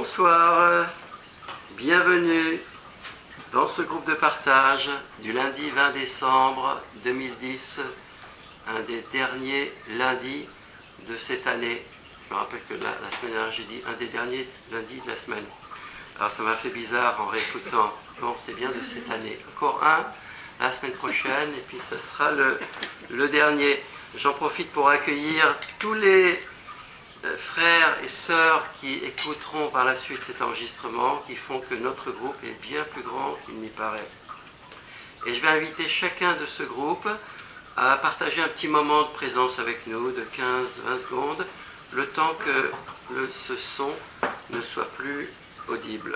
Bonsoir, bienvenue dans ce groupe de partage du lundi 20 décembre 2010, un des derniers lundis de cette année. Je me rappelle que la semaine dernière j'ai dit un des derniers lundis de la semaine. Alors ça m'a fait bizarre en réécoutant. Bon, c'est bien de cette année. Encore un la semaine prochaine et puis ça sera le dernier. J'en profite pour accueillir tous les frères et sœurs qui écouteront par la suite cet enregistrement, qui font que notre groupe est bien plus grand qu'il n'y paraît. Et je vais inviter chacun de ce groupe à partager un petit moment de présence avec nous de 15-20 secondes, le temps que ce son ne soit plus audible.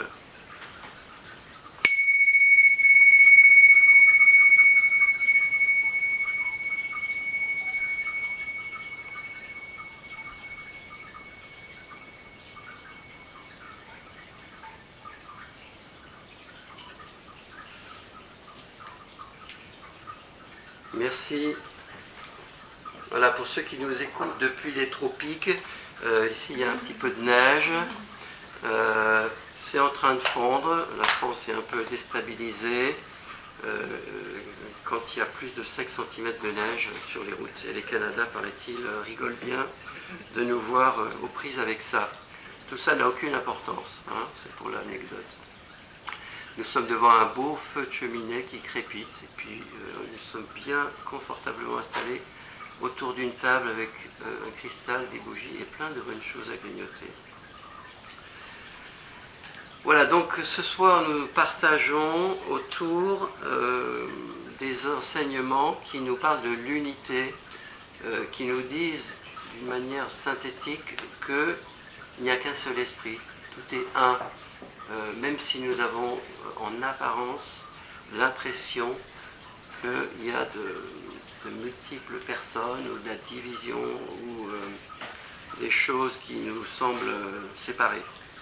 Merci. Voilà, pour ceux qui nous écoutent depuis les tropiques, ici il y a un petit peu de neige. C'est en train de fondre. La France est un peu déstabilisée quand il y a plus de 5 cm de neige sur les routes. Et les Canadiens, paraît-il, rigolent bien de nous voir aux prises avec ça. Tout ça n'a aucune importance, hein, c'est pour l'anecdote. Nous sommes devant un beau feu de cheminée qui crépite et puis nous sommes bien confortablement installés autour d'une table avec un cristal, des bougies et plein de bonnes choses à grignoter. Voilà, donc ce soir nous partageons autour des enseignements qui nous parlent de l'unité, qui nous disent d'une manière synthétique qu'il n'y a qu'un seul esprit, tout est un. Même si nous avons en apparence l'impression qu'il y a de multiples personnes ou de la division ou des choses qui nous semblent séparées.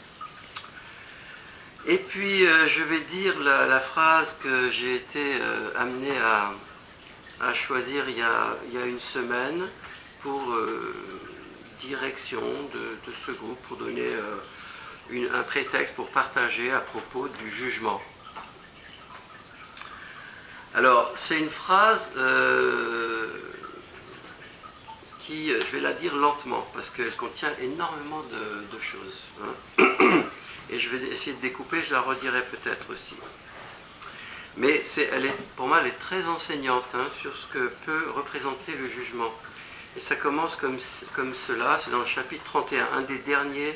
Et puis je vais dire la phrase que j'ai été amené à choisir il y a une semaine pour direction de ce groupe, pour donner un prétexte pour partager à propos du jugement. Alors, c'est une phrase qui, je vais la dire lentement, parce qu'elle contient énormément de choses. Hein. Et je vais essayer de découper, je la redirai peut-être aussi. Mais pour moi, elle est très enseignante hein, sur ce que peut représenter le jugement. Et ça commence comme cela, c'est dans le chapitre 31, un des derniers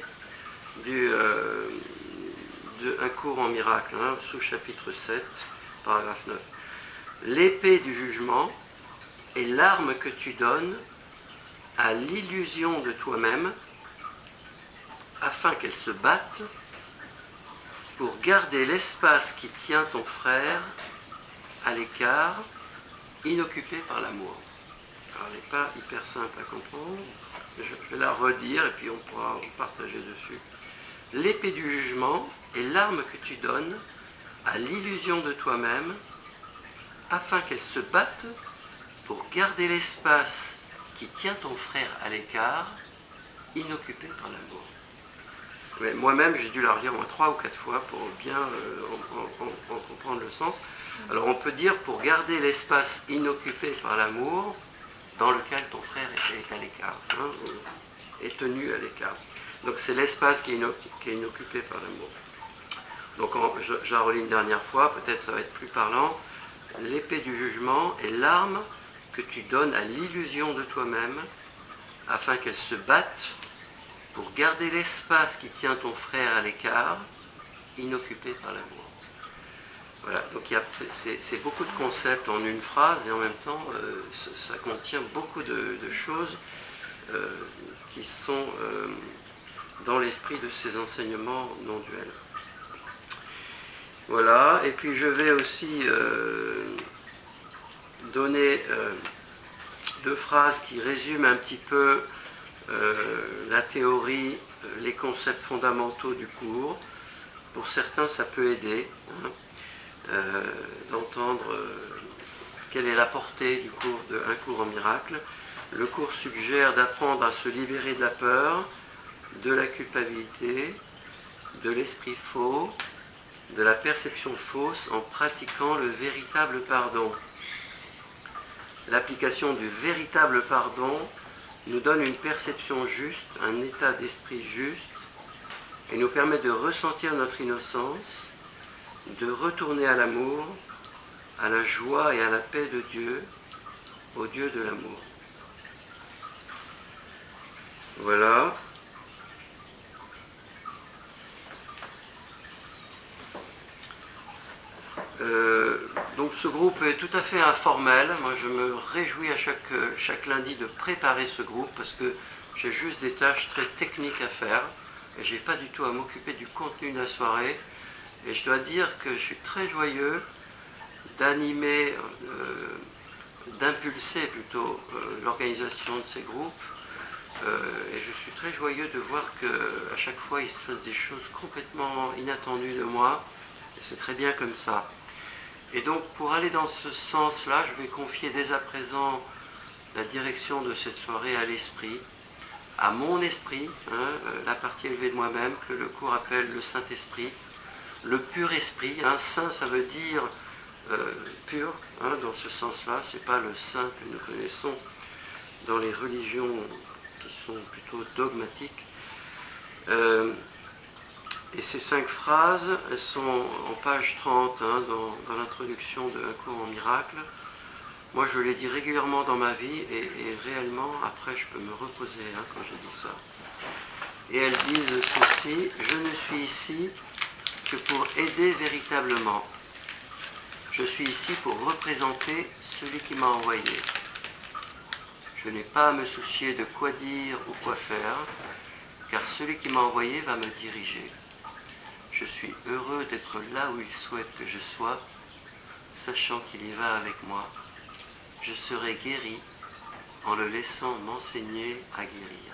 un cours en miracle, hein, sous chapitre 7, paragraphe 9. L'épée du jugement est l'arme que tu donnes à l'illusion de toi-même afin qu'elle se batte pour garder l'espace qui tient ton frère à l'écart, inoccupé par l'amour. Alors, elle n'est pas hyper simple à comprendre. Je vais la redire et puis on pourra partager dessus. L'épée du jugement est l'arme que tu donnes à l'illusion de toi-même afin qu'elle se batte pour garder l'espace qui tient ton frère à l'écart, inoccupé par l'amour. Mais moi-même, j'ai dû la relire 3 ou 4 fois pour bien en comprendre le sens. Alors on peut dire pour garder l'espace inoccupé par l'amour dans lequel ton frère est à l'écart, hein, est tenu à l'écart. Donc c'est l'espace qui est inoccupé par l'amour. Donc je la relis une dernière fois, peut-être ça va être plus parlant. L'épée du jugement est l'arme que tu donnes à l'illusion de toi-même afin qu'elle se batte pour garder l'espace qui tient ton frère à l'écart, inoccupé par l'amour. Voilà, donc c'est beaucoup de concepts en une phrase et en même temps ça contient beaucoup de choses qui sont dans l'esprit de ces enseignements non duels. Voilà, et puis je vais aussi donner 2 phrases qui résument un petit peu la théorie, les concepts fondamentaux du cours. Pour certains, ça peut aider hein, d'entendre quelle est la portée du cours de Un cours en miracle. Le cours suggère d'apprendre à se libérer de la peur, de la culpabilité, de l'esprit faux, de la perception fausse en pratiquant le véritable pardon. L'application du véritable pardon nous donne une perception juste, un état d'esprit juste, et nous permet de ressentir notre innocence, de retourner à l'amour, à la joie et à la paix de Dieu, au Dieu de l'amour. Voilà. Donc ce groupe est tout à fait informel. Moi je me réjouis à chaque lundi de préparer ce groupe parce que j'ai juste des tâches très techniques à faire et j'ai pas du tout à m'occuper du contenu de la soirée. Et je dois dire que je suis très joyeux d'animer, d'impulser plutôt l'organisation de ces groupes. Et je suis très joyeux de voir qu'à chaque fois il se passe des choses complètement inattendues de moi. Et c'est très bien comme ça. Et donc pour aller dans ce sens-là, je vais confier dès à présent la direction de cette soirée à l'esprit, à mon esprit, la partie élevée de moi-même, que le cours appelle le Saint-Esprit, le pur esprit. Saint, ça veut dire pur, dans ce sens-là. Ce n'est pas le saint que nous connaissons dans les religions qui sont plutôt dogmatiques. Et ces 5 phrases, elles sont en page 30 dans l'introduction de Un cours en miracle. Moi, je les dis régulièrement dans ma vie et réellement, après, je peux me reposer quand je dis ça. Et elles disent ceci: je ne suis ici que pour aider véritablement. Je suis ici pour représenter celui qui m'a envoyé. Je n'ai pas à me soucier de quoi dire ou quoi faire, car celui qui m'a envoyé va me diriger. Je suis heureux d'être là où il souhaite que je sois, sachant qu'il y va avec moi. Je serai guéri en le laissant m'enseigner à guérir.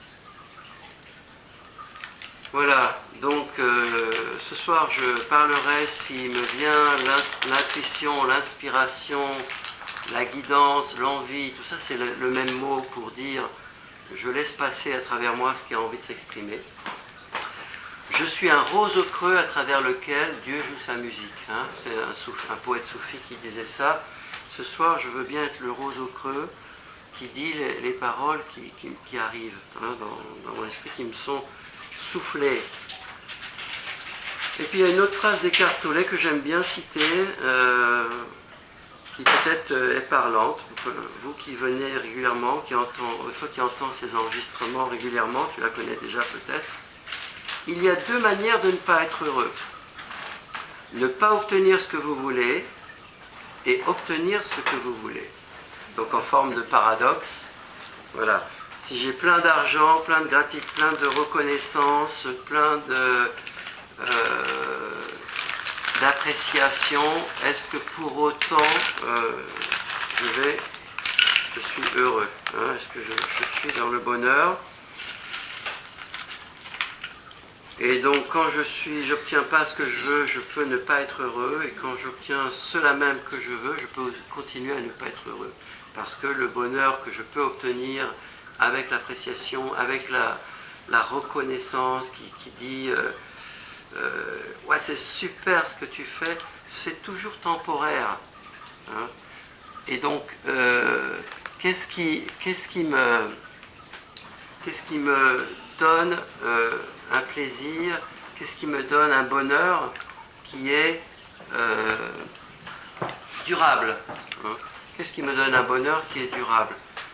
Voilà, donc ce soir je parlerai, s'il me vient l'intuition, l'inspiration, la guidance, l'envie, tout ça c'est le même mot pour dire je laisse passer à travers moi ce qui a envie de s'exprimer. Je suis un roseau creux à travers lequel Dieu joue sa musique. C'est un poète soufi qui disait ça. Ce soir, je veux bien être le roseau creux qui dit les paroles qui arrivent dans mon esprit, qui me sont soufflées. Et puis il y a une autre phrase d'Eckhart Tolle que j'aime bien citer, qui peut-être est parlante. Vous qui venez régulièrement, toi qui entends ces enregistrements régulièrement, tu la connais déjà peut-être. Il y a 2 manières de ne pas être heureux. Ne pas obtenir ce que vous voulez et obtenir ce que vous voulez. Donc en forme de paradoxe, voilà. Si j'ai plein d'argent, plein de gratitude, plein de reconnaissance, plein d'appréciation, est-ce que pour autant je suis heureux, est-ce que je suis dans le bonheur? Et donc quand j'obtiens pas ce que je veux, je peux ne pas être heureux, et quand j'obtiens cela même que je veux, je peux continuer à ne pas être heureux. Parce que le bonheur que je peux obtenir avec l'appréciation, avec la reconnaissance qui dit ouais c'est super ce que tu fais, c'est toujours temporaire. Et donc qu'est-ce qui me donne un plaisir, qu'est-ce qui me donne un bonheur qui est durable, Qu'est-ce qui me donne un bonheur qui est durable?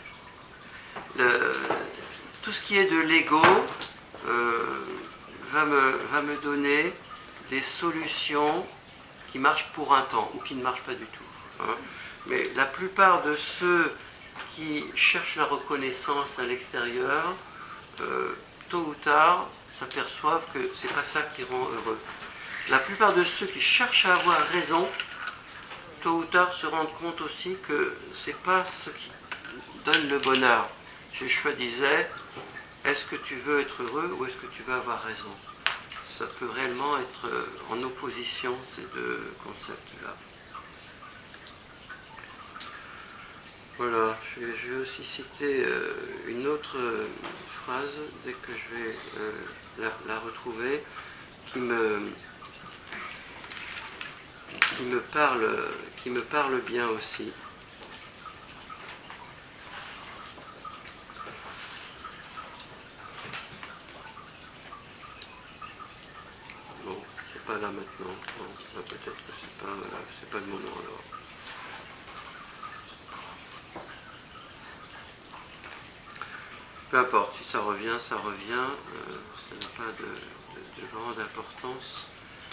Tout ce qui est de l'ego va me donner des solutions qui marchent pour un temps ou qui ne marchent pas du tout. Mais la plupart de ceux qui cherchent la reconnaissance à l'extérieur, tôt ou tard, s'aperçoivent que c'est pas ça qui rend heureux. La plupart de ceux qui cherchent à avoir raison, tôt ou tard se rendent compte aussi que c'est pas ce qui donne le bonheur. Jésus disait, est-ce que tu veux être heureux ou est-ce que tu veux avoir raison? Ça peut réellement être en opposition, ces 2 concepts-là. Voilà, je vais aussi citer une autre phrase, dès que je vais la retrouver. qui me parle bien aussi. Bon, c'est pas là maintenant. Bon, peut-être que c'est pas le moment alors. Peu importe, si ça revient, ça revient. Ça n'a pas de grande importance.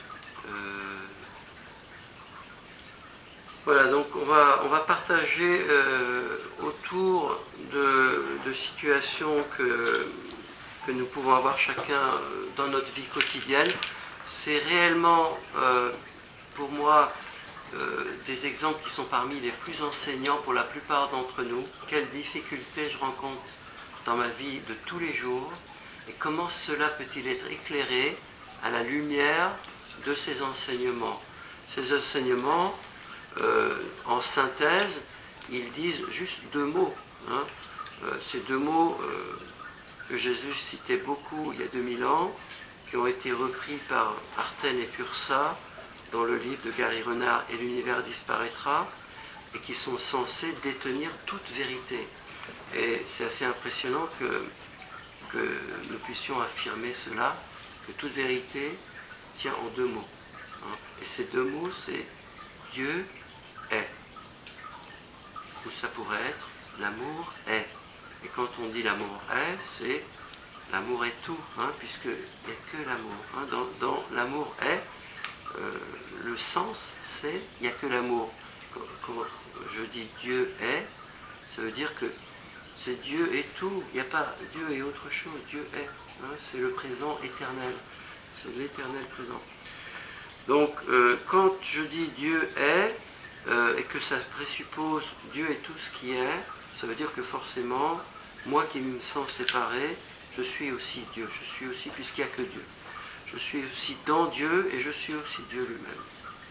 Voilà, donc on va partager autour de situations que nous pouvons avoir chacun dans notre vie quotidienne. C'est réellement, pour moi, des exemples qui sont parmi les plus enseignants pour la plupart d'entre nous. Quelles difficultés je rencontre dans ma vie de tous les jours et comment cela peut-il être éclairé à la lumière de ces enseignements. Ces enseignements, en synthèse, ils disent juste deux mots. Ces deux mots que Jésus citait beaucoup il y a 2000 ans, qui ont été repris par Arten et Pursa dans le livre de Gary Renard et l'univers disparaîtra, et qui sont censés détenir toute vérité. Et c'est assez impressionnant que nous puissions affirmer cela, que toute vérité tient en deux mots. Et ces deux mots, c'est Dieu est. Ou ça pourrait être l'amour est. Et quand on dit l'amour est, c'est l'amour est tout, puisqu'il n'y a que l'amour. Dans l'amour est, le sens c'est il n'y a que l'amour. Quand je dis Dieu est, ça veut dire que c'est Dieu et tout, il n'y a pas Dieu et autre chose, Dieu est. C'est le présent éternel, c'est l'éternel présent. Donc quand je dis Dieu est, et que ça présuppose Dieu est tout ce qui est, ça veut dire que forcément, moi qui me sens séparé, je suis aussi Dieu, je suis aussi, puisqu'il n'y a que Dieu. Je suis aussi dans Dieu et je suis aussi Dieu lui-même.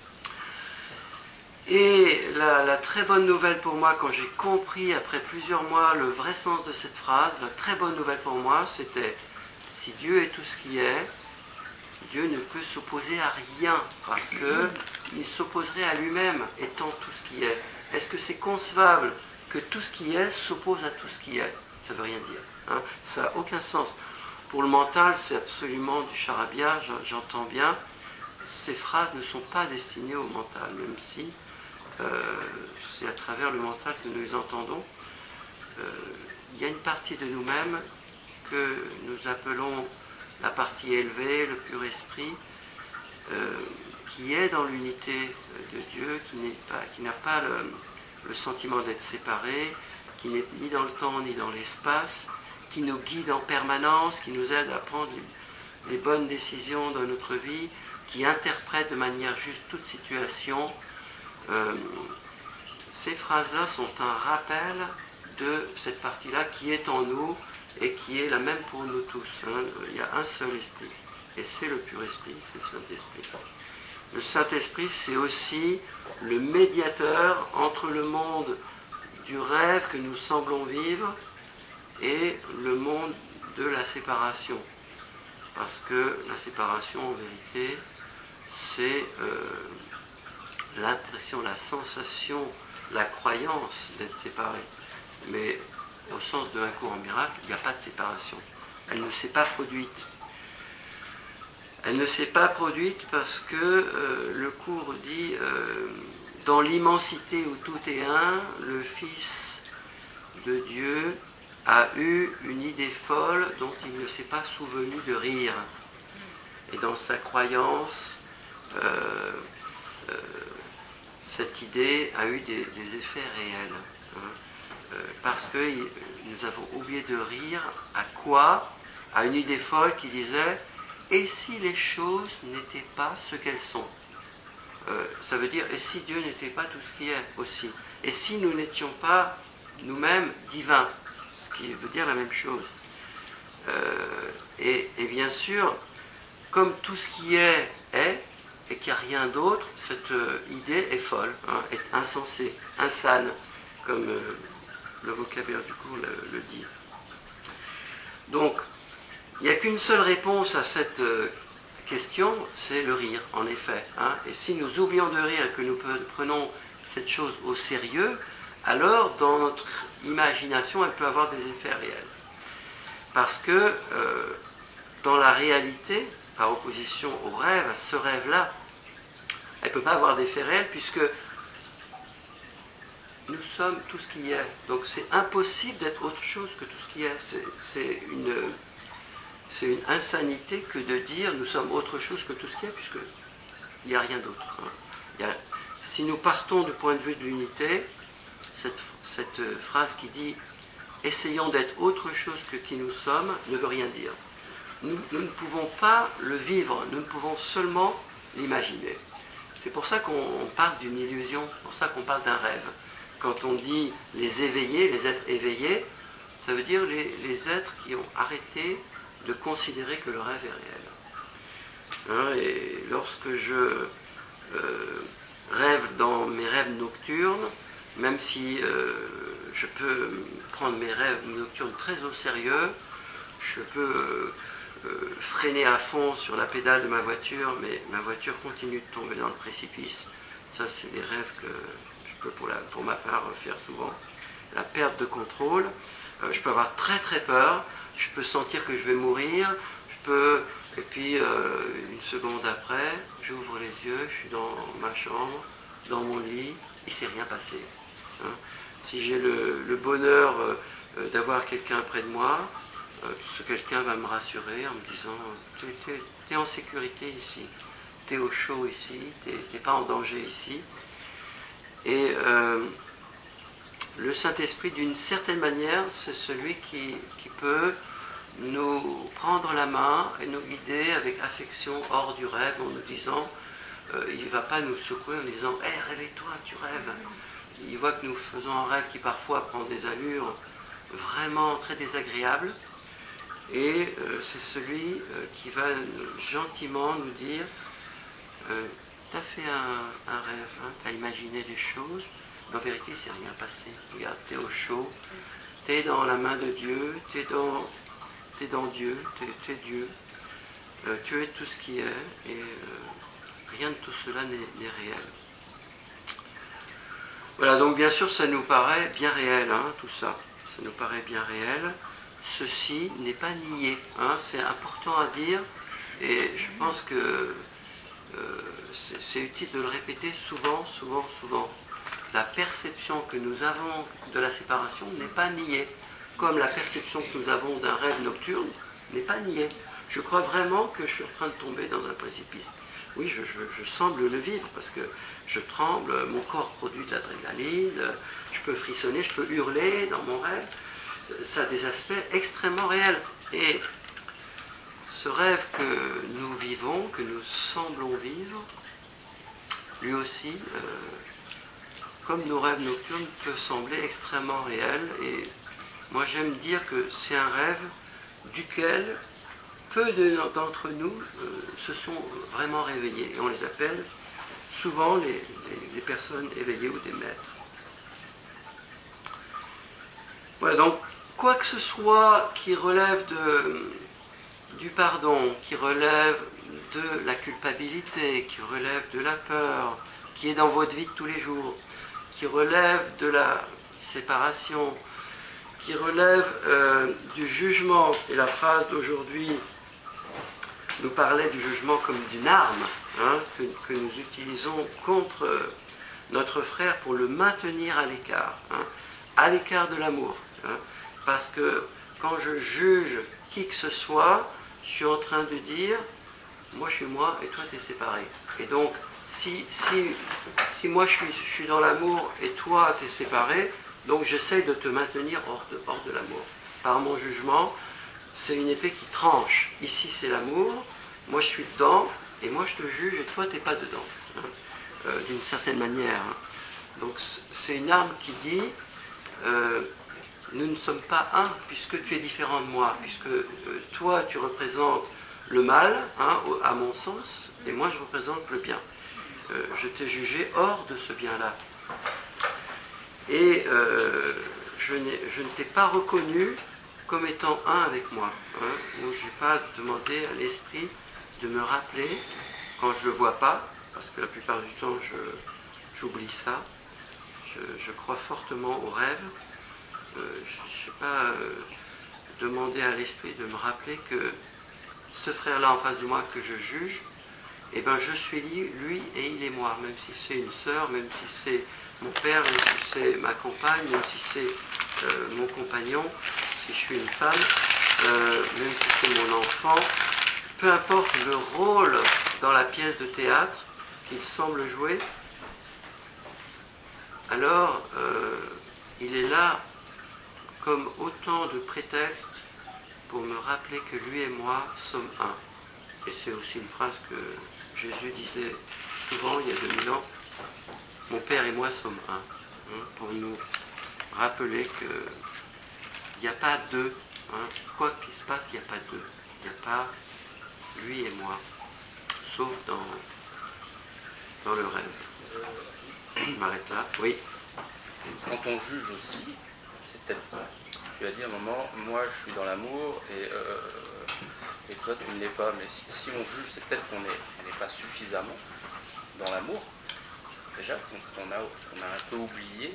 Et la très bonne nouvelle pour moi, quand j'ai compris après plusieurs mois le vrai sens de cette phrase, la très bonne nouvelle pour moi, c'était si Dieu est tout ce qui est, Dieu ne peut s'opposer à rien, parce qu'il s'opposerait à lui-même étant tout ce qui est. Est-ce que c'est concevable que tout ce qui est s'oppose à tout ce qui est? Ça ne veut rien dire. Ça n'a aucun sens. Pour le mental, c'est absolument du charabia, j'entends bien. Ces phrases ne sont pas destinées au mental, même si c'est à travers le mental que nous les entendons. Il y a une partie de nous-mêmes que nous appelons la partie élevée, le pur esprit, qui est dans l'unité de Dieu, qui n'a pas le sentiment d'être séparé, qui n'est ni dans le temps ni dans l'espace, qui nous guide en permanence, qui nous aide à prendre les bonnes décisions dans notre vie, qui interprète de manière juste toute situation. Ces phrases-là sont un rappel de cette partie-là qui est en nous et qui est la même pour nous tous. Il y a un seul esprit, et c'est le pur esprit, c'est le Saint-Esprit. Le Saint-Esprit, c'est aussi le médiateur entre le monde du rêve que nous semblons vivre et le monde de la séparation. Parce que la séparation, en vérité, c'est l'impression, la sensation, la croyance d'être séparé. Mais au sens de un cours en miracle, il n'y a pas de séparation. Elle ne s'est pas produite. Elle ne s'est pas produite parce que le cours dit dans l'immensité où tout est un, le Fils de Dieu a eu une idée folle dont il ne s'est pas souvenu de rire. Et dans sa croyance, cette idée a eu des effets réels. Parce que nous avons oublié de rire à quoi? À une idée folle qui disait « Et si les choses n'étaient pas ce qu'elles sont ?» Ça veut dire « Et si Dieu n'était pas tout ce qui est aussi ?» Et si nous n'étions pas nous-mêmes divins? Ce qui veut dire la même chose. Et bien sûr, comme tout ce qui est, et qu'il n'y a rien d'autre, cette idée est folle, est insensée, insane, comme le vocabulaire du cours le dit. Donc, il n'y a qu'une seule réponse à cette question, c'est le rire, en effet. Hein. Et si nous oublions de rire et que nous prenons cette chose au sérieux, alors dans notre imagination, elle peut avoir des effets réels. Parce que dans la réalité, par opposition au rêve, à ce rêve-là, elle ne peut pas avoir d'effet réel puisque nous sommes tout ce qui est. Donc c'est impossible d'être autre chose que tout ce qui est. C'est une insanité que de dire nous sommes autre chose que tout ce qui est, puisqu'il n'y a rien d'autre. Hein. Si nous partons du point de vue de l'unité, cette phrase qui dit « essayons d'être autre chose que qui nous sommes » ne veut rien dire. Nous ne pouvons pas le vivre, nous ne pouvons seulement l'imaginer. C'est pour ça qu'on parle d'une illusion, c'est pour ça qu'on parle d'un rêve. Quand on dit les éveillés, les êtres éveillés, ça veut dire les êtres qui ont arrêté de considérer que le rêve est réel. Hein, et lorsque je rêve dans mes rêves nocturnes, même si je peux prendre mes rêves nocturnes très au sérieux, je peux freiner à fond sur la pédale de ma voiture, mais ma voiture continue de tomber dans le précipice. Ça, c'est des rêves que je peux pour ma part faire souvent. La perte de contrôle, je peux avoir très très peur, je peux sentir que je vais mourir, et puis une seconde après, j'ouvre les yeux, je suis dans ma chambre, dans mon lit, il ne s'est rien passé. Hein. Si j'ai le bonheur d'avoir quelqu'un près de moi, ce quelqu'un va me rassurer en me disant tu es en sécurité ici, tu es au chaud ici, tu n'es pas en danger ici. Et le Saint-Esprit, d'une certaine manière, c'est celui qui peut nous prendre la main et nous guider avec affection hors du rêve en nous disant il ne va pas nous secouer en disant hey, réveille-toi, tu rêves. Il voit que nous faisons un rêve qui parfois prend des allures vraiment très désagréables. Et c'est celui qui va gentiment nous dire tu as fait un rêve, hein, tu as imaginé des choses, mais en vérité, il ne s'est rien passé. Regarde, tu es au chaud, tu es dans la main de Dieu, tu es dans Dieu, tu es Dieu, tu es tout ce qui est, et rien de tout cela n'est réel. Voilà, donc bien sûr, ça nous paraît bien réel, hein, tout ça. Ça nous paraît bien réel. Ceci n'est pas nié. Hein, c'est important à dire et je pense que c'est utile de le répéter souvent, souvent, souvent. La perception que nous avons de la séparation n'est pas niée, comme la perception que nous avons d'un rêve nocturne n'est pas niée. Je crois vraiment que je suis en train de tomber dans un précipice. Oui, je semble le vivre parce que je tremble, mon corps produit de l'adrénaline, je peux frissonner, je peux hurler dans mon rêve. Ça a des aspects extrêmement réels. Et ce rêve que nous vivons, que nous semblons vivre, lui aussi, comme nos rêves nocturnes, peut sembler extrêmement réel. Et moi j'aime dire que c'est un rêve duquel peu d'entre nous se sont vraiment réveillés. Et on les appelle souvent les personnes éveillées ou des maîtres. Voilà, donc quoi que ce soit qui relève du pardon, qui relève de la culpabilité, qui relève de la peur, qui est dans votre vie de tous les jours, qui relève de la séparation, qui relève du jugement, et la phrase d'aujourd'hui nous parlait du jugement comme d'une arme, hein, que nous utilisons contre notre frère pour le maintenir à l'écart de l'amour. Hein, parce que quand je juge qui que ce soit, je suis en train de dire moi je suis moi et toi tu es séparé. Et donc si moi je suis dans l'amour et toi tu es séparé, donc j'essaie de te maintenir hors de l'amour. Par mon jugement, c'est une épée qui tranche. Ici c'est l'amour, moi je suis dedans et moi je te juge et toi tu n'es pas dedans. Hein, d'une certaine manière. Hein. Donc c'est une arme qui dit nous ne sommes pas un puisque tu es différent de moi, puisque toi tu représentes le mal, hein, à mon sens, et moi je représente le bien. Je t'ai jugé hors de ce bien-là. Et je ne t'ai pas reconnu comme étant un avec moi. Hein, donc je n'ai pas demandé à l'esprit de me rappeler, quand je ne le vois pas, parce que la plupart du temps j'oublie ça, je crois fortement aux rêves, je ne sais pas, demander à l'esprit de me rappeler que ce frère-là en face de moi que je juge, eh ben je suis lui et il est moi, même si c'est une sœur, même si c'est mon père, même si c'est ma compagne, même si c'est mon compagnon, si je suis une femme, même si c'est mon enfant, peu importe le rôle dans la pièce de théâtre qu'il semble jouer, alors il est là comme autant de prétextes pour me rappeler que lui et moi sommes un. Et c'est aussi une phrase que Jésus disait souvent il y a 2000 ans, mon Père et moi sommes un, hein, pour nous rappeler qu'il n'y a pas deux, hein, quoi qu'il se passe, il n'y a pas deux, il n'y a pas lui et moi, sauf dans le rêve. Je m'arrête là, oui. Quand on juge aussi, c'est peut-être, tu as dit à un moment, moi je suis dans l'amour et toi tu ne l'es pas, mais si on juge, c'est peut-être qu'on n'est pas suffisamment dans l'amour, déjà, qu'on a un peu oublié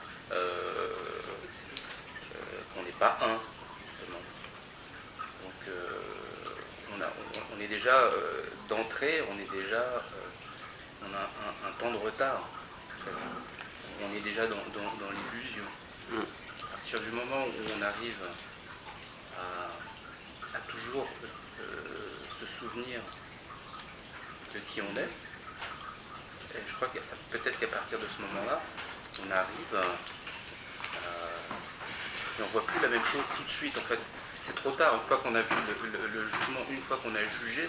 qu'on n'est pas un, justement. Donc on est déjà, d'entrée, on a un temps de retard, en fait. On est déjà dans l'illusion. À partir du moment où on arrive à toujours se souvenir de qui on est, et je crois que peut-être qu'à partir de ce moment-là, on arrive et on ne voit plus la même chose tout de suite. En fait, c'est trop tard. Une fois qu'on a vu le jugement, une fois qu'on a jugé,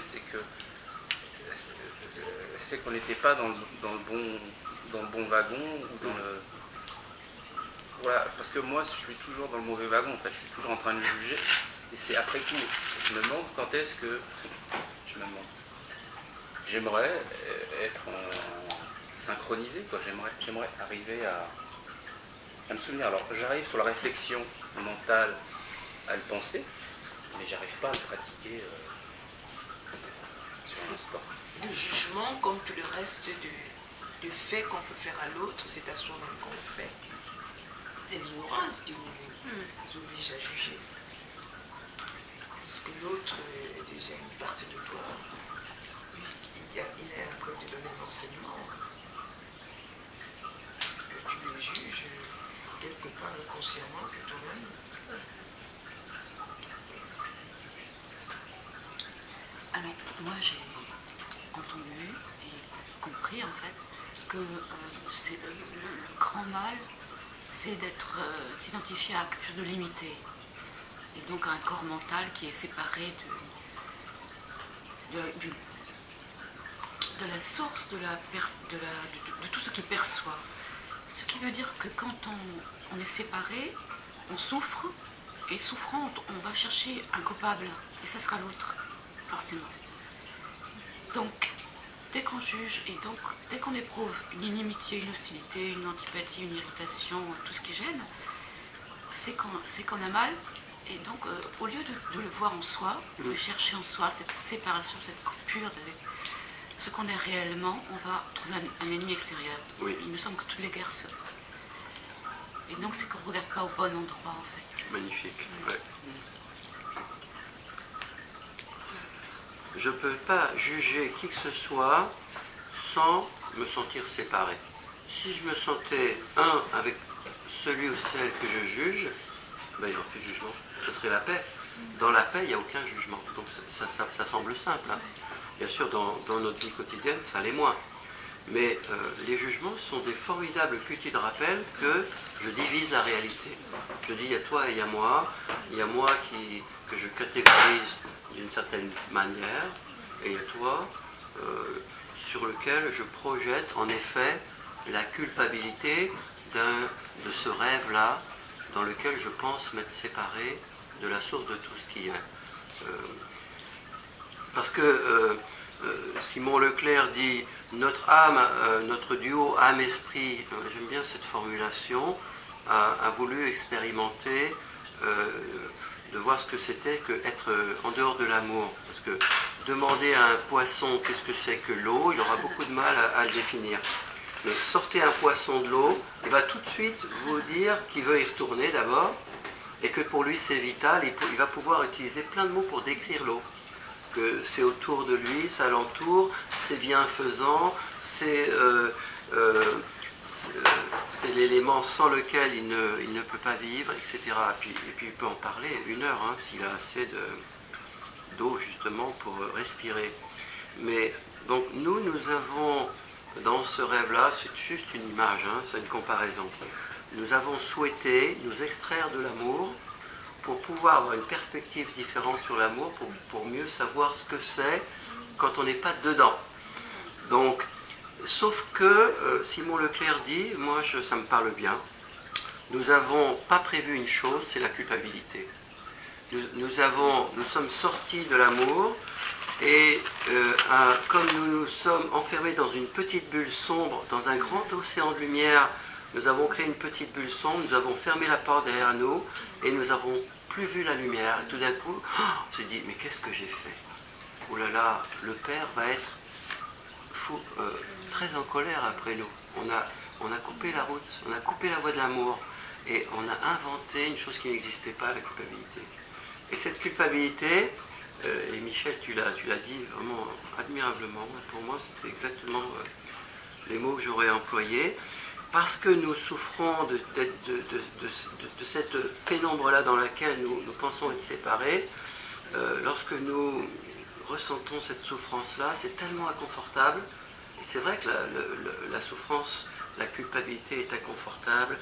c'est qu'on n'était pas dans le bon wagon ou dans le... Voilà, parce que moi je suis toujours dans le mauvais wagon en fait, je suis toujours en train de juger et c'est après coup. Je me demande quand est-ce que... Je me demande. J'aimerais être synchronisé, quoi. J'aimerais arriver à me souvenir. Alors j'arrive sur la réflexion mentale à le penser, mais j'arrive pas à le pratiquer sur l'instant. Le jugement, comme tout le reste du fait qu'on peut faire à l'autre, c'est à soi-même qu'on le fait. C'est l'ignorance qui nous oblige à juger. Parce que l'autre est déjà une partie de toi. Il est en train de te donner un enseignement. Que tu le juges, quelque part inconsciemment, c'est toi-même. Alors, moi j'ai entendu et compris en fait que c'est le grand mal, c'est d'être s'identifier à quelque chose de limité, et donc à un corps mental qui est séparé de la source de tout ce qu'il perçoit. Ce qui veut dire que quand on est séparé, on souffre, et souffrant, on va chercher un coupable, et ça sera l'autre, forcément. Donc, dès qu'on juge, et donc dès qu'on éprouve une inimitié, une hostilité, une antipathie, une irritation, tout ce qui gêne, c'est qu'on a mal. Et donc, au lieu de le voir en soi, de chercher en soi cette séparation, cette coupure avec ce qu'on est réellement, on va trouver un ennemi extérieur. Oui. Il me semble que toutes les guerres se... Et donc, c'est qu'on ne regarde pas au bon endroit, en fait. Magnifique. Ouais. Je ne peux pas juger qui que ce soit sans me sentir séparé. Si je me sentais un avec celui ou celle que je juge, ben, il n'y aurait plus de jugement. Ce serait la paix. Dans la paix, il n'y a aucun jugement. Donc ça semble simple. Hein. Bien sûr, dans notre vie quotidienne, ça l'est moins. Mais les jugements sont des formidables outils de rappel que je divise la réalité. Je dis il y a toi et il y a moi que je catégorise d'une certaine manière, et il y a toi sur lequel je projette en effet la culpabilité de ce rêve-là dans lequel je pense m'être séparé de la source de tout ce qui est. Parce que Simon Leclerc dit notre âme, notre duo âme-esprit, j'aime bien cette formulation, a voulu expérimenter, de voir ce que c'était qu'être en dehors de l'amour. Parce que demandez à un poisson qu'est-ce que c'est que l'eau, il aura beaucoup de mal à le définir. Mais sortez un poisson de l'eau, il va tout de suite vous dire qu'il veut y retourner d'abord, et que pour lui c'est vital, il va pouvoir utiliser plein de mots pour décrire l'eau. Que c'est autour de lui, ça l'entoure, c'est bienfaisant, c'est l'élément sans lequel il ne peut pas vivre, etc. Et puis il peut en parler 1 heure, hein, s'il a assez d'eau justement pour respirer. Mais donc nous avons, dans ce rêve-là, c'est juste une image, hein, c'est une comparaison. Nous avons souhaité nous extraire de l'amour pour pouvoir avoir une perspective différente sur l'amour, pour mieux savoir ce que c'est quand on n'est pas dedans. Donc, sauf que Simon Leclerc dit, moi ça me parle bien, nous n'avons pas prévu une chose, c'est la culpabilité. Nous sommes sortis de l'amour et comme nous sommes enfermés dans une petite bulle sombre, dans un grand océan de lumière, nous avons créé une petite bulle sombre, nous avons fermé la porte derrière nous et nous n'avons plus vu la lumière. Et tout d'un coup, on s'est dit, mais qu'est-ce que j'ai fait? Oh là là, le Père va être très en colère après nous. On a coupé la route, on a coupé la voie de l'amour et on a inventé une chose qui n'existait pas, la culpabilité. Et cette culpabilité, et Michel, tu l'as dit vraiment admirablement, pour moi c'était exactement les mots que j'aurais employés, parce que nous souffrons de cette pénombre-là dans laquelle nous pensons être séparés, lorsque nous ressentons cette souffrance-là, c'est tellement inconfortable. Et c'est vrai que la souffrance, la culpabilité est inconfortable,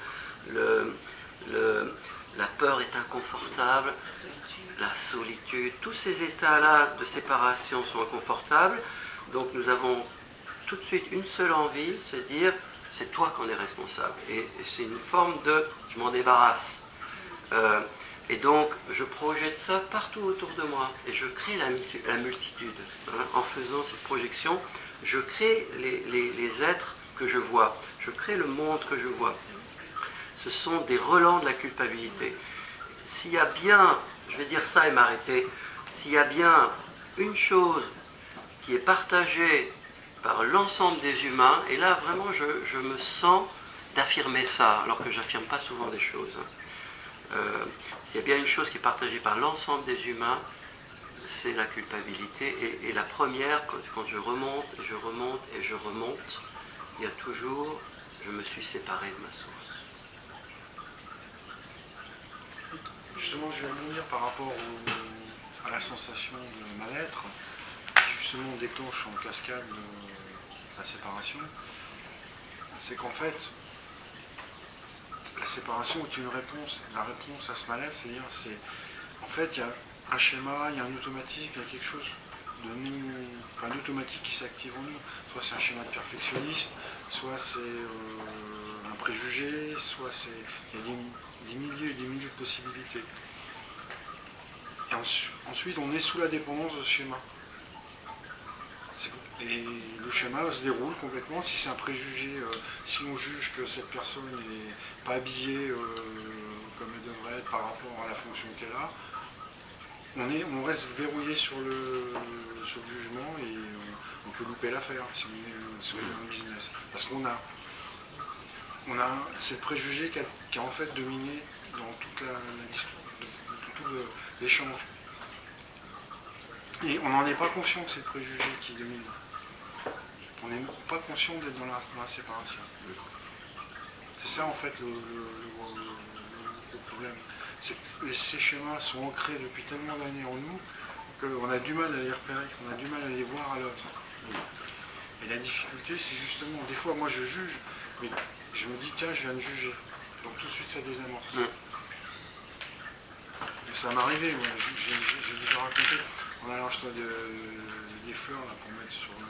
la peur est inconfortable, la solitude, tous ces états-là de séparation sont inconfortables. Donc nous avons tout de suite une seule envie, c'est de dire, c'est toi qu'on est responsable. Et c'est une forme de je m'en débarrasse. Et donc je projette ça partout autour de moi. Et je crée la multitude. Hein. En faisant cette projection, je crée les êtres que je vois. Je crée le monde que je vois. Ce sont des relents de la culpabilité. S'il y a bien, je vais dire ça et m'arrêter, s'il y a bien une chose qui est partagée par l'ensemble des humains, et là vraiment je me sens d'affirmer ça, alors que je n'affirme pas souvent des choses. S'il y a bien une chose qui est partagée par l'ensemble des humains, c'est la culpabilité. Et la première, quand je remonte, et je remonte, et je remonte, il y a toujours, je me suis séparé de ma source. Justement, je vais rebondir par rapport à la sensation de mal-être, qui justement déclenche en cascade la séparation. C'est qu'en fait, la séparation est une réponse. La réponse à ce mal-être, c'est-à-dire, en fait, il y a un schéma, il y a un automatisme, il y a quelque chose d'automatique qui s'active en nous. Soit c'est un schéma de perfectionniste, soit c'est un préjugé, soit c'est... Il y a des milliers et des milliers de possibilités. Et ensuite, on est sous la dépendance de ce schéma. Et le schéma se déroule complètement. Si c'est un préjugé, si on juge que cette personne n'est pas habillée comme elle devrait être par rapport à la fonction qu'elle a, on reste verrouillé sur le jugement et on peut louper l'affaire si on est dans le business. Parce qu'on a ce préjugé qui a en fait dominé dans toute tout l'échange. Et on n'en est pas conscient que c'est le préjugé qui domine. On n'est pas conscient d'être dans la séparation. C'est ça en fait le problème. C'est que ces schémas sont ancrés depuis tellement d'années en nous qu'on a du mal à les repérer, qu'on a du mal à les voir à l'œuvre. Et la difficulté, c'est justement, des fois moi je juge, mais je me dis tiens, je viens de juger. Donc tout de suite ça désamorce. Ça m'est arrivé, moi, j'ai déjà raconté, en allant acheter des fleurs là, pour mettre sur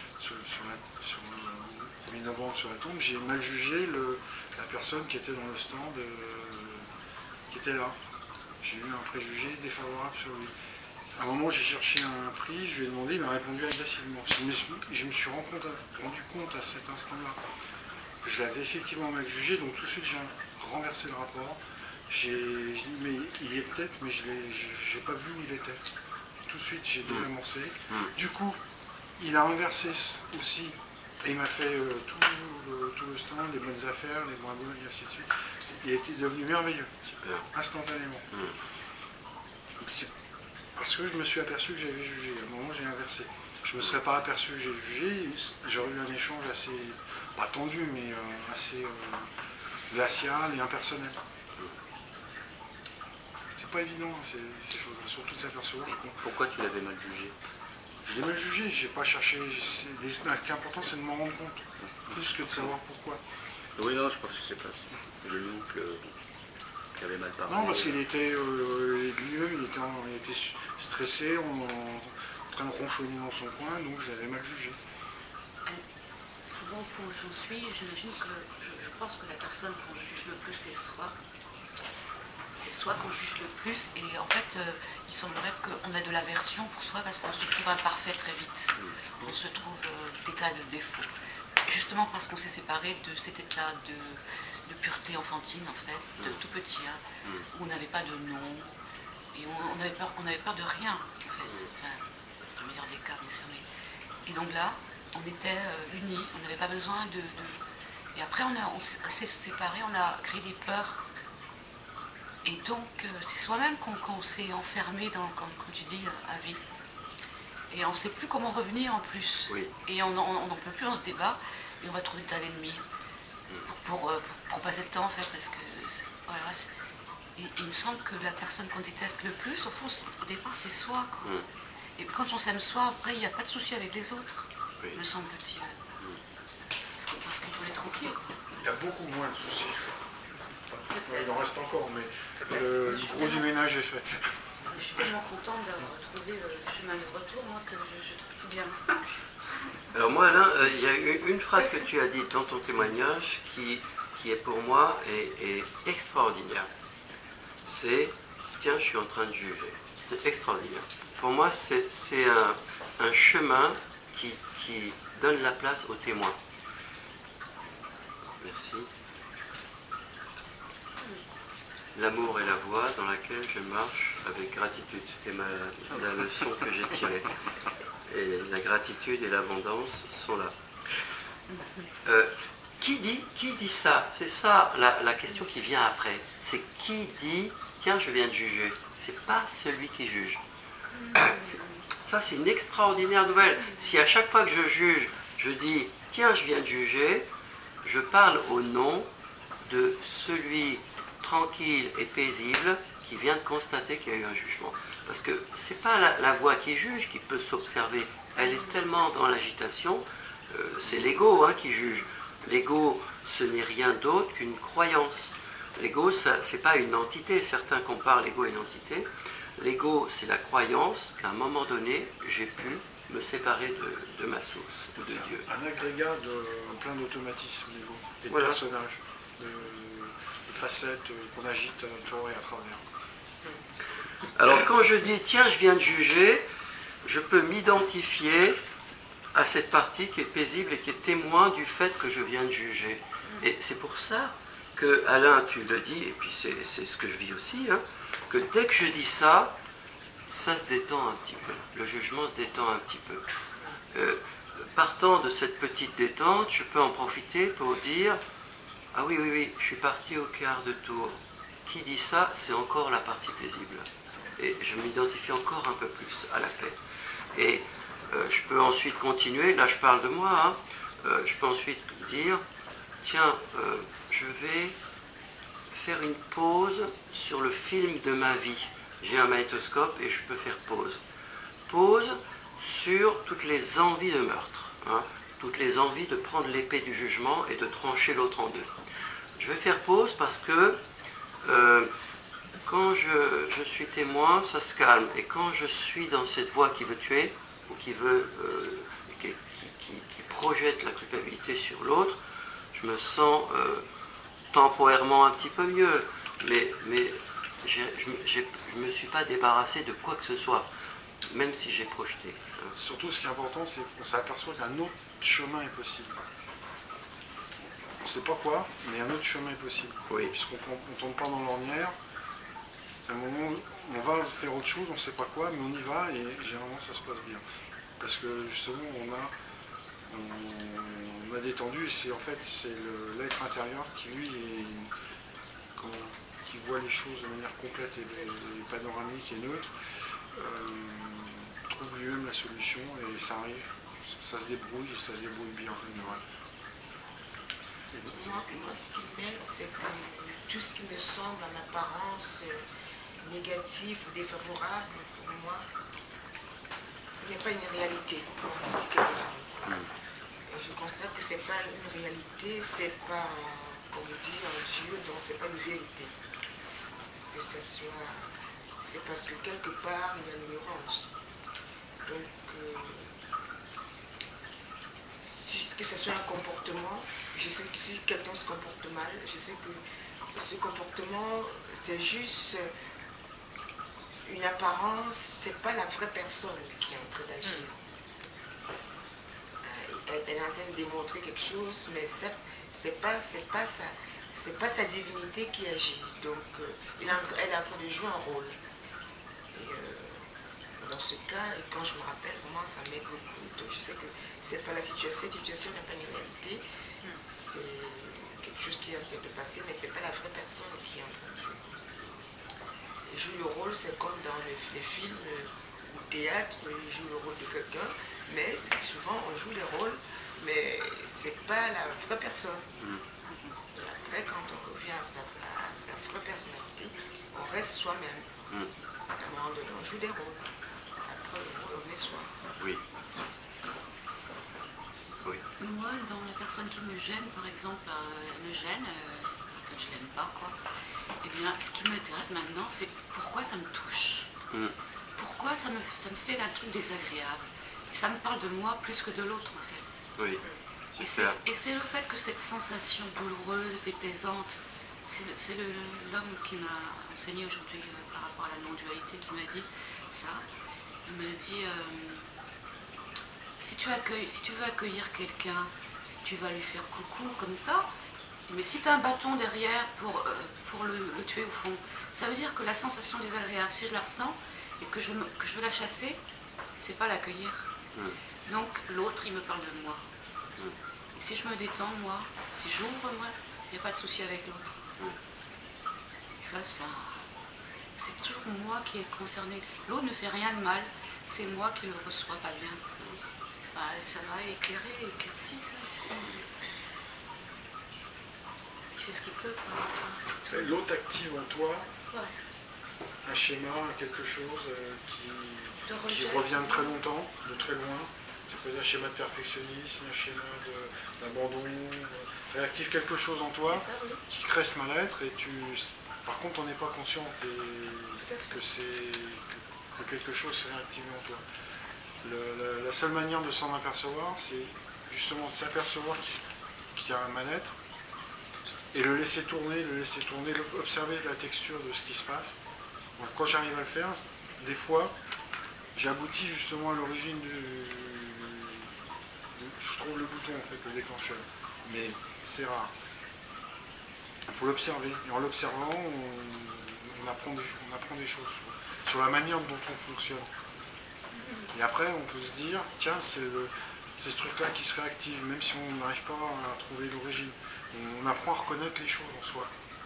le 1er novembre sur la tombe, j'ai mal jugé la personne qui était dans le stand, qui était là. J'ai eu un préjugé défavorable sur lui. À un moment, j'ai cherché un prix, je lui ai demandé, il m'a répondu agressivement. Je me suis rendu compte à cet instant-là que je l'avais effectivement mal jugé, donc tout de suite j'ai renversé le rapport. J'ai dit, mais il y est peut-être, mais je n'ai pas vu où il était. tout de suite, j'ai désamorcé. Du coup, il a inversé aussi, et il m'a fait tout le stand, les bonnes affaires, les moins bonnes, et ainsi de suite. Il était devenu merveilleux, Super. instantanément. C'est parce que je me suis aperçu que j'avais jugé. À un moment, j'ai inversé. Je ne me serais pas aperçu que j'ai jugé, j'aurais eu un échange assez, pas tendu, mais assez glacial et impersonnel. C'est pas évident, hein, ces choses-là, surtout de s'apercevoir. Pourquoi tu l'avais mal jugé? Je l'ai mal jugé, j'ai pas cherché. Ce qui est important, c'est de m'en rendre compte, plus que de savoir pourquoi. Oui, non, je pense que c'est pas ça. Le l'oncle qui avait mal parlé. Non, parce qu'il était lui-même, il était stressé, en train de ronchonner dans son coin, donc je l'avais mal jugé. Bon, pour où j'en suis, j'imagine que je pense que la personne qu'on juge le plus, c'est soi. C'est soi qu'on juge le plus, et en fait, il semblerait qu'on a de l'aversion pour soi parce qu'on se trouve imparfait très vite. On se trouve des tas de défauts. Justement parce qu'on s'est séparé de cet état de pureté enfantine, en fait, de tout petit, hein, où on n'avait pas de nom, et on avait peur de rien, en fait. Enfin, dans le meilleur des cas, bien sûr. Et donc là, on était unis, on n'avait pas besoin de... Et après, on s'est séparés, on a créé des peurs. Et donc, c'est soi-même qu'on s'est enfermé dans, comme tu dis, à vie. Et on ne sait plus comment revenir en plus. Oui. Et on n'en peut plus, on se débat, et on va trouver tas d'ennemis pour passer le temps, en fait, parce que... Voilà, et il me semble que la personne qu'on déteste le plus, au fond, au départ, c'est soi, quoi. Et quand on s'aime soi, après, il n'y a pas de souci avec les autres, me semble-t-il. Parce qu'on peut être tranquille, quoi. Il y a beaucoup moins de soucis. Il en reste encore, mais le gros du ménage est fait. Je suis tellement contente d'avoir retrouvé le chemin de retour, moi, que je trouve tout bien. Alors moi, Alain, il y a une phrase que tu as dite dans ton témoignage qui est pour moi est extraordinaire. C'est « Tiens, je suis en train de juger ». C'est extraordinaire. Pour moi, c'est un chemin qui donne la place au témoin. Merci. L'amour est la voie dans laquelle je marche avec gratitude. C'était la leçon que j'ai tirée. Et la gratitude et l'abondance sont là. Qui dit ça? C'est ça la question qui vient après. C'est qui dit « Tiens, je viens de juger ». C'est pas celui qui juge. Ça, c'est une extraordinaire nouvelle. Si à chaque fois que je juge, je dis « Tiens, je viens de juger », je parle au nom de celui tranquille et paisible qui vient de constater qu'il y a eu un jugement. Parce que ce n'est pas la voix qui juge qui peut s'observer. Elle est tellement dans l'agitation, c'est l'ego qui juge. L'ego, ce n'est rien d'autre qu'une croyance. L'ego, ce n'est pas une entité. Certains comparent l'ego à une entité. L'ego, c'est la croyance qu'à un moment donné, j'ai pu me séparer de ma source, ou de Dieu. Un agrégat de plein d'automatismes, l'ego, et de Voilà. personnages, de facettes qu'on agite à tour et à travers. Alors quand je dis « Tiens, je viens de juger », je peux m'identifier à cette partie qui est paisible et qui est témoin du fait que je viens de juger. Et c'est pour ça que, Alain, tu le dis, et puis c'est ce que je vis aussi, que dès que je dis ça, ça se détend un petit peu. Le jugement se détend un petit peu. Partant de cette petite détente, je peux en profiter pour dire « Ah oui, je suis parti au quart de tour ». Qui dit ça, c'est encore la partie paisible. Et je m'identifie encore un peu plus à la paix. Et je peux ensuite continuer, là je parle de moi, je peux ensuite dire, tiens, je vais faire une pause sur le film de ma vie. J'ai un magnétoscope et je peux faire pause. Pause sur toutes les envies de meurtre, toutes les envies de prendre l'épée du jugement et de trancher l'autre en deux. Je vais faire pause parce que quand je suis témoin, ça se calme. Et quand je suis dans cette voie qui veut tuer, ou qui projette la culpabilité sur l'autre, je me sens temporairement un petit peu mieux. Mais je ne me suis pas débarrassé de quoi que ce soit, même si j'ai projeté. Surtout, ce qui est important, c'est qu'on s'aperçoit qu'un autre chemin est possible. On ne sait pas quoi, mais un autre chemin est possible. Oui. Puisqu'on ne tombe pas dans l'ornière, À un moment, on va faire autre chose, on ne sait pas quoi, mais on y va et généralement ça se passe bien. Parce que justement, on a détendu et c'est en fait c'est l'être intérieur qui lui qui voit les choses de manière complète et panoramique et neutre, trouve lui-même la solution et ça arrive, ça se débrouille et ça se débrouille bien en général. Moi, ce qui m'aide, c'est que tout ce qui me semble en apparence négatif ou défavorable pour moi, il n'y a pas une réalité, comme on dit quelque part. Et je constate que ce n'est pas une réalité, c'est pas, comme on dit, un Dieu, donc ce n'est pas une vérité. Que ce soit, c'est parce que quelque part, il y a l'ignorance. Donc, que ce soit un comportement, je sais que si quelqu'un se comporte mal, je sais que ce comportement, c'est juste une apparence, c'est pas la vraie personne qui est en train d'agir. Elle est en train de démontrer quelque chose, mais c'est pas sa divinité qui agit. Donc, elle est en train de jouer un rôle. Et, dans ce cas, quand je me rappelle, vraiment, ça m'aide beaucoup. Donc, je sais que c'est pas la situation, cette situation n'est pas une réalité, c'est quelque chose qui est en train de passer, mais c'est pas la vraie personne qui est en train de jouer. Il joue le rôle, c'est comme dans les films ou le théâtre, il joue le rôle de quelqu'un, mais souvent on joue les rôles, mais c'est pas la vraie personne. Et après, quand on revient à sa vraie personnalité, on reste soi-même. À un moment donné, on joue des rôles. Après, le rôle, on est soi. Oui. Oui. Moi, dans la personne qui me gêne, par exemple, me gêne, en fait, je l'aime pas, quoi. Eh bien, ce qui m'intéresse maintenant, c'est pourquoi ça me touche. Pourquoi ça me fait un truc désagréable. Et ça me parle de moi plus que de l'autre, en fait. Oui. Et c'est le fait que cette sensation douloureuse, déplaisante, c'est l'homme qui m'a enseigné aujourd'hui par rapport à la non-dualité qui m'a dit ça. Il m'a dit, si tu veux accueillir quelqu'un, tu vas lui faire coucou comme ça, mais si tu as un bâton derrière pour le tuer au fond, ça veut dire que la sensation désagréable, si je la ressens et que je veux la chasser, c'est pas l'accueillir. Donc l'autre, il me parle de moi. Et si je me détends, moi, si j'ouvre, moi, il n'y a pas de souci avec l'autre. Ça, c'est toujours moi qui est concerné. L'autre ne fait rien de mal, c'est moi qui le reçois pas bien. Enfin, ça va éclairci, ça. Il fait ce qu'il peut. L'autre active en toi Ouais. un schéma, quelque chose qui rejet, revient de très longtemps, de très loin. Ça peut être un schéma de perfectionnisme, un schéma d'abandon, réactive quelque chose en toi ça, oui. qui crée ce mal-être et par contre on n'est pas conscient que quelque chose s'est réactivé en toi. La seule manière de s'en apercevoir, c'est justement de s'apercevoir qu'il y a un mal-être et le laisser tourner, observer la texture de ce qui se passe. Donc, quand j'arrive à le faire, des fois, j'aboutis justement à l'origine je trouve le bouton en fait, le déclencheur. Mais c'est rare. Il faut l'observer. Et en l'observant, on apprend des choses sur la manière dont on fonctionne. Et après, on peut se dire, tiens, c'est ce truc-là qui se réactive, même si on n'arrive pas à trouver l'origine. On apprend à reconnaître les choses en soi.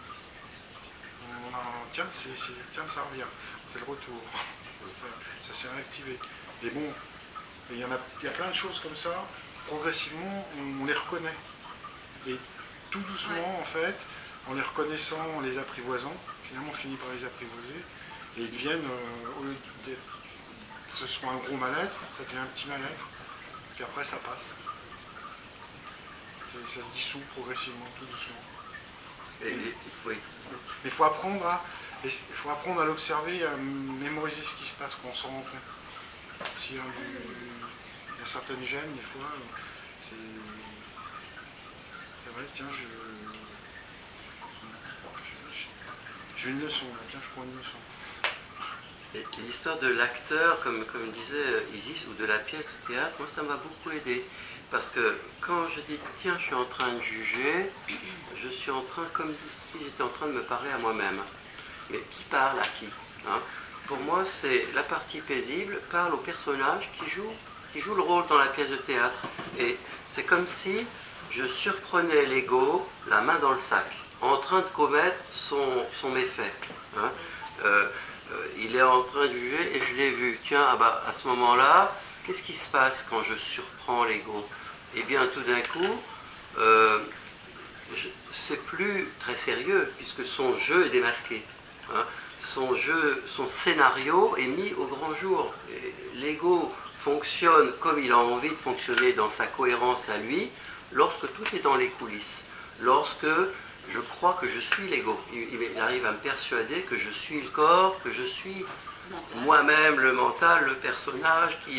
Tiens, ça revient. C'est le retour. Ça s'est réactivé. Et bon, il y a plein de choses comme ça. Progressivement, on les reconnaît. Et tout doucement, en fait, en les reconnaissant, en les apprivoisant, finalement, on finit par les apprivoiser. Et ils deviennent, au lieu d'être ce soit un gros mal-être, ça devient un petit mal-être. Puis après, ça passe. Ça se dissout progressivement, tout doucement. Oui. Mais il faut apprendre à l'observer, à mémoriser ce qui se passe quand on s'en rend compte. S'il y a certaines gênes, des fois, c'est vrai, tiens, j'ai une leçon, là, tiens, je prends une leçon. Et l'histoire de l'acteur, comme disait Isis, ou de la pièce de théâtre, moi ça m'a beaucoup aidé. Parce que quand je dis, tiens, je suis en train de juger, je suis en train, comme si j'étais en train de me parler à moi-même. Mais qui parle à qui, hein? Pour moi, c'est la partie paisible parle au personnage qui joue le rôle dans la pièce de théâtre. Et c'est comme si je surprenais l'ego, la main dans le sac, en train de commettre son méfait. Hein. Il est en train de juger et je l'ai vu. Tiens, ah bah, à ce moment-là, qu'est-ce qui se passe quand je surprends l'ego? Eh bien, tout d'un coup, c'est plus très sérieux, puisque son jeu est démasqué. Hein. Son scénario est mis au grand jour. L'ego fonctionne comme il a envie de fonctionner dans sa cohérence à lui, lorsque tout est dans les coulisses. Lorsque je crois que je suis l'ego. Il arrive à me persuader que je suis le corps, que je suis moi-même le mental, le personnage qui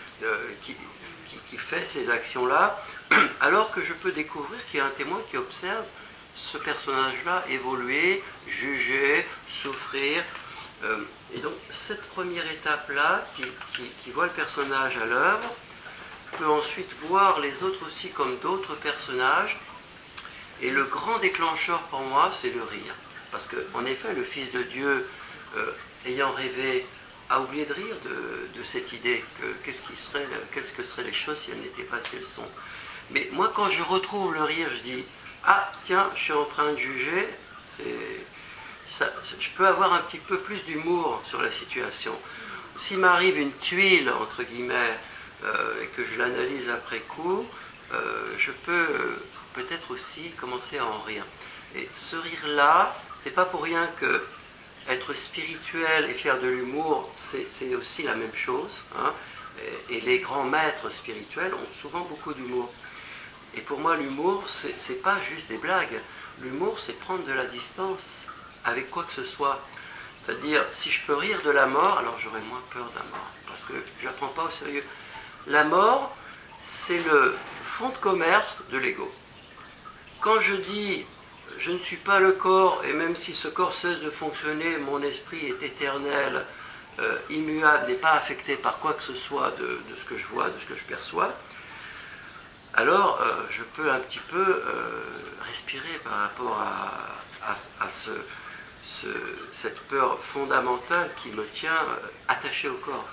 fait ces actions-là, alors que je peux découvrir qu'il y a un témoin qui observe ce personnage-là évoluer, juger, souffrir. Et donc cette première étape-là, qui voit le personnage à l'œuvre, peut ensuite voir les autres aussi comme d'autres personnages. Et le grand déclencheur pour moi, c'est le rire. Parce qu'en effet, le Fils de Dieu, ayant rêvé, a oublié de rire de cette idée que qu'est-ce que seraient les choses si elles n'étaient pas ce qu'elles sont. Mais moi, quand je retrouve le rire, je dis « Ah, tiens, je suis en train de juger », je peux avoir un petit peu plus d'humour sur la situation. S'il m'arrive une tuile, entre guillemets, et que je l'analyse après coup, je peux peut-être aussi commencer à en rire. Et ce rire-là, c'est pas pour rien que être spirituel et faire de l'humour, c'est aussi la même chose. Hein. Et les grands maîtres spirituels ont souvent beaucoup d'humour. Et pour moi, l'humour, c'est pas juste des blagues. L'humour, c'est prendre de la distance avec quoi que ce soit. C'est-à-dire, si je peux rire de la mort, alors j'aurai moins peur de la mort. Parce que je la prends pas au sérieux. La mort, c'est le fonds de commerce de l'ego. Quand je dis je ne suis pas le corps, et même si ce corps cesse de fonctionner, mon esprit est éternel, immuable, n'est pas affecté par quoi que ce soit de ce que je vois, de ce que je perçois, alors je peux un petit peu respirer par rapport à cette peur fondamentale qui me tient attaché au corps.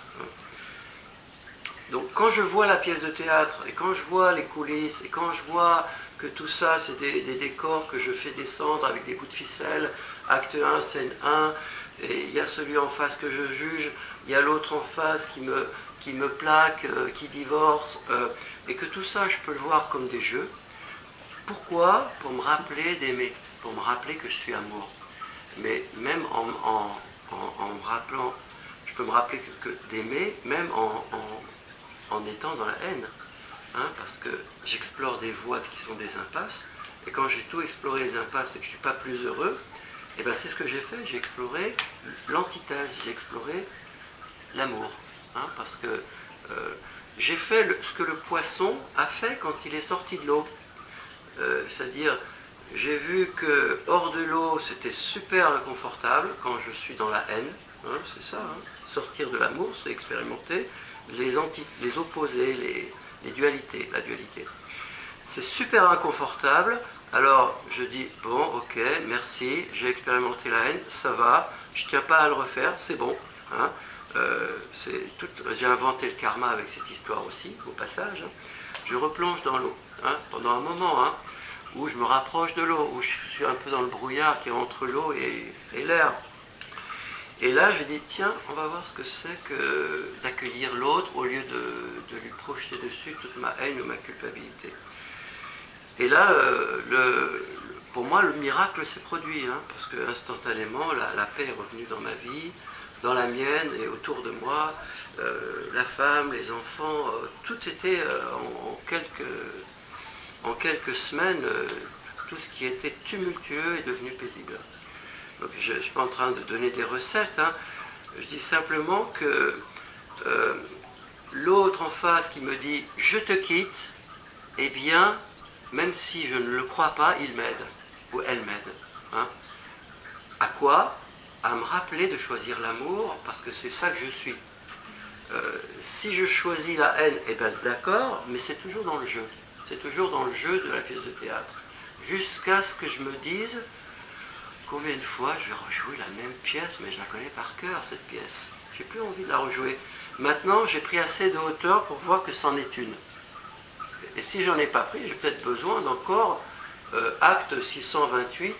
Donc quand je vois la pièce de théâtre, et quand je vois les coulisses, et quand je vois que tout ça, c'est des décors que je fais descendre avec des bouts de ficelle, acte 1, scène 1, et il y a celui en face que je juge, il y a l'autre en face qui me plaque, qui divorce, et que tout ça, je peux le voir comme des jeux. Pourquoi? Pour me rappeler d'aimer, pour me rappeler que je suis amour. Mais même en me rappelant, je peux me rappeler que d'aimer, même en étant dans la haine. Hein, parce que j'explore des voies qui sont des impasses, et quand j'ai tout exploré les impasses et que je ne suis pas plus heureux, et ben c'est ce que j'ai fait, j'ai exploré l'antithèse, j'ai exploré l'amour. Hein, parce que j'ai fait ce que le poisson a fait quand il est sorti de l'eau. C'est-à-dire, j'ai vu que hors de l'eau, c'était super inconfortable quand je suis dans la haine. Hein, c'est ça, hein. Sortir de l'amour, c'est expérimenter les opposés, les dualités, la dualité. C'est super inconfortable, alors je dis, bon, ok, merci, j'ai expérimenté la haine, ça va, je ne tiens pas à le refaire, c'est bon. Hein, j'ai inventé le karma avec cette histoire aussi, au passage. Hein. Je replonge dans l'eau, hein, pendant un moment, hein, où je me rapproche de l'eau, où je suis un peu dans le brouillard qui est entre l'eau et l'air. Et là, je dis, tiens, on va voir ce que c'est que d'accueillir l'autre au lieu de lui projeter dessus toute ma haine ou ma culpabilité. Et là, pour moi, le miracle s'est produit, hein, parce que instantanément, la paix est revenue dans ma vie, dans la mienne et autour de moi, la femme, les enfants, tout était en quelques semaines, tout ce qui était tumultueux est devenu paisible. Donc, je ne suis pas en train de donner des recettes, hein. Je dis simplement que l'autre en face qui me dit « je te quitte », eh bien, même si je ne le crois pas, il m'aide, ou elle m'aide. Hein. À quoi? À me rappeler de choisir l'amour, parce que c'est ça que je suis. Si je choisis la haine, eh bien d'accord, mais c'est toujours dans le jeu. C'est toujours dans le jeu de la pièce de théâtre. Jusqu'à ce que je me dise, combien de fois je vais rejouer la même pièce, mais je la connais par cœur, cette pièce. J'ai plus envie de la rejouer. Maintenant, j'ai pris assez de hauteur pour voir que c'en est une. Et si j'en ai pas pris, j'ai peut-être besoin d'encore acte 628,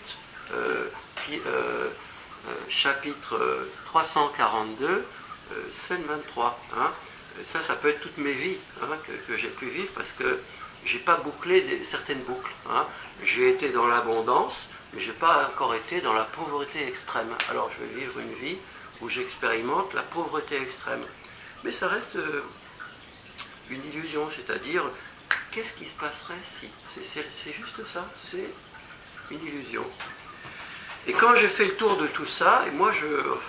chapitre 342, scène 23. Hein. Ça peut être toutes mes vies que j'ai pu vivre parce que j'ai pas bouclé certaines boucles. Hein. J'ai été dans l'abondance, mais j'ai pas encore été dans la pauvreté extrême. Alors je vais vivre une vie où j'expérimente la pauvreté extrême. Mais ça reste une illusion, c'est-à-dire, qu'est-ce qui se passerait si? C'est juste ça, c'est une illusion. Et quand j'ai fait le tour de tout ça, et moi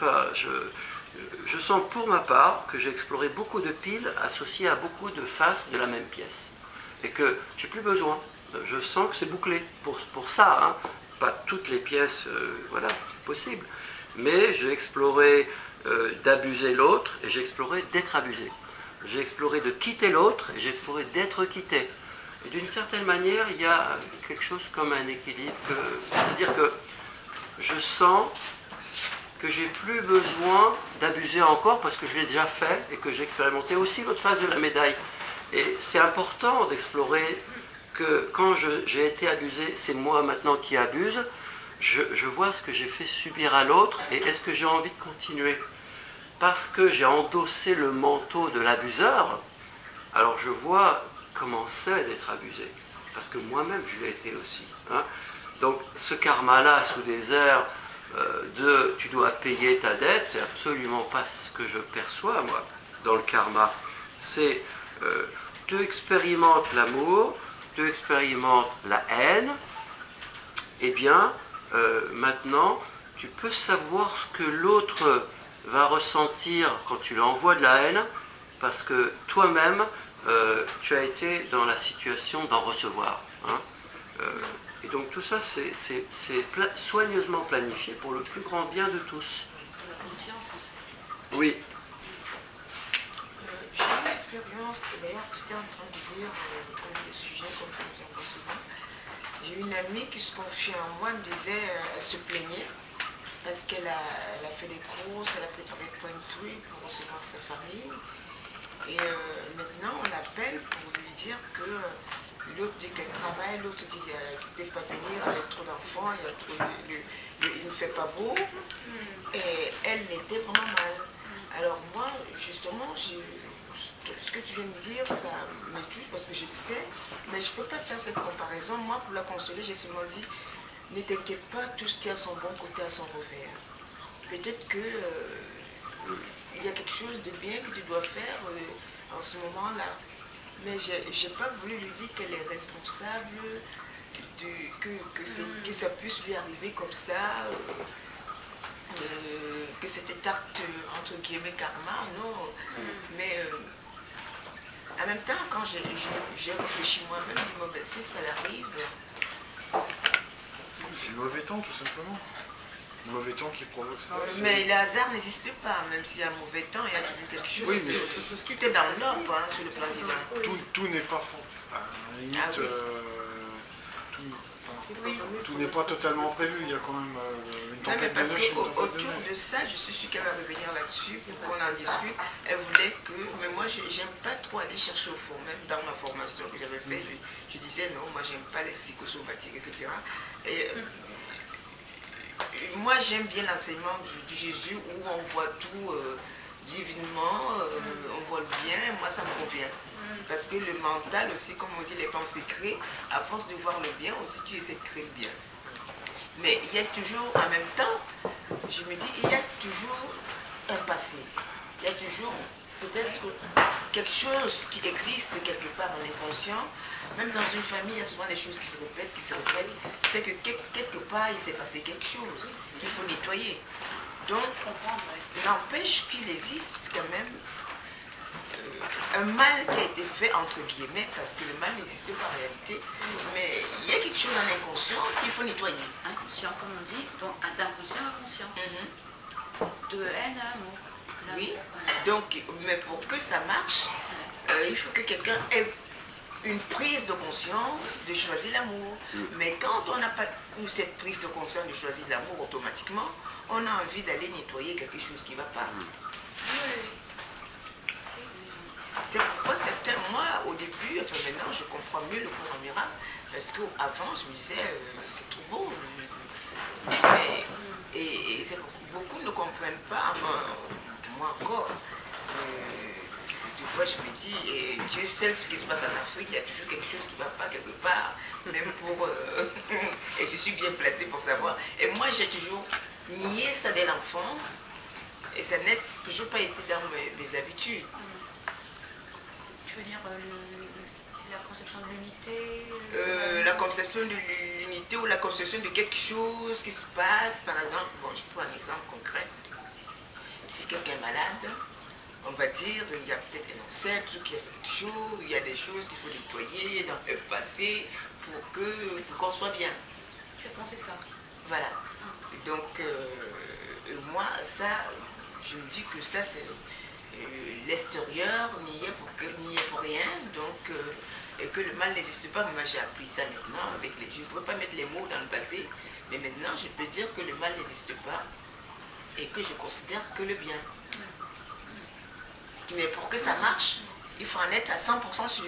je sens pour ma part que j'ai exploré beaucoup de piles associées à beaucoup de faces de la même pièce. Et que j'ai plus besoin. Je sens que c'est bouclé pour ça. Hein. Pas toutes les pièces voilà, possibles. Mais j'ai exploré d'abuser l'autre et j'ai exploré d'être abusé. J'ai exploré de quitter l'autre et j'ai exploré d'être quitté. Et d'une certaine manière, il y a quelque chose comme un équilibre. C'est-à-dire que je sens que j'ai plus besoin d'abuser encore parce que je l'ai déjà fait et que j'ai expérimenté aussi l'autre face de la médaille. Et c'est important d'explorer que quand j'ai été abusé, c'est moi maintenant qui abuse. Je vois ce que j'ai fait subir à l'autre et est-ce que j'ai envie de continuer? Parce que j'ai endossé le manteau de l'abuseur, alors je vois comment c'est d'être abusé. Parce que moi-même, je l'ai été aussi. Hein. Donc ce karma-là, sous des airs de tu dois payer ta dette, c'est absolument pas ce que je perçois, moi, dans le karma. C'est tu expérimentes l'amour, tu expérimentes la haine, eh bien, maintenant, tu peux savoir ce que l'autre va ressentir quand tu lui envoies de la haine, parce que toi-même, tu as été dans la situation d'en recevoir. Hein. Et donc tout ça, c'est soigneusement planifié pour le plus grand bien de tous. La conscience. Oui. J'ai une expérience, d'ailleurs tu étais en train de dire le sujet, comme tu nous en vois souvent. J'ai une amie qui se confiait en moi, elle me disait, elle se plaignait parce qu'elle a fait des courses, elle a préparé plein de trucs pour recevoir sa famille. Et maintenant on l'appelle pour lui dire que l'autre dit qu'elle travaille, l'autre dit qu'ils ne peuvent pas venir avec trop d'enfants, il ne fait pas beau. Et elle était vraiment mal. Alors moi, justement, ce que tu viens de dire, ça me touche parce que je le sais, mais je ne peux pas faire cette comparaison. Moi, pour la consoler, j'ai seulement dit, ne t'inquiète pas, tout ce qui a son bon côté a son revers. Peut-être qu'il y a quelque chose de bien que tu dois faire en ce moment-là. Mais je n'ai pas voulu lui dire qu'elle est responsable, que ça puisse lui arriver comme ça, que c'était acte, entre guillemets, karma, non. Mais en même temps, quand j'ai réfléchi moi-même, je me dis, ben, si ça l'arrive... C'est le mauvais temps, tout simplement. Le mauvais temps qui provoque ça. Mais le hasard n'existe pas, même s'il y a un mauvais temps, il y a toujours quelque chose. Oui, mais tout est dans l'ordre, hein, sur le plan divin. Tout n'est pas faux. À la limite, tout n'est pas totalement prévu. Il y a quand même une tempête de neige. Autour de ça, je suis sûre qu'elle va revenir là-dessus pour qu'on en discute. Elle voulait que... Mais moi, j'aime pas trop aller chercher au fond. Même dans ma formation que j'avais faite, je disais non, moi, j'aime pas les psychosomatiques, etc. Et moi, j'aime bien l'enseignement du Jésus où on voit tout divinement, on voit le bien. Moi, ça me convient. Parce que le mental aussi, comme on dit, les pensées créées, à force de voir le bien, aussi tu essaies de créer le bien. Mais il y a toujours, en même temps, je me dis, il y a toujours un passé. Il y a toujours peut-être quelque chose qui existe quelque part dans l'inconscient. Même dans une famille, il y a souvent des choses qui se répètent. C'est que quelque part, il s'est passé quelque chose qu'il faut nettoyer. Donc, n'empêche qu'il existe quand même un mal qui a été fait, entre guillemets, parce que le mal n'existe pas en réalité, mais il y a quelque chose dans l'inconscient qu'il faut nettoyer. Inconscient, comme on dit, donc d'inconscient à conscient. De haine à amour. Oui, donc, mais pour que ça marche, il faut que quelqu'un ait une prise de conscience de choisir l'amour. Mais quand on n'a pas eu cette prise de conscience de choisir l'amour, automatiquement, on a envie d'aller nettoyer quelque chose qui ne va pas. C'est pourquoi moi, au début, enfin maintenant, je comprends mieux le cours en miracle, parce qu'avant, je me disais, c'est trop beau. Et beaucoup ne comprennent pas, enfin, moi encore. Des fois, je me dis, et Dieu sait ce qui se passe en Afrique, il y a toujours quelque chose qui ne va pas quelque part, même pour... et je suis bien placée pour savoir. Et moi, j'ai toujours nié ça dès l'enfance, et ça n'a toujours pas été dans mes habitudes. Tu veux dire la conception de l'unité la conception de l'unité ou la conception de quelque chose qui se passe, par exemple, bon, je prends un exemple concret. Si quelqu'un est malade, on va dire, il y a peut-être un ancêtre qui a fait quelque chose, il y a des choses qu'il faut nettoyer dans le passé pour qu'on soit bien. Tu as pensé ça? Voilà. Donc, moi, ça, je me dis que ça, c'est l'extérieur n'y est pour rien, donc, et que le mal n'existe pas. Moi, j'ai appris ça maintenant, je ne pouvais pas mettre les mots dans le passé, mais maintenant, je peux dire que le mal n'existe pas et que je considère que le bien. Mais pour que ça marche, il faut en être à 100% sûr.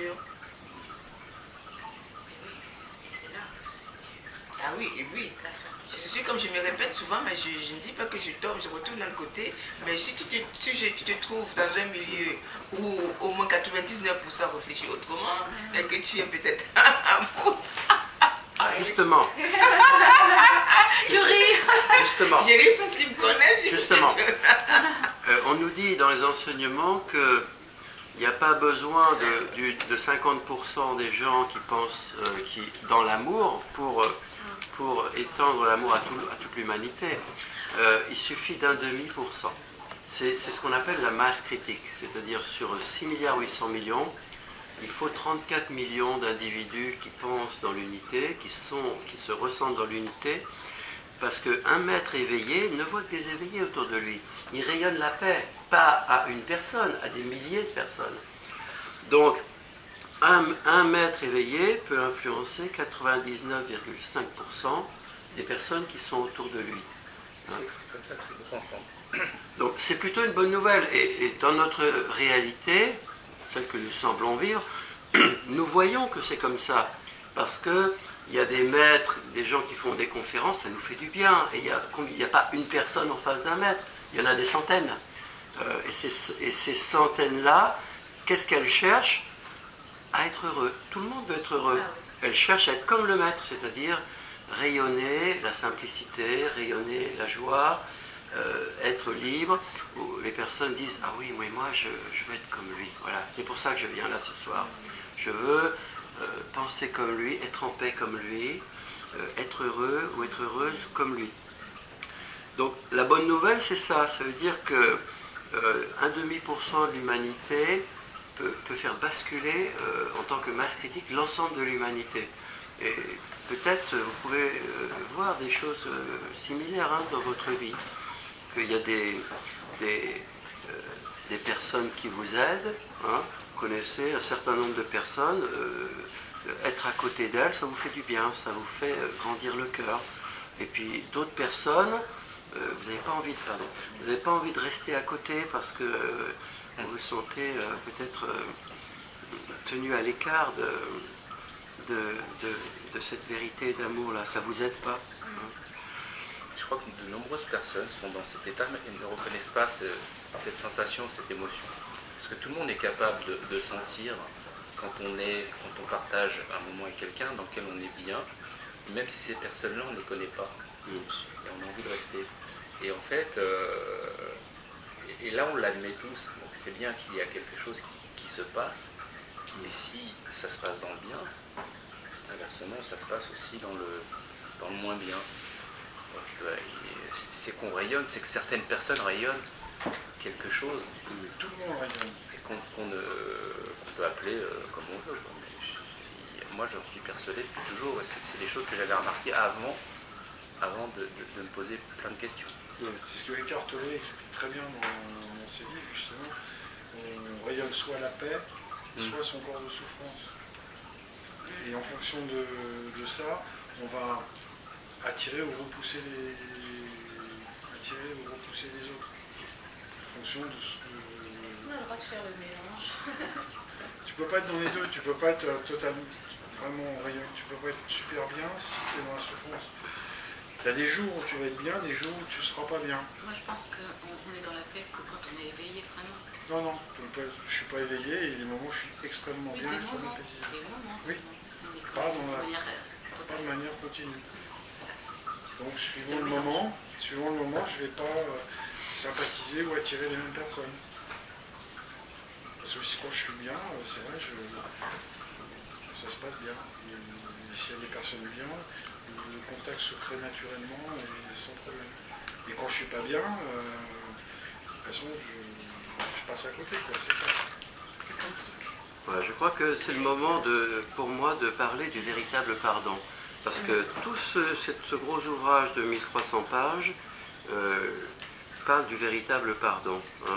Ah oui, et oui. C'est comme je me répète souvent, mais je ne dis pas que je tombe, je retourne dans le côté. Mais si tu te trouves dans un milieu où au moins 99% réfléchit autrement, et que tu es peut-être un pour ça. Justement. Tu ris. Justement. Je ris parce qu'ils me connaissent. Justement. On nous dit dans les enseignements que il n'y a pas besoin de 50% des gens qui pensent dans l'amour pour étendre l'amour à toute l'humanité. Il suffit d'un demi%. C'est ce qu'on appelle la masse critique, c'est-à-dire sur 6,8 milliards, il faut 34 millions d'individus qui pensent dans l'unité, qui se ressentent dans l'unité, parce qu'un maître éveillé ne voit que des éveillés autour de lui. Il rayonne la paix, pas à une personne, à des milliers de personnes. Donc, un maître éveillé peut influencer 99,5% des personnes qui sont autour de lui. Hein? C'est comme ça que c'est grand. Donc c'est plutôt une bonne nouvelle. Et dans notre réalité, celle que nous semblons vivre, nous voyons que c'est comme ça. Parce qu'il y a des maîtres, des gens qui font des conférences, ça nous fait du bien. Et il n'y a pas une personne en face d'un maître, il y en a des centaines. Et ces centaines-là, qu'est-ce qu'elles cherchent? À être heureux. Tout le monde veut être heureux. Elle cherche à être comme le maître, c'est-à-dire rayonner la simplicité, rayonner la joie, être libre. Où les personnes disent « Ah oui, moi je veux être comme lui. » Voilà, c'est pour ça que je viens là ce soir. Je veux penser comme lui, être en paix comme lui, être heureux ou être heureuse comme lui. Donc la bonne nouvelle, c'est ça. Ça veut dire que 1,5% de l'humanité peut faire basculer en tant que masse critique l'ensemble de l'humanité. Et peut-être vous pouvez voir des choses similaires dans votre vie, qu'il y a des personnes qui vous aident, hein, vous connaissez un certain nombre de personnes, être à côté d'elles, ça vous fait du bien, ça vous fait grandir le cœur. Et puis d'autres personnes, vous n'avez pas envie de rester à côté parce que vous vous sentez peut-être tenu à l'écart de cette vérité d'amour-là. Ça ne vous aide pas. Je crois que de nombreuses personnes sont dans cet état, mais elles ne reconnaissent pas cette sensation, cette émotion. Parce que tout le monde est capable de sentir quand on partage un moment avec quelqu'un dans lequel on est bien, même si ces personnes-là, on ne les connaît pas. Et on a envie de rester. Et en fait... Et là, on l'admet tous, donc c'est bien qu'il y a quelque chose qui se passe, mais si ça se passe dans le bien, inversement, ça se passe aussi dans le moins bien. Donc, c'est qu'on rayonne, c'est que certaines personnes rayonnent quelque chose. Tout le monde rayonne. Et qu'on peut appeler comme on veut. Mais moi, j'en suis persuadé depuis toujours, et c'est des choses que j'avais remarquées avant de me poser plein de questions. C'est ce que Eckhart Tolle explique très bien dans ses livres, justement. On rayonne soit la paix, soit son corps de souffrance. Et en fonction de ça, on va attirer ou repousser les autres. En fonction de ce que... On a le droit de faire le mélange. Tu peux pas être dans les deux, tu peux pas être totalement vraiment rayon, tu peux pas être super bien si tu es dans la souffrance. Tu as des jours où tu vas être bien, des jours où tu ne seras pas bien. Moi, je pense qu'on est dans la paix que quand on est éveillé, vraiment. Non, je ne suis pas éveillé et les moments où je suis extrêmement Mais bien des et ça me moments, plaisir. des moments, Oui. on est Pas de manière Pas de manière continue. Donc C'est suivant le moment, je ne vais pas sympathiser ou attirer les mêmes personnes. Parce que aussi quand je suis bien, c'est vrai, ça se passe bien. Et s'il y a des personnes bien, le contact se crée naturellement et sans problème. Et quand je suis pas bien, de toute façon, je passe à côté, quoi, c'est ça. C'est quantique. Ouais, je crois que c'est le moment pour moi de parler du véritable pardon. Parce que tout ce gros ouvrage de 1300 pages parle du véritable pardon. Hein.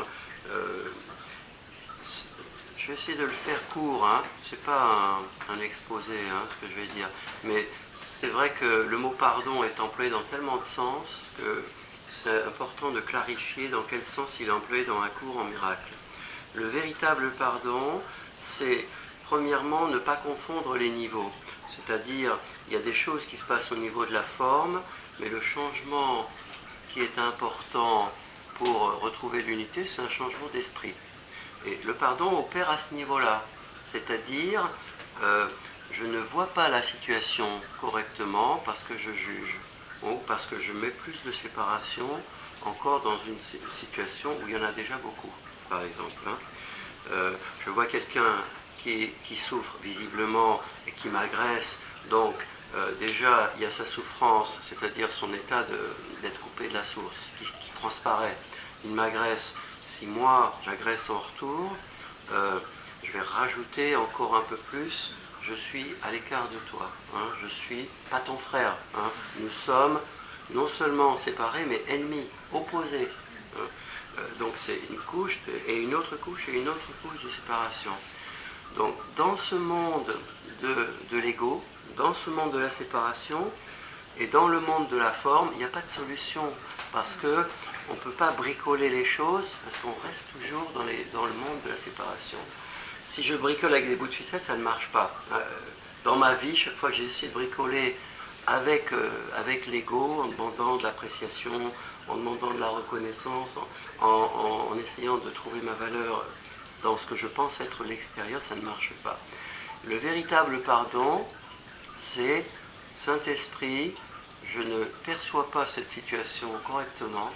Je vais essayer de le faire court, hein. C'est pas un exposé, hein, ce que je vais dire. Mais c'est vrai que le mot pardon est employé dans tellement de sens que c'est important de clarifier dans quel sens il est employé dans un cours en miracle. Le véritable pardon, c'est premièrement ne pas confondre les niveaux. C'est-à-dire, il y a des choses qui se passent au niveau de la forme, mais le changement qui est important pour retrouver l'unité, c'est un changement d'esprit. Et le pardon opère à ce niveau-là. C'est-à-dire, je ne vois pas la situation correctement parce que je juge, ou parce que je mets plus de séparation encore dans une situation où il y en a déjà beaucoup, par exemple. Hein. Je vois quelqu'un qui souffre visiblement et qui m'agresse, donc déjà il y a sa souffrance, c'est-à-dire son état d'être coupé de la source, qui transparaît. Il m'agresse. Si moi j'agresse en retour, je vais rajouter encore un peu plus, je suis à l'écart de toi, hein, je suis pas ton frère. Hein. Nous sommes non seulement séparés, mais ennemis, opposés. Hein. Donc c'est une couche, et une autre couche, et une autre couche de séparation. Donc dans ce monde de l'ego, dans ce monde de la séparation, et dans le monde de la forme, il n'y a pas de solution, parce que on ne peut pas bricoler les choses, parce qu'on reste toujours dans le monde de la séparation. Si je bricole avec des bouts de ficelle, ça ne marche pas. Dans ma vie, chaque fois que j'ai essayé de bricoler avec l'ego, en demandant de l'appréciation, en demandant de la reconnaissance, en essayant de trouver ma valeur dans ce que je pense être l'extérieur, ça ne marche pas. Le véritable pardon, c'est Saint-Esprit, je ne perçois pas cette situation correctement,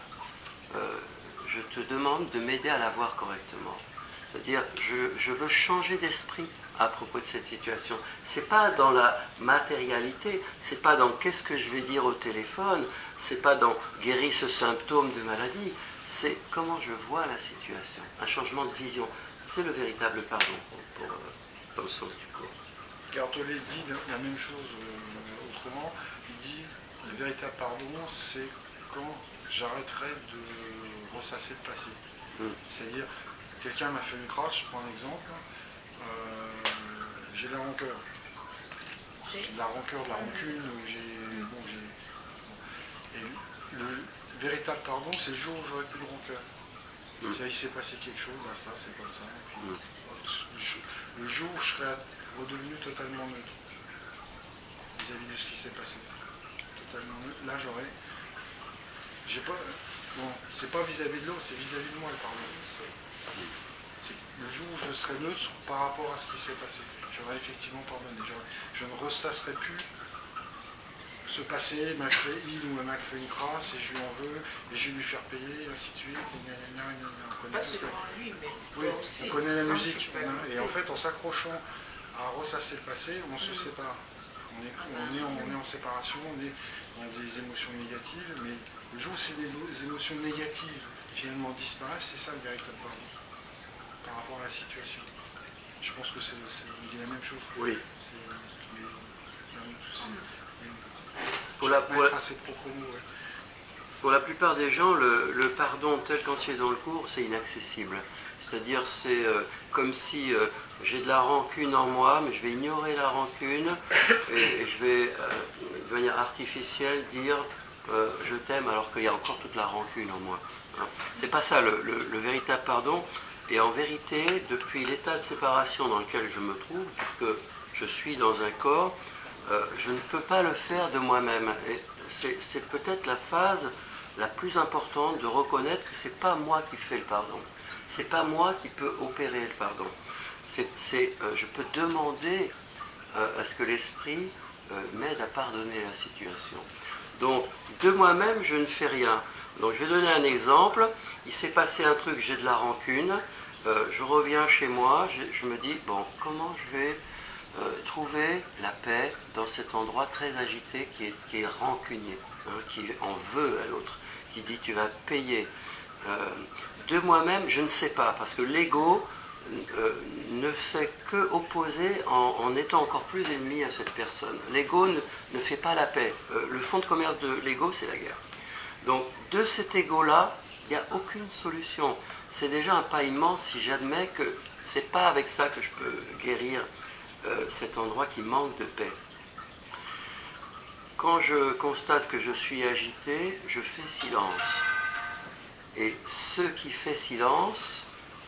je te demande de m'aider à la voir correctement. C'est-à-dire, je veux changer d'esprit à propos de cette situation. C'est pas dans la matérialité, c'est pas dans qu'est-ce que je vais dire au téléphone, c'est pas dans guérir ce symptôme de maladie, c'est comment je vois la situation, un changement de vision. C'est le véritable pardon dans le sens du cours. Cartelet dit la même chose autrement. Il dit le véritable pardon, c'est quand j'arrêterai de ressasser le passé. C'est-à-dire, quelqu'un m'a fait une crasse, je prends un exemple, j'ai de la rancœur. J'ai de la rancœur, de la rancune, et le véritable pardon, c'est le jour où j'aurai plus de rancœur. Il s'est passé quelque chose, ben ça, c'est comme ça. Puis, le jour où je serai redevenu totalement neutre vis-à-vis de ce qui s'est passé. Totalement neutre. Là, c'est pas vis-à-vis de l'autre, c'est vis-à-vis de moi le pardon. C'est le jour où je serai neutre par rapport à ce qui s'est passé. J'aurai effectivement pardonné. Je ne ressasserai plus ce passé, m'a fait ou m'a fait une crasse et je lui en veux et je vais lui faire payer, et ainsi de suite. On connaît tout ça. Lui, mais oui, aussi, on connaît la musique. Et en fait, en s'accrochant à ressasser le passé, on se sépare. On est en séparation, on est dans des émotions négatives, mais le jour où ces émotions négatives finalement disparaissent, c'est ça le véritable pardon par rapport à la situation. Je pense que on dit la même chose. Oui. Pour ses propres mots, ouais. Pour la plupart des gens, le pardon tel qu'il est dans le cours, c'est inaccessible. C'est-à-dire, c'est comme si j'ai de la rancune en moi, mais je vais ignorer la rancune et je vais, de manière artificielle, dire je t'aime alors qu'il y a encore toute la rancune en moi. Hein. C'est pas ça le véritable pardon. Et en vérité, depuis l'état de séparation dans lequel je me trouve, puisque je suis dans un corps, je ne peux pas le faire de moi-même. Et c'est peut-être la phase la plus importante de reconnaître que c'est pas moi qui fais le pardon. C'est pas moi qui peux opérer le pardon. Je peux demander à ce que l'esprit m'aide à pardonner la situation. Donc, de moi-même, je ne fais rien. Donc, je vais donner un exemple. Il s'est passé un truc, j'ai de la rancune. Je reviens chez moi, je me dis, bon, comment je vais trouver la paix dans cet endroit très agité qui est rancunier, hein, qui en veut à l'autre, qui dit tu vas payer. De moi-même, je ne sais pas, parce que l'ego ne sait que opposer en étant encore plus ennemi à cette personne. L'ego ne fait pas la paix. Le fonds de commerce de l'ego, c'est la guerre. Donc, de cet ego-là, il n'y a aucune solution. C'est déjà un pas immense si j'admets que c'est pas avec ça que je peux guérir cet endroit qui manque de paix. Quand je constate que je suis agité, je fais silence. Et ce qui fait silence,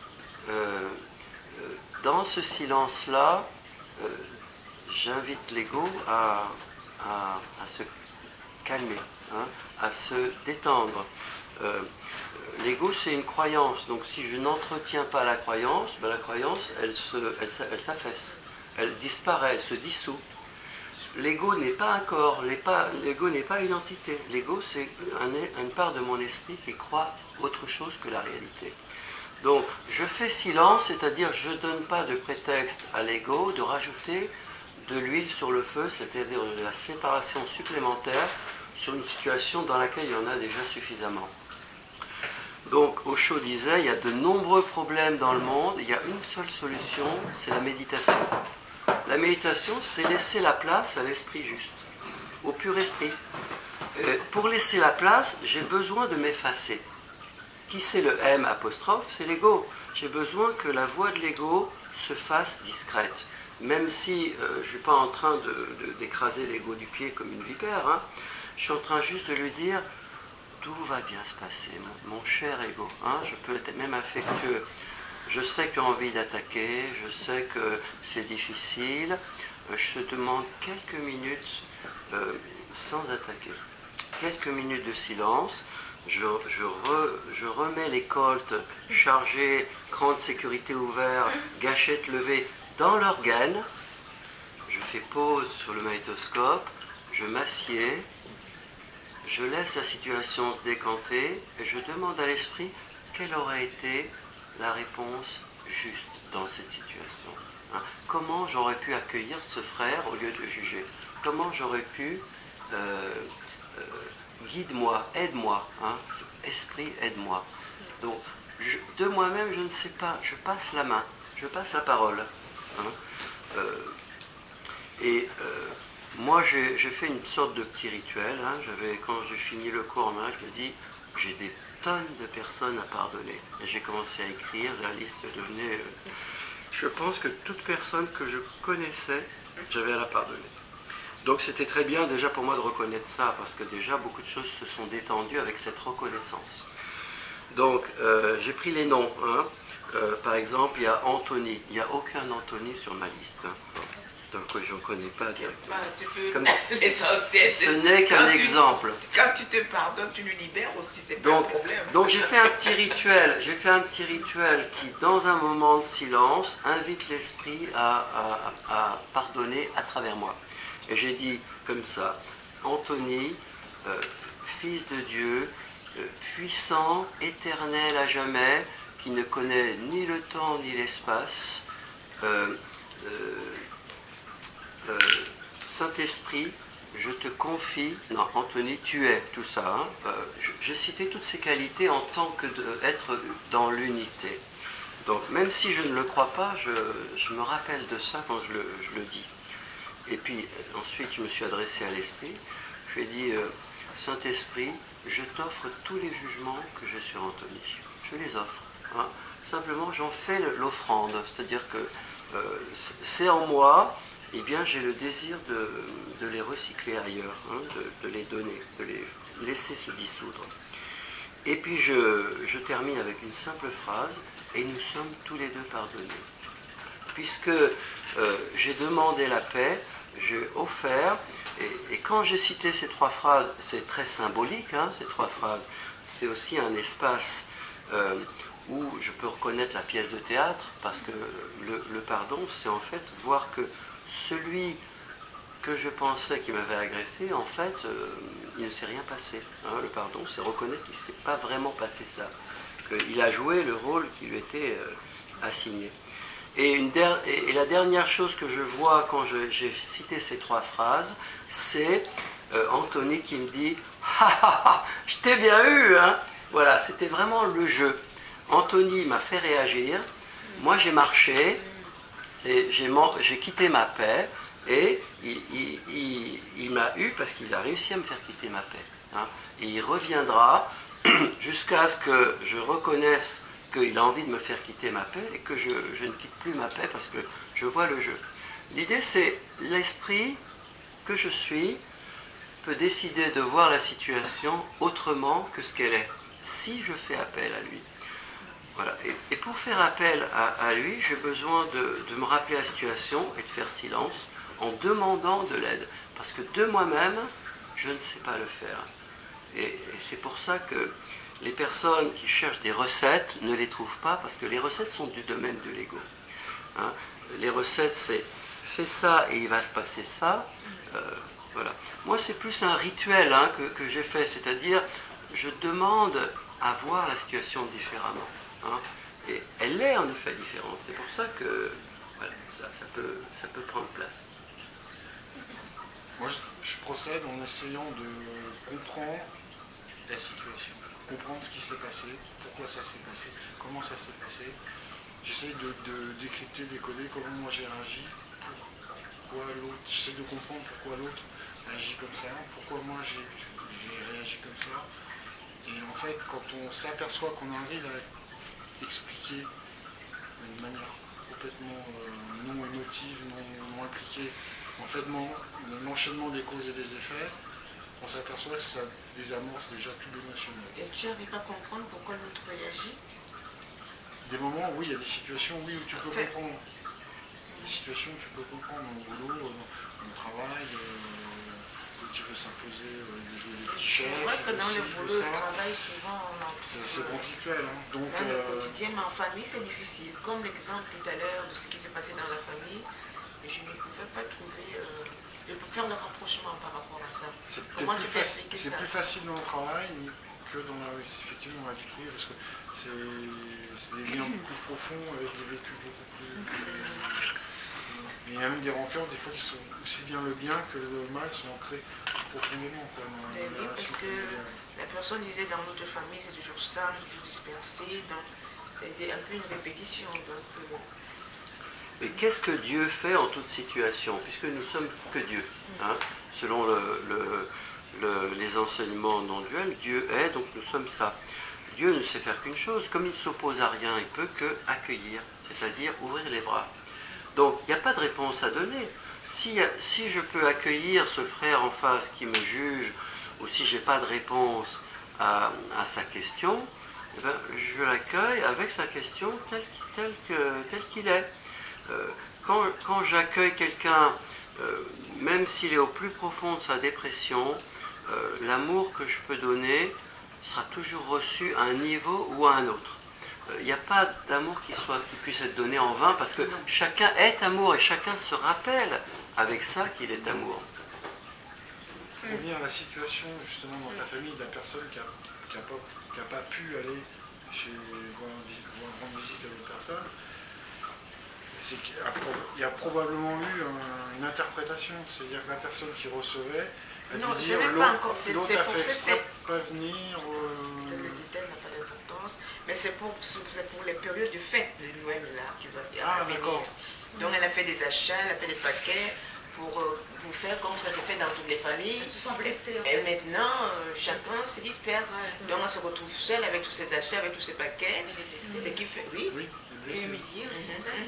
dans ce silence-là, j'invite l'ego à se calmer, hein, à se détendre. L'ego, c'est une croyance. Donc, si je n'entretiens pas la croyance, ben, la croyance, elle s'affaisse, elle disparaît, elle se dissout. L'ego n'est pas un corps, l'ego n'est pas une entité. L'ego, c'est une part de mon esprit qui croit autre chose que la réalité. Donc, je fais silence, c'est-à-dire je ne donne pas de prétexte à l'ego de rajouter de l'huile sur le feu, c'est-à-dire de la séparation supplémentaire sur une situation dans laquelle il y en a déjà suffisamment. Donc, Osho disait, il y a de nombreux problèmes dans le monde, il y a une seule solution, c'est la méditation. La méditation, c'est laisser la place à l'esprit juste, au pur esprit. Pour laisser la place, j'ai besoin de m'effacer. Qui c'est le M apostrophe? C'est l'ego. J'ai besoin que la voix de l'ego se fasse discrète. Même si je ne suis pas en train d'écraser l'ego du pied comme une vipère, hein, je suis en train juste de lui dire tout va bien se passer, mon cher ego. Hein, je peux être même affectueux. Je sais que tu as envie d'attaquer, je sais que c'est difficile. Je te demande quelques minutes sans attaquer. Quelques minutes de silence. Je remets les coltes chargées, cran de sécurité ouvert, gâchette levée dans l'organe. Je fais pause sur le magnétoscope. Je m'assieds. Je laisse la situation se décanter et je demande à l'esprit quelle aurait été la réponse juste dans cette situation. Hein? Comment j'aurais pu accueillir ce frère au lieu de le juger? Comment j'aurais pu guide-moi, aide-moi, hein? Esprit, aide-moi. Donc, de moi-même, je ne sais pas, je passe la main, je passe la parole. Hein? Moi, j'ai fait une sorte de petit rituel. Hein. Quand j'ai fini le cours en main, je me dis, j'ai des tonnes de personnes à pardonner. Et j'ai commencé à écrire, la liste devenait... je pense que toute personne que je connaissais, j'avais à la pardonner. Donc c'était très bien déjà pour moi de reconnaître ça, parce que déjà beaucoup de choses se sont détendues avec cette reconnaissance. Donc j'ai pris les noms. Hein. Par exemple, il y a Anthony. Il n'y a aucun Anthony sur ma liste. Hein. Donc je ne connais pas directement. Ce n'est qu'un exemple. Quand tu te pardonnes, tu nous libères aussi, c'est pas un problème. Donc j'ai fait un petit rituel. J'ai fait un petit rituel qui, dans un moment de silence, invite l'esprit à pardonner à travers moi. Et j'ai dit comme ça, Anthony, fils de Dieu, puissant, éternel à jamais, qui ne connaît ni le temps ni l'espace, Saint-Esprit, je te confie, non, Anthony, tu es, tout ça. Hein, j'ai cité toutes ces qualités en tant que d'être dans l'unité. Donc, même si je ne le crois pas, je me rappelle de ça quand je le dis. Et puis, ensuite, je me suis adressé à l'Esprit. Je lui ai dit, Saint-Esprit, je t'offre tous les jugements que j'ai sur Anthony. Je les offre. Hein. Simplement, j'en fais l'offrande. C'est-à-dire que c'est en moi, et bien j'ai le désir de les recycler ailleurs, hein, de les donner, de les laisser se dissoudre. Et puis je termine avec une simple phrase, et nous sommes tous les deux pardonnés. Puisque j'ai demandé la paix, j'ai offert, et quand j'ai cité ces 3 phrases, c'est très symbolique, hein, ces 3 phrases, c'est aussi un espace où je peux reconnaître la pièce de théâtre, parce que le pardon, c'est en fait voir que celui que je pensais qui m'avait agressé, en fait, il ne s'est rien passé. Hein. Le pardon, c'est reconnaître qu'il ne s'est pas vraiment passé ça, qu'il a joué le rôle qui lui était assigné. Et la dernière chose que je vois quand j'ai cité ces 3 phrases, c'est Anthony qui me dit « Ah ah ah, je t'ai bien eu hein !» Voilà, c'était vraiment le jeu. Anthony m'a fait réagir, moi j'ai marché, et j'ai quitté ma paix, et il m'a eu parce qu'il a réussi à me faire quitter ma paix. Hein. Et il reviendra jusqu'à ce que je reconnaisse qu'il a envie de me faire quitter ma paix et que je ne quitte plus ma paix parce que je vois le jeu. L'idée, c'est l'esprit que je suis peut décider de voir la situation autrement que ce qu'elle est, si je fais appel à lui. Voilà. Et pour faire appel à lui, j'ai besoin de me rappeler la situation et de faire silence en demandant de l'aide. Parce que de moi-même, je ne sais pas le faire. Et c'est pour ça que les personnes qui cherchent des recettes ne les trouvent pas, parce que les recettes sont du domaine de l'ego. Hein. Les recettes, c'est fais ça et il va se passer ça. Voilà. Moi, c'est plus un rituel hein, que j'ai fait, c'est-à-dire je demande à voir la situation différemment. Hein. Et elle est en effet différente. C'est pour ça que voilà, ça peut prendre place. Moi, je procède en essayant de comprendre la situation, comprendre ce qui s'est passé, pourquoi ça s'est passé, comment ça s'est passé. J'essaie de décrypter, décoder comment moi j'ai réagi, pourquoi l'autre. J'essaie de comprendre pourquoi l'autre agit comme ça, pourquoi moi j'ai réagi comme ça. Et en fait, quand on s'aperçoit qu'on arrive à expliquer d'une manière complètement non émotive, non impliquée, en fait, l'enchaînement des causes et des effets, on s'aperçoit que ça désamorce déjà tout l'émotionnel. Et tu n'arrives pas à comprendre pourquoi l'autre réagit? Des moments, oui, il y a des situations, oui, où tu peux comprendre. Des situations où tu peux comprendre dans le boulot, dans le travail, où tu veux s'imposer, de jouer des petits chefs. C'est vrai que dans le boulot, le travail, souvent, c'est conflictuel. Hein. Donc, dans le quotidien, mais en famille, c'est difficile. Comme l'exemple tout à l'heure de ce qui s'est passé dans la famille, je ne pouvais pas trouver... je peux faire le rapprochement par rapport à ça. Comment tu peux expliquer ça? C'est plus facile dans le travail que dans effectivement dans la vie privée, parce que c'est des liens beaucoup plus profonds, avec des vécus beaucoup plus... Il y a même des rancœurs, des fois, qui sont aussi bien le bien que le mal sont ancrés profondément. Quoi, oui, parce que la personne disait dans notre famille, c'est toujours ça, toujours dispersé, donc c'est un peu une répétition. Donc, Et qu'est-ce que Dieu fait en toute situation, puisque nous sommes que Dieu, hein, selon les enseignements non duels, Dieu est, donc nous sommes ça. Dieu ne sait faire qu'une chose, comme il ne s'oppose à rien, il peut que accueillir, c'est-à-dire ouvrir les bras. Donc il n'y a pas de réponse à donner. Si je peux accueillir ce frère en face qui me juge, ou si je n'ai pas de réponse à sa question, eh bien, je l'accueille avec sa question tel qu'il est. Quand j'accueille quelqu'un, même s'il est au plus profond de sa dépression, l'amour que je peux donner sera toujours reçu à un niveau ou à un autre. Il n'y a pas d'amour qui puisse être donné en vain, parce que chacun est amour et chacun se rappelle avec ça qu'il est amour. Pour revenir à la situation justement dans ta famille de la personne qui n'a pas pu aller rendre visite à une personne, c'est qu'il y a probablement eu une interprétation, c'est-à-dire que la personne qui recevait a dû dire l'autre a fait exprès pas venir. Le détail n'a pas d'importance, mais c'est pour les périodes de fête de Noël là, tu vas bien. Ah d'accord. Donc elle a fait des achats, elle a fait des paquets, pour faire comme ça se fait dans toutes les familles. Elles se sont blessées. En Et fait. maintenant, chacun se disperse. Ouais. Donc on se retrouve seul avec tous ses achats, avec tous ses paquets. Elle est blessée. Ce qui fait, oui. Oui, Et blessé. humiliée aussi.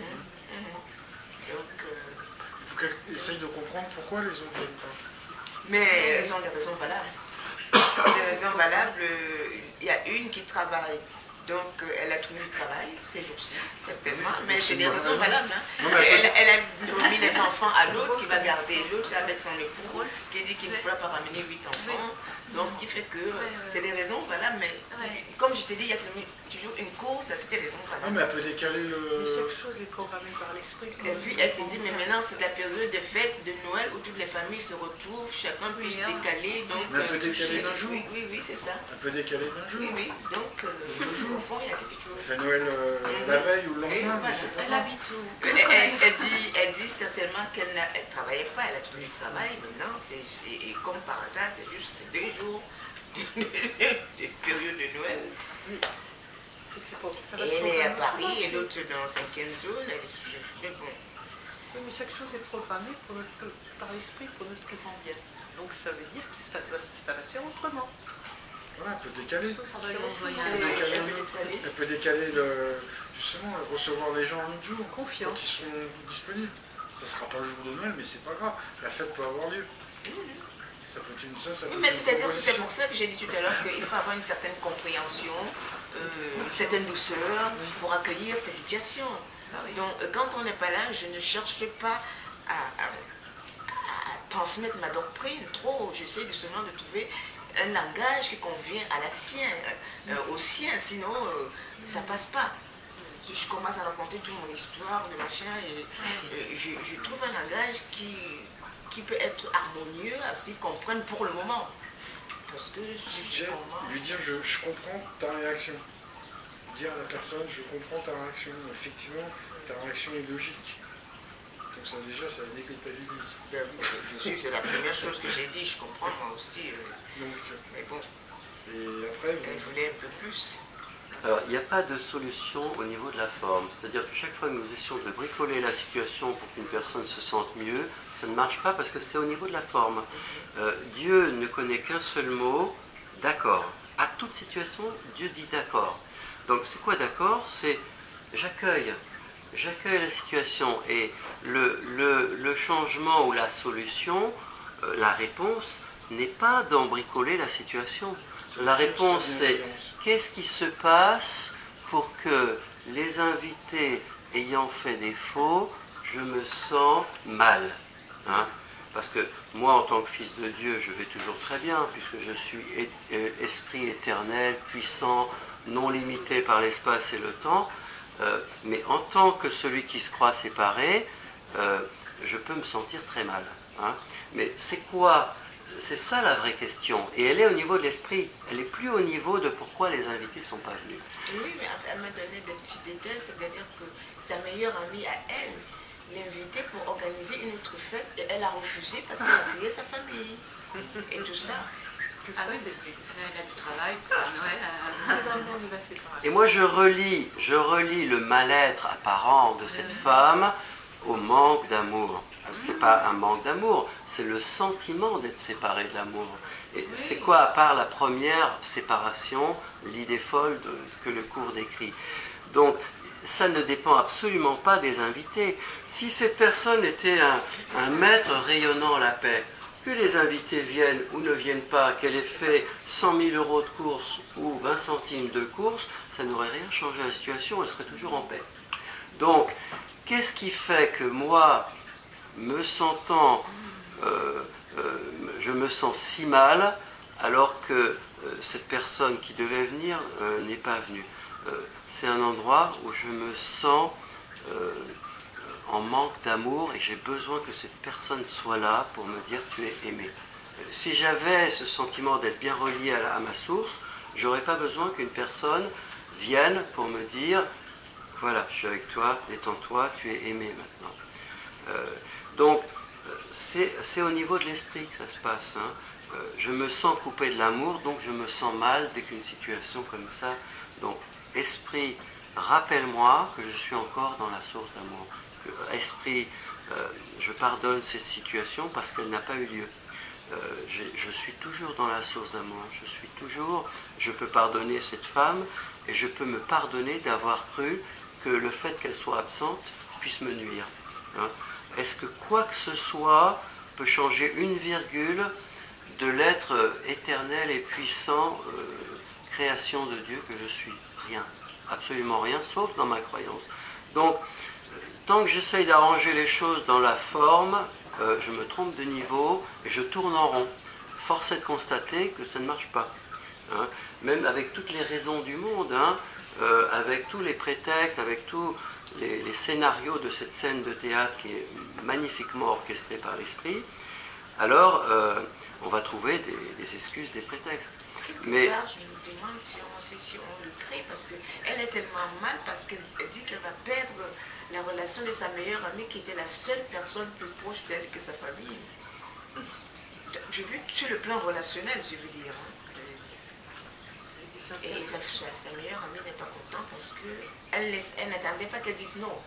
Donc, Il faut qu'elle essaye de comprendre pourquoi les autres ne viennent pas. mais elles ont des raisons valables. Des raisons valables, il y a une qui travaille. Donc elle a trouvé du travail ces jours-ci, certainement, mais c'est des raisons valables. Hein. Non, mais Elle a mis les enfants à l'autre qui va garder l'autre avec son époux, qui dit qu'il ne pourra pas ramener 8 enfants. Donc ce qui fait que c'est des raisons valables, mais comme je t'ai dit, il y a toujours une cause à ces raisons Non, valables. mais elle peut décaler Mais le... chaque chose est programmée par l'esprit. Et puis elle s'est dit, mais maintenant c'est la période de fête de Noël où toutes les familles se retrouvent, chacun peut se décaler. Donc, Mais elle peut décaler d'un jour. Oui, c'est ça. Elle peut décaler d'un jour. Oui, donc au fond il y a quelque chose. Elle fait Noël la veille ou le lendemain, mais voilà. c'est pas Elle grave. habite où? Elle dit sincèrement qu'elle ne travaillait pas, elle a trouvé du travail, maintenant, et comme par hasard, c'est juste ces 2 jours de période de Noël. Oui, c'est pas ça va Et se elle est à programmer Paris autrement, et l'autre dans la 5e zone, elle est bon. Oui, mais chaque chose est programmée par l'esprit pour notre plus grand bien. Donc ça veut dire qu'il va s'installer autrement. Voilà, elle peut décaler. On va lui envoyer Elle un peut décaler, Elle peut décaler. elle peut décaler justement, recevoir les gens un autre jour, quand Confiance. ils sont disponibles. Ça ne sera pas le jour de Noël, mais c'est pas grave. La fête peut avoir lieu. Ça peut être ça peut Oui, mais être une c'est-à-dire que c'est proposition. pour ça que j'ai dit tout à l'heure qu'il faut avoir une certaine compréhension, une certaine douceur pour accueillir ces situations. Donc quand on n'est pas là, je ne cherche pas à transmettre ma doctrine trop. J'essaie seulement de trouver un langage qui convient à la sienne, au sien, sinon ça passe pas. Je commence à raconter toute mon histoire, de machin, et je trouve un langage qui peut être harmonieux à ce qu'ils comprennent pour le moment. Parce que si je commence... Lui dire je comprends ta réaction. Dire à la personne je comprends ta réaction. Effectivement, ta réaction est logique. Donc ça déjà, ça déculpabilise. C'est la première chose que j'ai dit, je comprends moi aussi. Donc, Mais bon, et après, elle voulait un peu plus. Alors, il n'y a pas de solution au niveau de la forme. C'est-à-dire que chaque fois que nous essayons de bricoler la situation pour qu'une personne se sente mieux, ça ne marche pas parce que c'est au niveau de la forme. Dieu ne connaît qu'un seul mot, d'accord. À toute situation, Dieu dit d'accord. Donc, c'est quoi d'accord? C'est j'accueille la situation et le changement ou la solution, la réponse n'est pas d'embricoler la situation. La réponse c'est qu'est-ce qui se passe pour que les invités ayant fait défaut, je me sens mal, hein? Parce que moi, en tant que fils de Dieu, je vais toujours très bien, puisque je suis esprit éternel, puissant, non limité par l'espace et le temps. Mais en tant que celui qui se croit séparé, je peux me sentir très mal, hein? Mais c'est quoi? C'est ça la vraie question. Et elle est au niveau de l'esprit. Elle n'est plus au niveau de pourquoi les invités ne sont pas venus. Oui, mais elle m'a donné des petits détails, c'est-à-dire que sa meilleure amie à elle l'invitait pour organiser une autre fête et elle a refusé parce qu'elle a crié sa famille. Et tout ça. Ah oui, elle a du travail pour Noël. Dans le monde de la séparation. Et moi, je relis le mal-être apparent de cette femme au manque d'amour. C'est pas un manque d'amour, c'est le sentiment d'être séparé de l'amour. Et c'est quoi, à part la première séparation, l'idée folle que le cours décrit. Donc, ça ne dépend absolument pas des invités. Si cette personne était un maître rayonnant la paix, que les invités viennent ou ne viennent pas, qu'elle ait fait 100 000 euros de course ou 20 centimes de course, ça n'aurait rien changé à la situation, elle serait toujours en paix. Donc, qu'est-ce qui fait que moi, me sentant, je me sens si mal alors que cette personne qui devait venir n'est pas venue? C'est un endroit où je me sens en manque d'amour et j'ai besoin que cette personne soit là pour me dire tu es aimé. Si j'avais ce sentiment d'être bien relié à ma source, j'aurais pas besoin qu'une personne vienne pour me dire voilà, je suis avec toi, détends-toi, tu es aimé maintenant. Donc, c'est au niveau de l'esprit que ça se passe, hein. Je me sens coupé de l'amour, donc je me sens mal dès qu'une situation comme ça. Donc, esprit rappelle-moi que je suis encore dans la source d'amour. Esprit, je pardonne cette situation parce qu'elle n'a pas eu lieu. Je suis toujours dans la source d'amour. Je peux pardonner cette femme et je peux me pardonner d'avoir cru que le fait qu'elle soit absente puisse me nuire. Hein. Est-ce que quoi que ce soit peut changer une virgule de l'être éternel et puissant, création de Dieu que je suis? Rien, absolument rien, sauf dans ma croyance. Donc, tant que j'essaye d'arranger les choses dans la forme, je me trompe de niveau et je tourne en rond. Force est de constater que ça ne marche pas. Hein. Même avec toutes les raisons du monde, hein, avec tous les prétextes, avec tous les scénarios de cette scène de théâtre qui est magnifiquement orchestrée par l'esprit, alors on va trouver des excuses, des prétextes. Mais je me demande si on le crée, parce qu'elle est tellement mal, parce qu'elle dit qu'elle va perdre la relation de sa meilleure amie, qui était la seule personne plus proche d'elle que sa famille. Je veux sur le plan relationnel, je veux dire. Hein. Et sa meilleure amie n'est pas contente parce qu'elle n'attendait pas qu'elle dise non.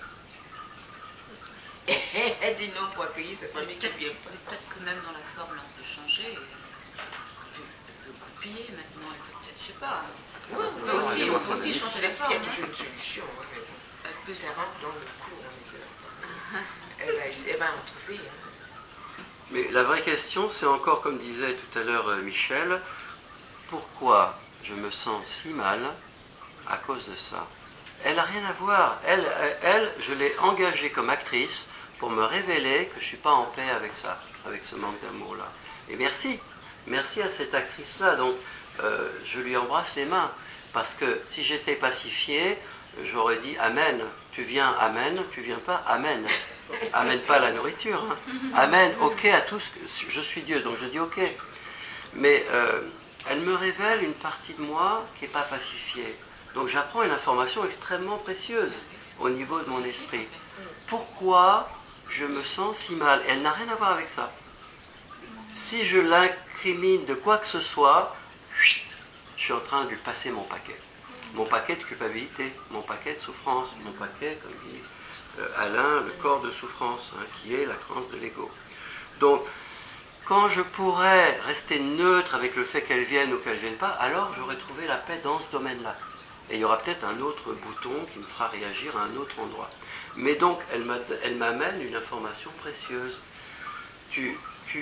Elle dit non pour accueillir sa famille qui vient pas. Peut-être que même dans la forme, on peut changer. Elle peut copier maintenant, elle peut peut-être, je sais pas. On peut aussi changer la forme. Il y a toujours une solution. Hein, elle peut se rendre dans le cours, elle va en trouver. Hein. Mais la vraie question, c'est encore, comme disait tout à l'heure Michel, pourquoi je me sens si mal à cause de ça? Elle n'a rien à voir. Elle, je l'ai engagée comme actrice pour me révéler que je ne suis pas en paix avec ça, avec ce manque d'amour-là. Et merci à cette actrice-là. Donc, je lui embrasse les mains. Parce que si j'étais pacifié, j'aurais dit Amen. Tu viens, Amen. Tu viens pas, Amen. Amen pas la nourriture. Hein. Amen, ok à tout ce que... Je suis Dieu, donc je dis ok. Mais elle me révèle une partie de moi qui n'est pas pacifiée. Donc j'apprends une information extrêmement précieuse au niveau de mon esprit. Pourquoi je me sens si mal? Elle n'a rien à voir avec ça. Si je l'incrimine de quoi que ce soit, je suis en train de lui passer mon paquet. Mon paquet de culpabilité, mon paquet de souffrance, mon paquet, comme dit Alain, le corps de souffrance, hein, qui est la transe de l'ego. Donc, quand je pourrais rester neutre avec le fait qu'elle vienne ou qu'elle ne vienne pas, alors j'aurais trouvé la paix dans ce domaine-là. Et il y aura peut-être un autre bouton qui me fera réagir à un autre endroit. Mais donc, elle m'amène une information précieuse. Tu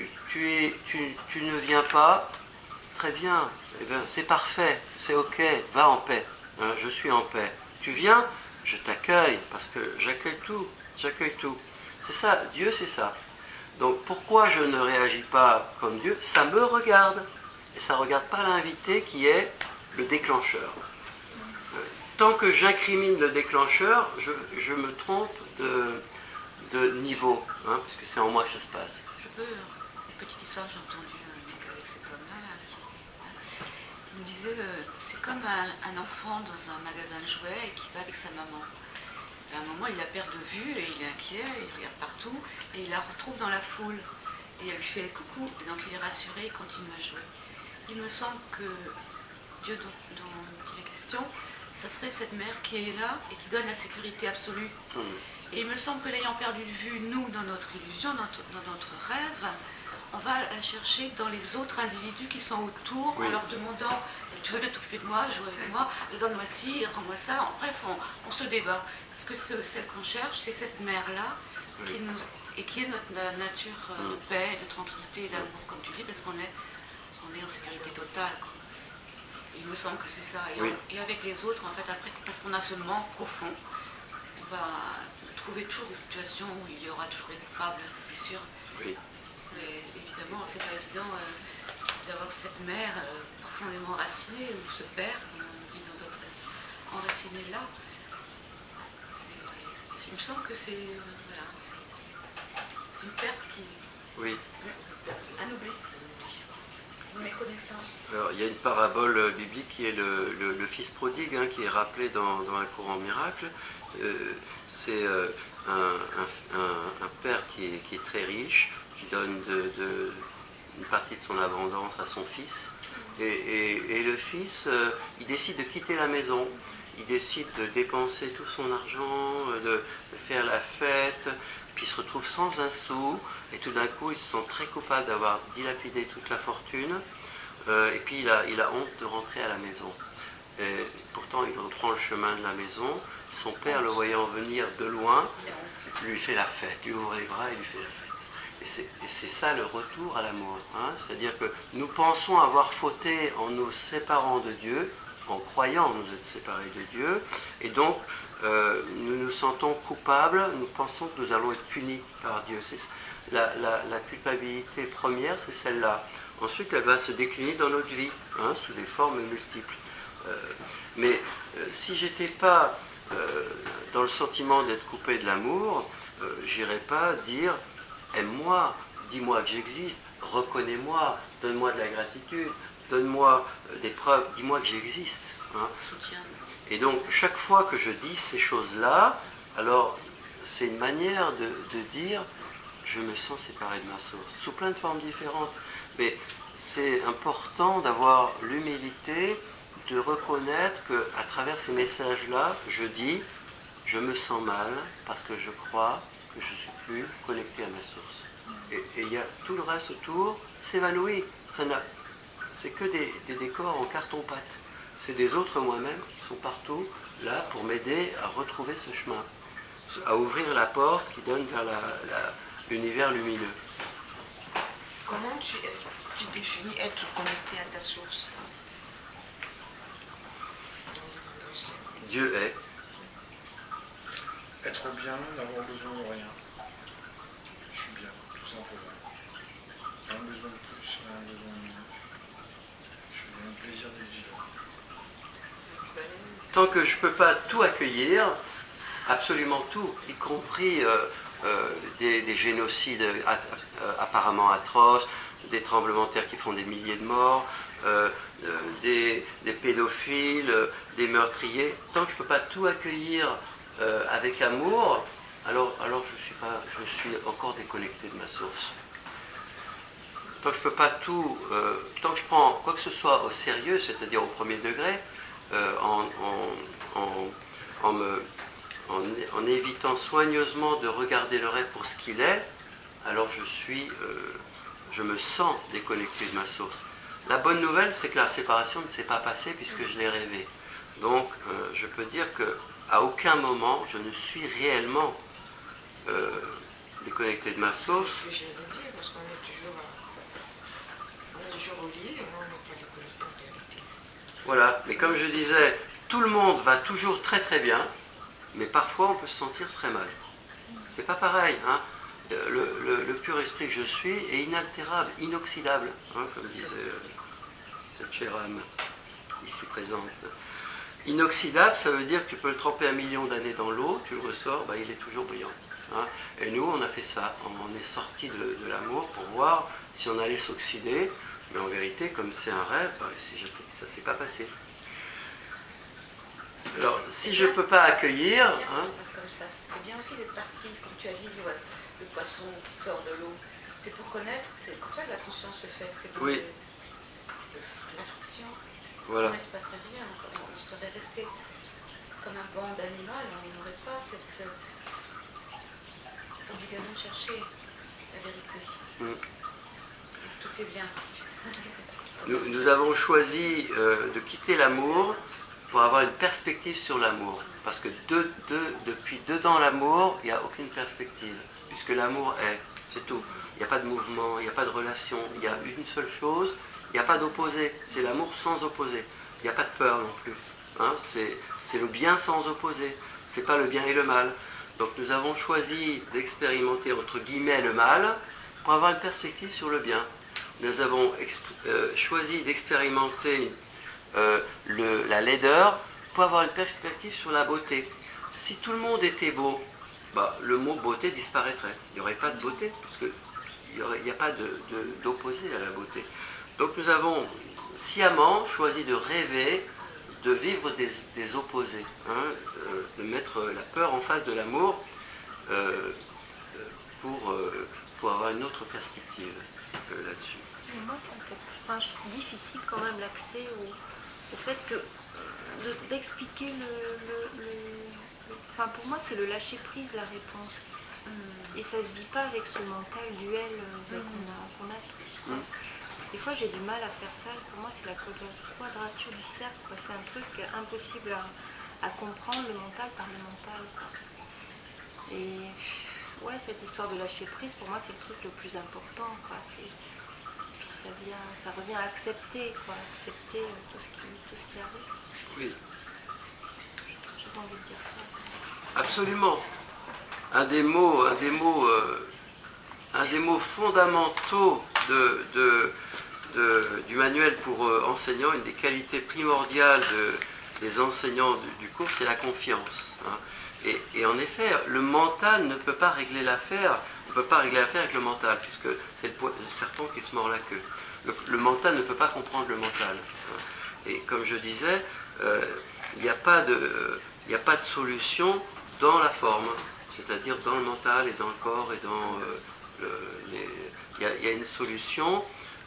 ne viens pas, très bien, eh bien, c'est parfait, c'est ok, va en paix, hein, je suis en paix. Tu viens, je t'accueille, parce que j'accueille tout. C'est ça, Dieu c'est ça. Donc pourquoi je ne réagis pas comme Dieu? Ça me regarde, et ça ne regarde pas l'invité qui est le déclencheur. Tant que j'incrimine le déclencheur, je me trompe de niveau, hein, puisque c'est en moi que ça se passe. Je peux, une petite histoire, j'ai entendu avec cet homme-là, il me disait, c'est comme un enfant dans un magasin de jouets et qui va avec sa maman. Et à un moment, il la perd de vue et il est inquiet, il regarde partout et il la retrouve dans la foule. Et elle lui fait coucou, et donc il est rassuré, il continue à jouer. Il me semble que Dieu dont il est question, ça serait cette mère qui est là et qui donne la sécurité absolue. Et il me semble que l'ayant perdu de vue, nous, dans notre illusion, dans notre rêve, on va la chercher dans les autres individus qui sont autour, en leur demandant « tu veux bien t'occuper de moi, jouer avec moi, donne-moi ci, rends-moi ça ». Bref, on se débat. Parce que celle qu'on cherche, c'est cette mère-là qui est notre nature de paix, de tranquillité et d'amour, comme tu dis, parce qu'on est en sécurité totale. Quoi. Il me semble que c'est ça. Et avec les autres, en fait, après, parce qu'on a ce manque profond, on va trouver toujours des situations où il y aura toujours des coupables, ça c'est sûr. Oui. Mais évidemment, c'est pas évident d'avoir cette mère profondément enracinée, ou ce père, comme on dit dans d'autres, enraciné là. Il me semble que c'est une perte qui... Oui. Un oubli. Une méconnaissance. Alors, il y a une parabole biblique qui est le fils prodigue, hein, qui est rappelé dans un courant miracle. C'est un père qui est très riche, qui donne une partie de son abondance à son fils. Et le fils, il décide de quitter la maison. il décide de dépenser tout son argent, de faire la fête, puis il se retrouve sans un sou, et tout d'un coup il se sent très coupable d'avoir dilapidé toute la fortune, et puis il a honte de rentrer à la maison. Et pourtant il reprend le chemin de la maison, son père le voyant venir de loin, lui fait la fête, lui ouvre les bras et lui fait la fête. Et c'est ça le retour à l'amour, hein. C'est-à-dire que nous pensons avoir fauté en nous séparant de Dieu, en croyant nous être séparés de Dieu, et donc nous nous sentons coupables, nous pensons que nous allons être punis par Dieu. La culpabilité première, c'est celle-là. Ensuite, elle va se décliner dans notre vie, hein, sous des formes multiples. Mais si j'étais pas dans le sentiment d'être coupé de l'amour, j'irais pas dire aime-moi, dis-moi que j'existe, reconnais-moi, donne-moi de la gratitude, donne-moi des preuves, dis-moi que j'existe. Hein. Soutien. Et donc, chaque fois que je dis ces choses-là, alors c'est une manière de dire je me sens séparé de ma source, sous plein de formes différentes. Mais c'est important d'avoir l'humilité de reconnaître qu'à travers ces messages-là, je dis je me sens mal parce que je crois que je ne suis plus connecté à ma source. Et il y a tout le reste autour s'évanouit. C'est que des décors en carton-pâte. C'est des autres moi-même qui sont partout là pour m'aider à retrouver ce chemin, à ouvrir la porte qui donne vers l'univers lumineux. Comment tu définis être connecté à ta source? Dieu est. Être bien, n'avoir besoin de rien. Je suis bien, tout simplement. Rien besoin de plus, rien besoin de moins. J'ai le plaisir d'être vivant. Tant que je ne peux pas tout accueillir, absolument tout, y compris des génocides apparemment atroces, des tremblements de terre qui font des milliers de morts, des pédophiles, des meurtriers, tant que je ne peux pas tout accueillir avec amour, alors je suis encore déconnecté de ma source. Tant que je peux pas tout, tant que je prends quoi que ce soit au sérieux, c'est-à-dire au premier degré, en évitant soigneusement de regarder le rêve pour ce qu'il est, alors je me sens déconnecté de ma source. La bonne nouvelle, c'est que la séparation ne s'est pas passée puisque je l'ai rêvé. Donc, je peux dire qu'à aucun moment, je ne suis réellement déconnecté de ma source. C'est ce que j'allais dire, parce qu'on est toujours relié, on n'est pas déconnecté en réalité. Voilà, mais comme je disais, tout le monde va toujours très très bien, mais parfois on peut se sentir très mal. C'est pas pareil, hein. Le pur esprit que je suis est inaltérable, inoxydable, hein, comme disait cette chère âme ici présente. Inoxydable, ça veut dire que tu peux le tremper 1 million d'années dans l'eau, tu le ressors, il est toujours brillant. Hein. Et nous, on a fait ça, on est sorti de l'amour pour voir si on allait s'oxyder, mais en vérité, comme c'est un rêve, ça ne s'est pas passé. Alors, si je ne peux pas accueillir... C'est bien, ça se passe comme ça. C'est bien aussi d'être parti, comme tu as dit, le poisson qui sort de l'eau. C'est pour connaître, c'est comme ça que la conscience se fait. C'est oui. La friction. Voilà. Sinon, il ne se passerait rien. On serait resté comme un banc d'animal. On n'aurait pas cette obligation de chercher la vérité. Tout est bien. Nous avons choisi de quitter l'amour pour avoir une perspective sur l'amour. Parce que depuis dedans l'amour, il n'y a aucune perspective. Puisque l'amour est, c'est tout. Il n'y a pas de mouvement, il n'y a pas de relation. Il y a une seule chose, il n'y a pas d'opposé. C'est l'amour sans opposé. Il n'y a pas de peur non plus. Hein, c'est le bien sans opposé. C'est pas le bien et le mal. Donc nous avons choisi d'expérimenter entre guillemets le mal pour avoir une perspective sur le bien. Nous avons choisi d'expérimenter la laideur pour avoir une perspective sur la beauté. Si tout le monde était beau, le mot beauté disparaîtrait. Il n'y aurait pas de beauté, puisqu'il n'y a pas d'opposé à la beauté. Donc nous avons sciemment choisi de rêver, de vivre des opposés, hein, de mettre la peur en face de l'amour pour avoir une autre perspective là-dessus. Mais moi, ça me fait je trouve difficile quand même l'accès au fait que d'expliquer Enfin, pour moi, c'est le lâcher-prise, la réponse. Et ça se vit pas avec ce mental duel qu'on a tous, quoi. Des fois, j'ai du mal à faire ça. Pour moi, c'est la quadrature du cercle, quoi. C'est un truc impossible à comprendre, le mental par le mental, quoi. Et ouais, cette histoire de lâcher-prise, pour moi, c'est le truc le plus important, quoi. Puis ça revient à accepter, quoi. Accepter tout ce qui arrive. Oui. J'avais envie de dire ça. Absolument. Un des mots fondamentaux du manuel pour enseignants, une des qualités primordiales des enseignants du cours, c'est la confiance. Hein. Et en effet, le mental ne peut pas régler l'affaire. On ne peut pas régler l'affaire avec le mental, puisque c'est le serpent qui se mord la queue. Le mental ne peut pas comprendre le mental. Hein. Et comme je disais, il n'y a pas de solution dans la forme, c'est-à-dire dans le mental et dans le corps et dans il y a une solution.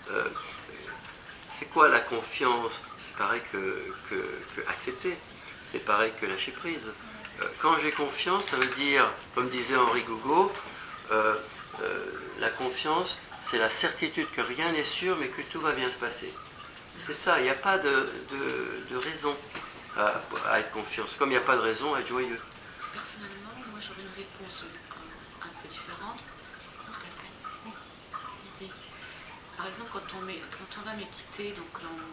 C'est quoi la confiance? C'est pareil que accepter, c'est pareil que lâcher prise. Quand j'ai confiance, ça veut dire, comme disait Henri Gougaud, la confiance, c'est la certitude que rien n'est sûr, mais que tout va bien se passer. C'est ça, il n'y a pas de raison à être confiance, comme il n'y a pas de raison à être joyeux. Personnellement, moi j'aurais une réponse un peu différente. Par exemple, quand on va méditer, donc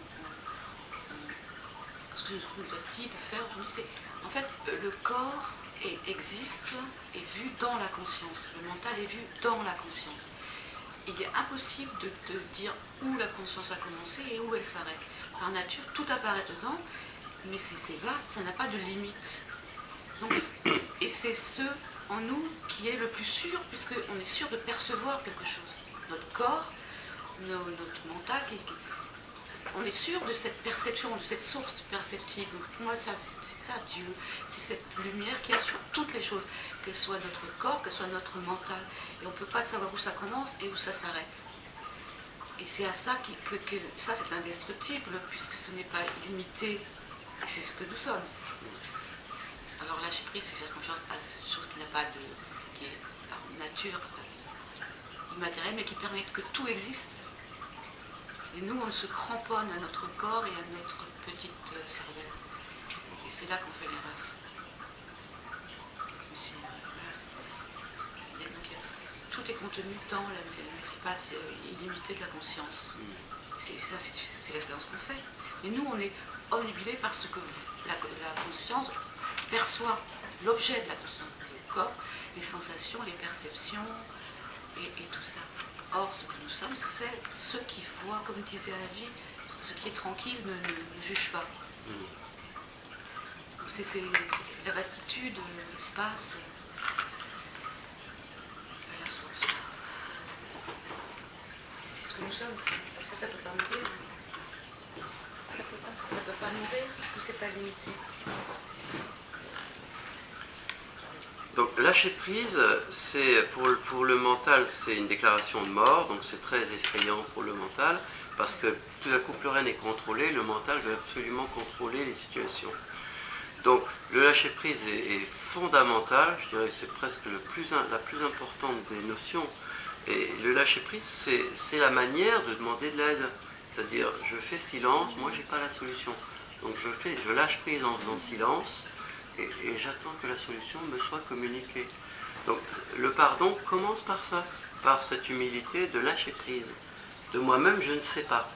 ce que je nous a dit de faire, c'est en fait le corps existe, est vu dans la conscience. Le mental est vu dans la conscience. Il est impossible de dire où la conscience a commencé et où elle s'arrête. Par nature, tout apparaît dedans, mais c'est vaste, ça n'a pas de limite. Donc, et c'est ce en nous qui est le plus sûr, puisqu'on est sûr de percevoir quelque chose. Notre corps, notre mental, on est sûr de cette perception, de cette source perceptive. Donc, pour moi, c'est ça, Dieu. C'est cette lumière qui est sur toutes les choses, qu'elle soit notre corps, qu'elle soit notre mental. Et on ne peut pas savoir où ça commence et où ça s'arrête. Et c'est à ça que ça, c'est indestructible, puisque ce n'est pas limité. Et c'est ce que nous sommes. Alors lâcher prise, c'est faire confiance à cette chose qui n'a pas qui est par nature immatérielle, mais qui permet que tout existe. Et nous, on se cramponne à notre corps et à notre petite cervelle. Et c'est là qu'on fait l'erreur. Tout est contenu dans l'espace illimité de la conscience. Ça, c'est l'expérience qu'on fait. Mais nous, on est omnibulés par ce que la conscience perçoit, l'objet de la conscience, le corps, les sensations, les perceptions et tout ça. Or, ce que nous sommes, c'est ceux qui voient, comme disait Avi, ce qui est tranquille ne juge pas. C'est la vastitude, l'espace, la source. Et c'est ce que nous sommes. Ça peut pas mourir. Ça peut pas mourir parce que c'est pas limité. Donc lâcher prise, c'est pour le mental, c'est une déclaration de mort, donc c'est très effrayant pour le mental, parce que tout à coup plus rien n'est contrôlé, le mental veut absolument contrôler les situations. Donc le lâcher prise est fondamental, je dirais que c'est presque la plus importante des notions. Et le lâcher prise, c'est la manière de demander de l'aide. C'est-à-dire, je fais silence, moi j'ai pas la solution. Donc je lâche prise en faisant silence. Et j'attends que la solution me soit communiquée. Donc le pardon commence par ça, par cette humilité de lâcher prise. De moi-même, je ne sais pas.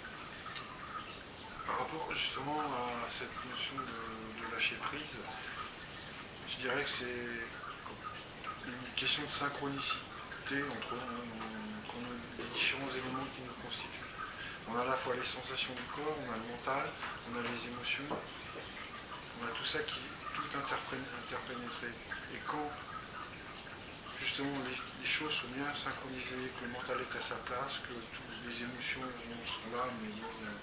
Par rapport justement à cette notion de lâcher prise, je dirais que c'est une question de synchronicité entre les différents éléments qui nous constituent. On a à la fois les sensations du corps, on a le mental, on a les émotions, on a tout ça qui tout interpénétré. Et quand justement les choses sont bien synchronisées, que le mental est à sa place, que toutes les émotions sont là, mais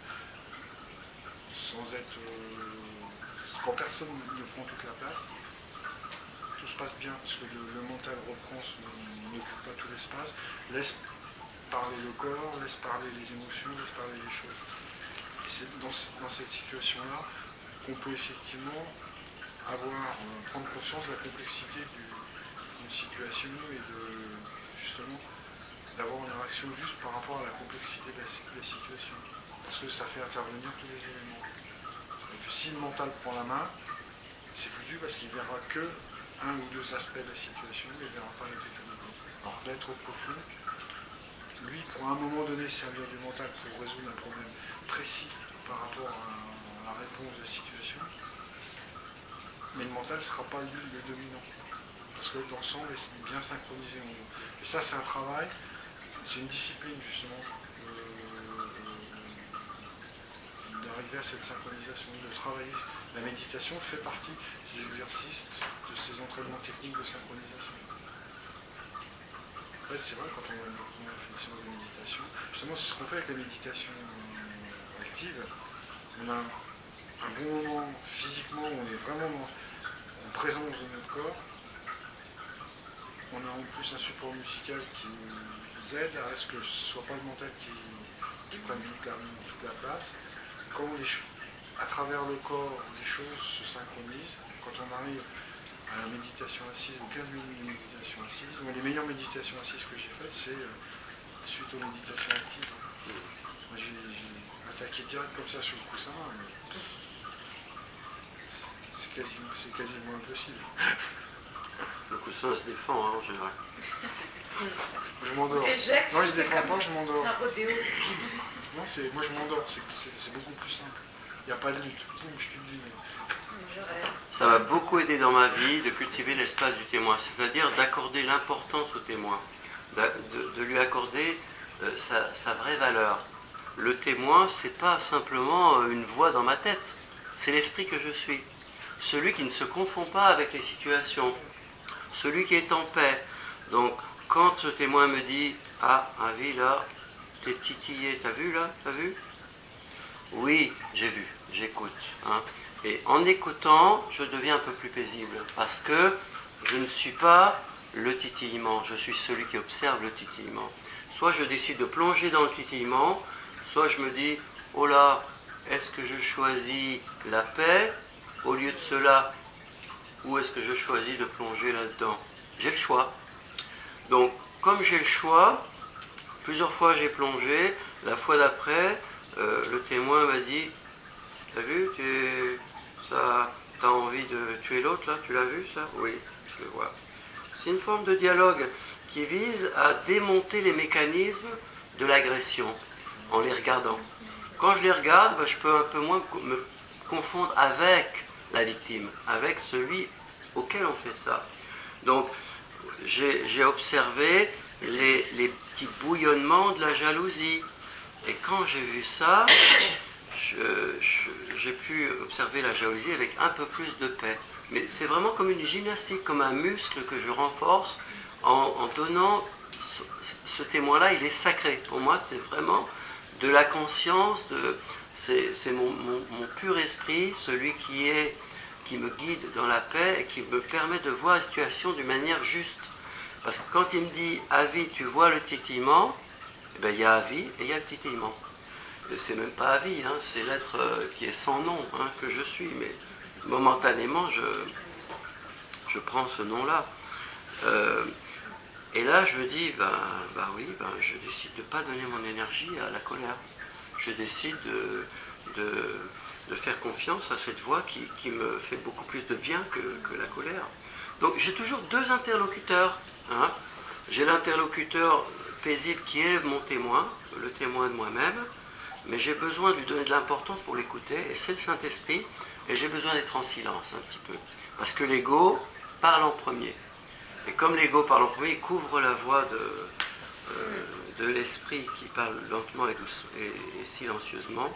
sans être... quand personne ne prend toute la place, tout se passe bien, parce que le mental reprend, n'occupe pas tout l'espace, laisse parler le corps, laisse parler les émotions, laisse parler les choses. Et c'est dans cette situation-là, qu'on peut effectivement prendre conscience de la complexité d'une situation et justement d'avoir une réaction juste par rapport à la complexité de la situation. Parce que ça fait intervenir tous les éléments. Et que si le mental prend la main, c'est foutu parce qu'il ne verra que un ou deux aspects de la situation, il ne verra pas la totalité. Alors que l'être profond, lui, pour un moment donné, servir du mental pour résoudre un problème précis par rapport à la réponse de la situation, mais le mental ne sera pas lui le dominant. Parce que l'ensemble est bien synchronisé en nous. Et ça, c'est un travail, c'est une discipline justement, d'arriver à cette synchronisation, de travailler. La méditation fait partie de ces exercices, de ces entraînements techniques de synchronisation. En fait, c'est vrai, quand on fait une séance de méditation, justement, c'est ce qu'on fait avec la méditation active. On a un bon moment physiquement, on est vraiment en présence de notre corps. On a en plus un support musical qui nous aide à ce que ce ne soit pas le mental qui prenne toute la place. Quand à travers le corps, les choses se synchronisent. Quand on arrive à la méditation assise, aux 15 minutes de méditation assise, moi, les meilleures méditations assises que j'ai faites, c'est suite aux méditations actives. Moi, j'ai attaqué direct comme ça sur le coussin. C'est quasiment impossible. Le coussin se défend hein, en général. Je m'endors. Non, il ne se défend pas, je m'endors. Non, moi je m'endors, c'est beaucoup plus simple. Il n'y a pas de lutte. Boum, je pique du nez. Ça m'a beaucoup aidé dans ma vie de cultiver l'espace du témoin, c'est-à-dire d'accorder l'importance au témoin, de lui accorder sa vraie valeur. Le témoin, c'est pas simplement une voix dans ma tête, c'est l'esprit que je suis. Celui qui ne se confond pas avec les situations, celui qui est en paix. Donc, quand ce témoin me dit « Ah, Avi, là, t'es titillé, t'as vu là, t'as vu ?» Oui, j'ai vu, j'écoute. Hein. Et en écoutant, je deviens un peu plus paisible, parce que je ne suis pas le titillement, je suis celui qui observe le titillement. Soit je décide de plonger dans le titillement, soit je me dis « Oh là, est-ce que je choisis la paix au lieu de cela, ou est-ce que je choisis de plonger là-dedans ?» J'ai le choix. Donc, comme j'ai le choix, plusieurs fois j'ai plongé. La fois d'après, le témoin m'a dit « T'as vu, t'as envie de tuer l'autre là, tu l'as vu ça ?» Oui, je le vois. C'est une forme de dialogue qui vise à démonter les mécanismes de l'agression en les regardant. Quand je les regarde, je peux un peu moins me confondre avec la victime, avec celui auquel on fait ça. Donc, j'ai observé les petits bouillonnements de la jalousie. Et quand j'ai vu ça, j'ai pu observer la jalousie avec un peu plus de paix. Mais c'est vraiment comme une gymnastique, comme un muscle que je renforce en donnant ce témoin-là, il est sacré. Pour moi, c'est vraiment de la conscience, c'est mon pur esprit, celui qui me guide dans la paix et qui me permet de voir la situation d'une manière juste. Parce que quand il me dit « Avi, tu vois le titillement », eh bien, il y a Avi et il y a le titillement. C'est même pas Avi, hein, c'est l'être qui est sans nom, hein, que je suis, mais momentanément, je prends ce nom-là. Et là, je me dis, je décide de ne pas donner mon énergie à la colère. Je décide de faire confiance à cette voix qui me fait beaucoup plus de bien que la colère. Donc j'ai toujours deux interlocuteurs. Hein. J'ai l'interlocuteur paisible qui est mon témoin, le témoin de moi-même, mais j'ai besoin de lui donner de l'importance pour l'écouter, et c'est le Saint-Esprit, et j'ai besoin d'être en silence un petit peu. Parce que l'ego parle en premier. Et comme l'ego parle en premier, il couvre la voix de l'esprit qui parle lentement et silencieusement.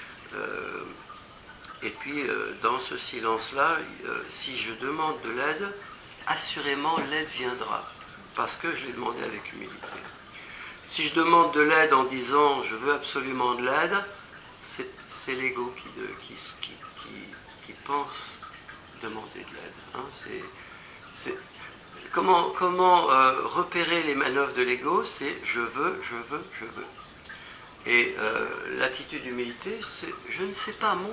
Et puis, dans ce silence-là, si je demande de l'aide, assurément l'aide viendra, parce que je l'ai demandé avec humilité. Si je demande de l'aide en disant « je veux absolument de l'aide », c'est l'ego qui pense demander de l'aide. Hein. Comment repérer les manœuvres de l'ego? C'est « je veux, je veux, je veux ». Et l'attitude d'humilité, c'est « je ne sais pas, montre-moi ».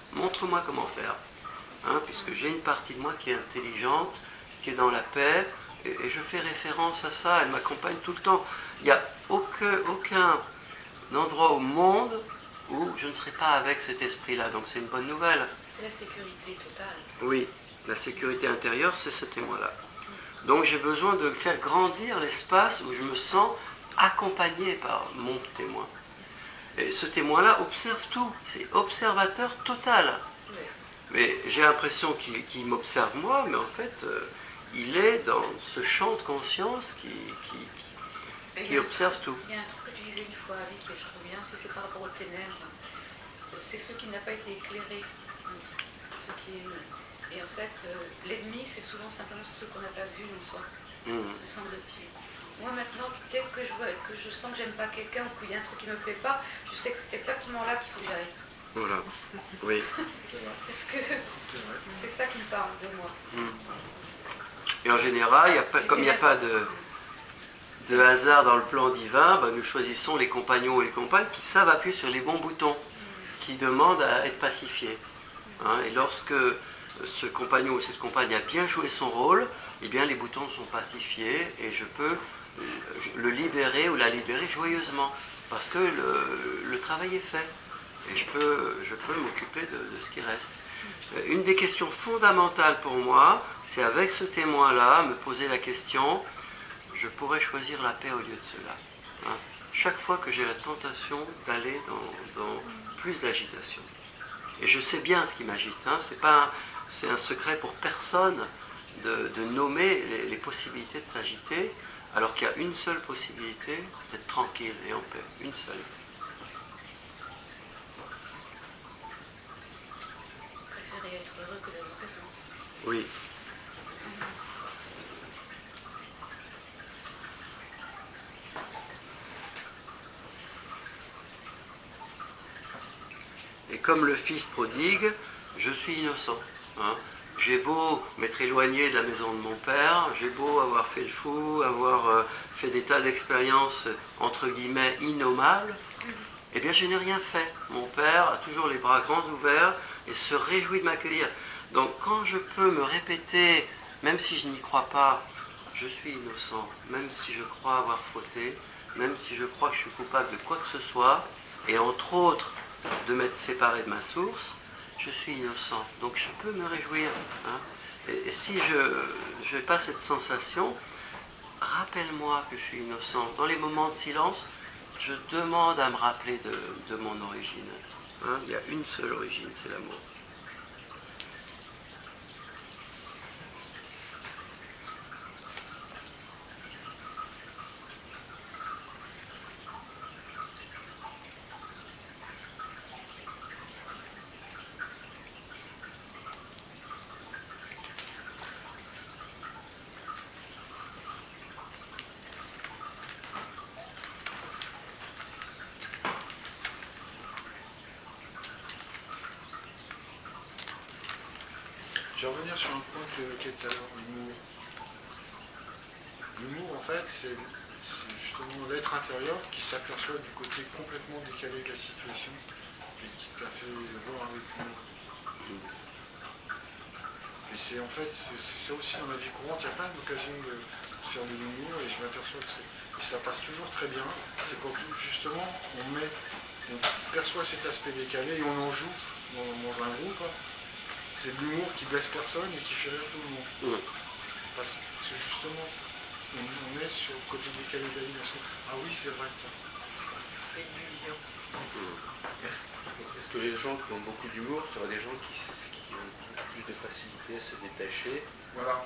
montre-moi comment faire. Hein, puisque j'ai une partie de moi qui est intelligente, qui est dans la paix, et je fais référence à ça, elle m'accompagne tout le temps. Il n'y a aucun endroit au monde où je ne serai pas avec cet esprit-là, donc c'est une bonne nouvelle. C'est la sécurité totale. Oui, la sécurité intérieure, c'est ce témoin-là. Donc j'ai besoin de faire grandir l'espace où je me sens accompagné par mon témoin. Et ce témoin-là observe tout, c'est observateur total. Mais j'ai l'impression qu'il m'observe moi, mais en fait, il est dans ce champ de conscience qui observe tout. Il y a un truc que tu disais une fois, Ali, qui je reviens, c'est par rapport aux ténèbres. C'est ce qui n'a pas été éclairé. Ce qui est... Et en fait, l'ennemi, c'est souvent simplement ce qu'on n'a pas vu en soi, me semble-t-il. Moi maintenant, dès que je sens que j'aime pas quelqu'un ou qu'il y a un truc qui me plaît pas, je sais que c'est exactement là qu'il faut que j'aille. Voilà, oui. Parce que c'est ça qui me parle de moi. Et en général, comme il n'y a pas de hasard dans le plan divin, nous choisissons les compagnons ou les compagnes qui savent appuyer sur les bons boutons, qui demandent à être pacifiés. Hein, et lorsque ce compagnon ou cette compagne a bien joué son rôle, eh bien les boutons sont pacifiés et je peux le libérer ou la libérer joyeusement, parce que le travail est fait. Et je peux m'occuper de ce qui reste. Une des questions fondamentales pour moi, c'est avec ce témoin-là, me poser la question, je pourrais choisir la paix au lieu de cela. Hein. Chaque fois que j'ai la tentation d'aller dans plus d'agitation. Et je sais bien ce qui m'agite. Hein. C'est un secret pour personne de nommer les possibilités de s'agiter, alors qu'il y a une seule possibilité d'être tranquille et en paix. Une seule. Être heureux que d'être présent. Oui. Et comme le fils prodigue, je suis innocent. Hein. J'ai beau m'être éloigné de la maison de mon père, j'ai beau avoir fait le fou, avoir fait des tas d'expériences entre guillemets innommables, eh bien je n'ai rien fait. Mon père a toujours les bras grands ouverts et se réjouit de m'accueillir. Donc quand je peux me répéter, même si je n'y crois pas, je suis innocent, même si je crois avoir fauté, même si je crois que je suis coupable de quoi que ce soit, et entre autres de m'être séparé de ma source, je suis innocent. Donc je peux me réjouir. Hein. Et si je n'ai pas cette sensation, rappelle-moi que je suis innocent. Dans les moments de silence, je demande à me rappeler de mon origine. Hein. Il y a une seule origine, c'est l'amour. Je vais revenir sur un point que tu évoquais tout à l'heure, l'humour. L'humour, en fait, c'est justement l'être intérieur qui s'aperçoit du côté complètement décalé de la situation et qui t'a fait voir avec l'humour. Et c'est en fait, c'est ça aussi dans la vie courante, il y a plein d'occasions de faire de l'humour et je m'aperçois que ça passe toujours très bien. C'est quand justement on perçoit cet aspect décalé et on en joue dans un groupe. C'est de l'humour qui blesse personne et qui fait rire tout le monde. Parce que justement, on est sur le côté décalé de la vie. Ah oui, c'est vrai. Est-ce que les gens qui ont beaucoup d'humour seraient des gens qui ont plus de facilité à se détacher Voilà.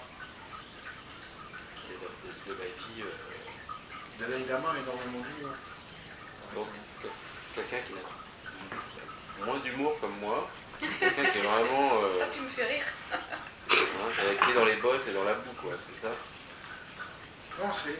de la vie Dalai Lama a énormément d'humour. Donc, quelqu'un qui a moins d'humour comme moi, quelqu'un qui est vraiment... tu me fais rire. Qui a les pieds dans les bottes et dans la boue, quoi, c'est ça? Non, c'est...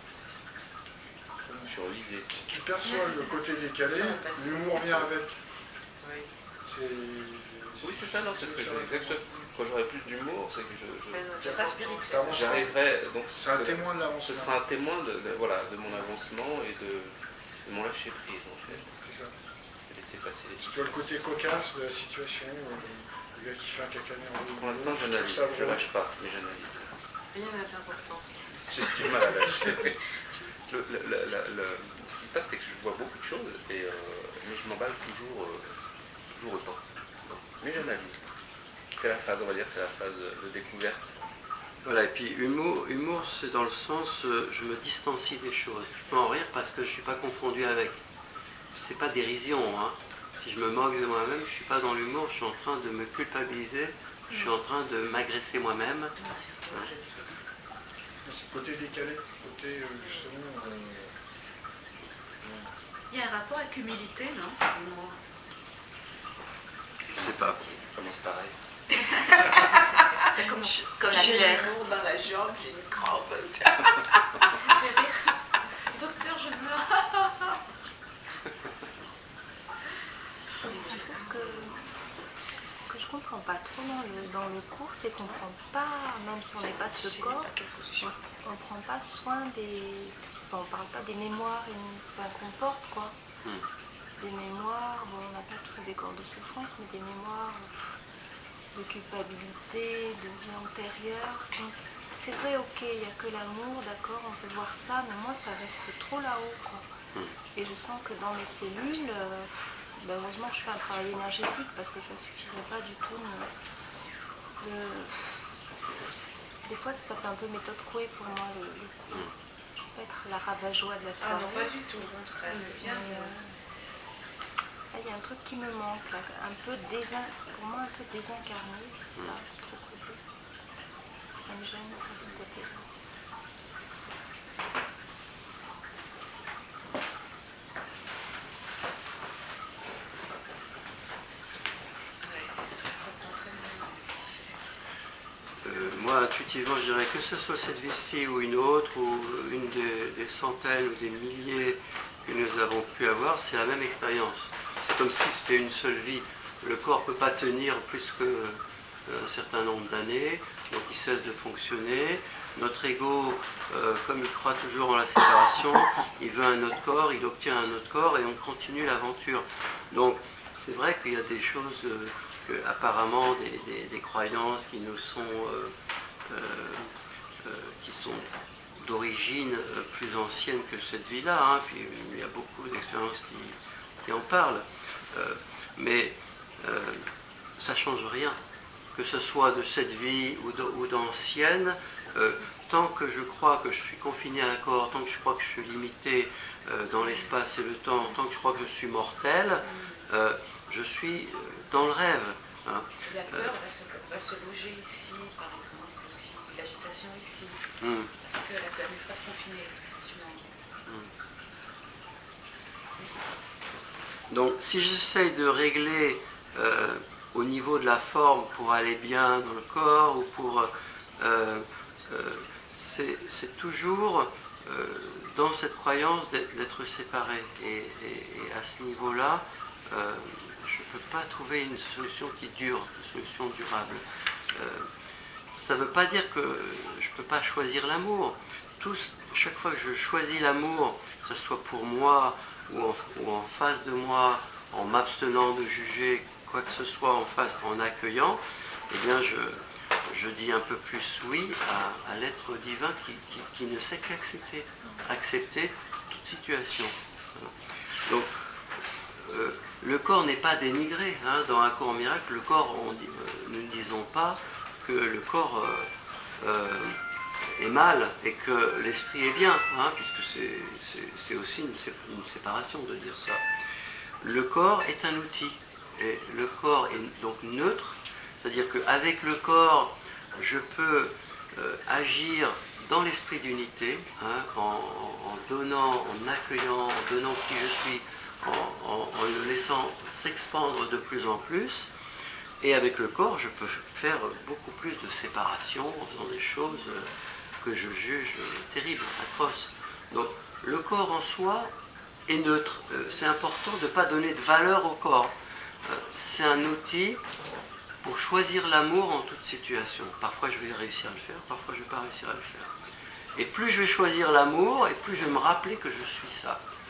Je suis enlisé. Si tu perçois le côté décalé, l'humour vient avec. Oui. Oui, c'est ça, non, c'est ce que je disais. Quand j'aurai plus d'humour, c'est que Ce sera spirituel. j'arriverai... Donc, c'est un témoin de l'avancement. Ce sera un témoin de mon avancement et de mon lâcher prise, en fait. C'est ça. laisser passer les Tu vois le côté cocasse de la situation, le gars qui fait un cacané en haut. Pour l'instant, j'analyse, je lâche pas, mais j'analyse. Rien n'a d'importance. J'ai du mal à lâcher. Ce qui se passe, c'est que je vois beaucoup de choses, mais je m'emballe toujours autant. Mais j'analyse. C'est la phase, on va dire, c'est la phase de découverte. Voilà, et puis humour c'est dans le sens, je me distancie des choses. Je peux en rire parce que je ne suis pas confondu avec. C'est pas dérision, hein. Si je me moque de moi-même, je ne suis pas dans l'humour, je suis en train de me culpabiliser, je suis en train de m'agresser moi-même. C'est le côté décalé, le côté justement... Il y a un rapport avec l'humilité, non? Humour. Je sais pas. Ça commence pareil. Ça commence comme la J'ai terre. l'amour dans la jambe, j'ai une crampe. Ça te fait rire? Docteur, je meurs. Je trouve que ce que je comprends pas trop dans le cours, c'est qu'on prend pas, même si on n'est pas ce corps, on prend pas soin des... Enfin, on parle pas des mémoires qu'on porte, quoi. Des mémoires, bon, on n'a pas tous des corps de souffrance, mais des mémoires de culpabilité, de vie antérieure. Donc, c'est vrai, ok, il n'y a que l'amour, d'accord, on peut voir ça, mais moi, ça reste trop là-haut, quoi. Et je sens que dans mes cellules, heureusement que je fais un travail énergétique, parce que ça ne suffirait pas du tout Des fois, ça fait un peu méthode Coué pour moi, le coup. Je peux pas être la rabat-joie de la Ah soirée. non, pas du tout, au contraire, c'est bien. Là, il y a un truc qui me manque, là, pour moi un peu désincarné, je sais pas trop quoi dire. Ça me gêne de ce côté-là. Moi, intuitivement, je dirais que ce soit cette vie-ci ou une autre, ou une des centaines ou des milliers que nous avons pu avoir, c'est la même expérience. C'est comme si c'était une seule vie. Le corps ne peut pas tenir plus qu'un certain nombre d'années, donc il cesse de fonctionner. Notre ego, comme il croit toujours en la séparation, il veut un autre corps, il obtient un autre corps et on continue l'aventure. Donc c'est vrai qu'il y a des choses, apparemment des croyances qui nous sont, qui sont d'origine plus ancienne que cette vie-là, hein. Puis il y a beaucoup d'expériences qui en parlent. Mais ça ne change rien, que ce soit de cette vie ou d'ancienne. Tant que je crois que je suis confiné à un corps, tant que je crois que je suis limité dans l'espace et le temps, tant que je crois que je suis mortel, je suis dans le rêve. Hein. La peur va se loger ici, par exemple, aussi, l'agitation ici, parce que l'espace confiné, effectivement. Donc si j'essaye de régler au niveau de la forme pour aller bien dans le corps, ou pour... c'est toujours dans cette croyance d'être séparé. Et à ce niveau-là, je ne peux pas trouver une solution qui dure, une solution durable. Ça ne veut pas dire que je ne peux pas choisir l'amour. Chaque fois que je choisis l'amour, que ce soit pour moi ou en face de moi, en m'abstenant de juger quoi que ce soit en accueillant, eh bien je dis un peu plus oui à l'être divin qui ne sait accepter toute situation. Donc, le corps n'est pas dénigré. Hein. Dans un cours miracle, le corps, nous ne disons pas que le corps est mal et que l'esprit est bien, hein, puisque c'est aussi une séparation de dire ça. Le corps est un outil, et le corps est donc neutre, c'est-à-dire qu'avec le corps, je peux agir dans l'esprit d'unité, hein, en donnant, en accueillant, en donnant qui je suis, en le laissant s'expandre de plus en plus. Et avec le corps, je peux faire beaucoup plus de séparation en faisant des choses que je juge terribles, atroces. Donc le corps en soi est neutre. C'est important de ne pas donner de valeur au corps. C'est un outil pour choisir l'amour en toute situation. Parfois je vais réussir à le faire, parfois je ne vais pas réussir à le faire. Et plus je vais choisir l'amour, et plus je vais me rappeler que je suis ça.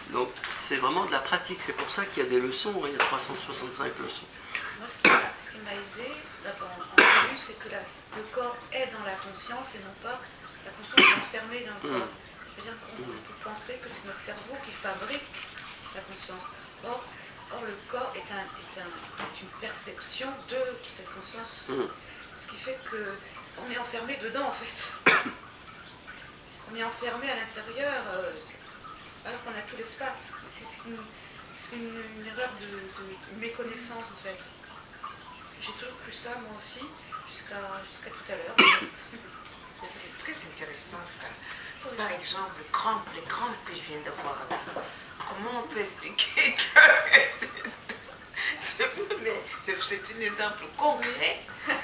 Donc c'est vraiment de la pratique, c'est pour ça qu'il y a des leçons, il y a 365 leçons. Moi, ce qui m'a aidé, d'abord en début, c'est que le corps est dans la conscience et non pas la conscience est enfermée dans le corps. C'est-à-dire qu'on peut penser que c'est notre cerveau qui fabrique la conscience. Or le corps est une perception de cette conscience, ce qui fait qu'on est enfermé dedans en fait. On est enfermé à l'intérieur alors qu'on a tout l'espace. C'est une erreur de méconnaissance en fait. J'ai toujours cru ça moi aussi, jusqu'à tout à l'heure. C'est très intéressant ça. Par exemple, les crampes que je viens d'avoir là, comment on peut expliquer que c'est un exemple concret.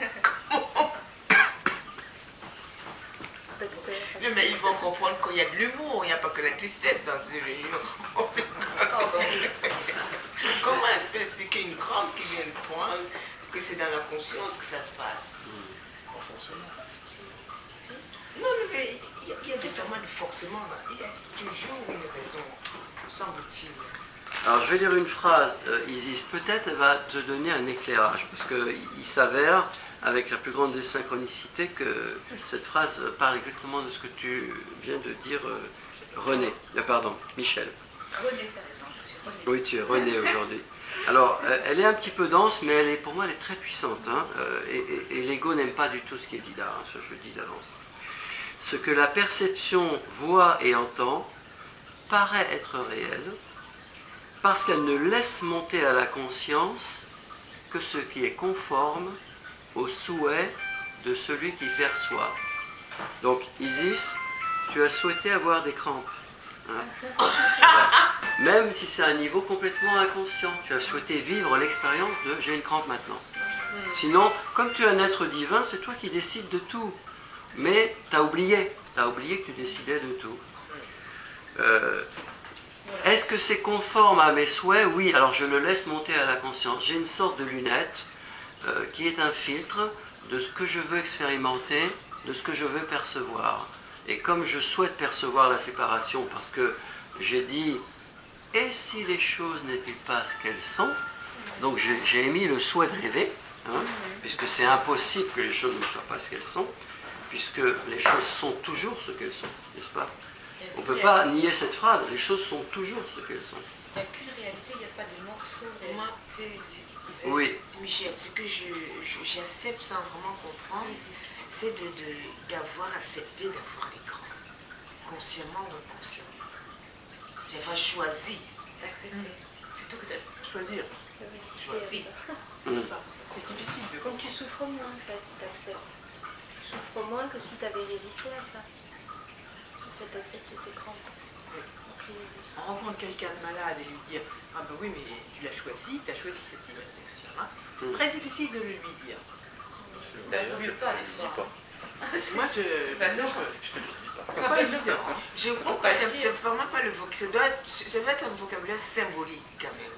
Mais ils vont comprendre qu'il y a de l'humour, il n'y a pas que la tristesse dans ces réunions. Comment est-ce qu'on peut expliquer une crampe qui vient de prendre, que c'est dans la conscience que ça se passe? Pas forcément. Non, mais il y a notamment du forcément, il y a toujours une raison, semble-t-il. Alors je vais lire une phrase, Isis, peut-être elle va te donner un éclairage, parce qu'il s'avère, avec la plus grande des synchronicités, que cette phrase parle exactement de ce que tu viens de dire, René, pardon, Michel. René, t'as raison, je suis René. Oui, tu es René aujourd'hui. Alors, elle est un petit peu dense, mais pour moi, elle est très puissante. Hein, et l'ego n'aime pas du tout ce qui est dit là, hein, ça je le dis d'avance. Ce que la perception voit et entend paraît être réel, parce qu'elle ne laisse monter à la conscience que ce qui est conforme au souhait de celui qui perçoit. Donc, Isis, tu as souhaité avoir des crampes. Hein. Même si c'est un niveau complètement inconscient, tu as souhaité vivre l'expérience de « j'ai une crampe maintenant ». Sinon, comme tu es un être divin, c'est toi qui décides de tout. Mais tu as oublié que tu décidais de tout. Est-ce que c'est conforme à mes souhaits? Oui, alors je le laisse monter à la conscience. J'ai une sorte de lunette qui est un filtre de ce que je veux expérimenter, de ce que je veux percevoir. Et comme je souhaite percevoir la séparation, parce que j'ai dit « et si les choses n'étaient pas ce qu'elles sont ?» Donc j'ai émis le souhait de rêver, hein, puisque c'est impossible que les choses ne soient pas ce qu'elles sont, puisque les choses sont toujours ce qu'elles sont, n'est-ce pas? On ne peut pas nier cette phrase, les choses sont toujours ce qu'elles sont. Il n'y a qu'une réalité, il n'y a pas de morceaux de réalité. Oui. Michel, ce que j'accepte sans vraiment comprendre, c'est d'avoir accepté d'avoir les grands, consciemment ou inconsciemment. J'avais choisi. D'accepter. Plutôt que de Choisir. choisir. C'est difficile de Donc tu souffres moins en fait si tu acceptes. Tu souffres moins que si tu avais résisté à ça. Le fait d'accepter tes crampes. On rencontre quelqu'un de malade et lui dire « Ah ben oui, mais tu l'as choisi, tu as choisi cette direction là. » C'est très difficile de le lui dire. D'ailleurs, je ne le dis pas. Moi, je Je ne le dis pas. c'est pas évident. Hein. Je crois que c'est vraiment pas le vocabulaire, ça doit être un vocabulaire symbolique quand même.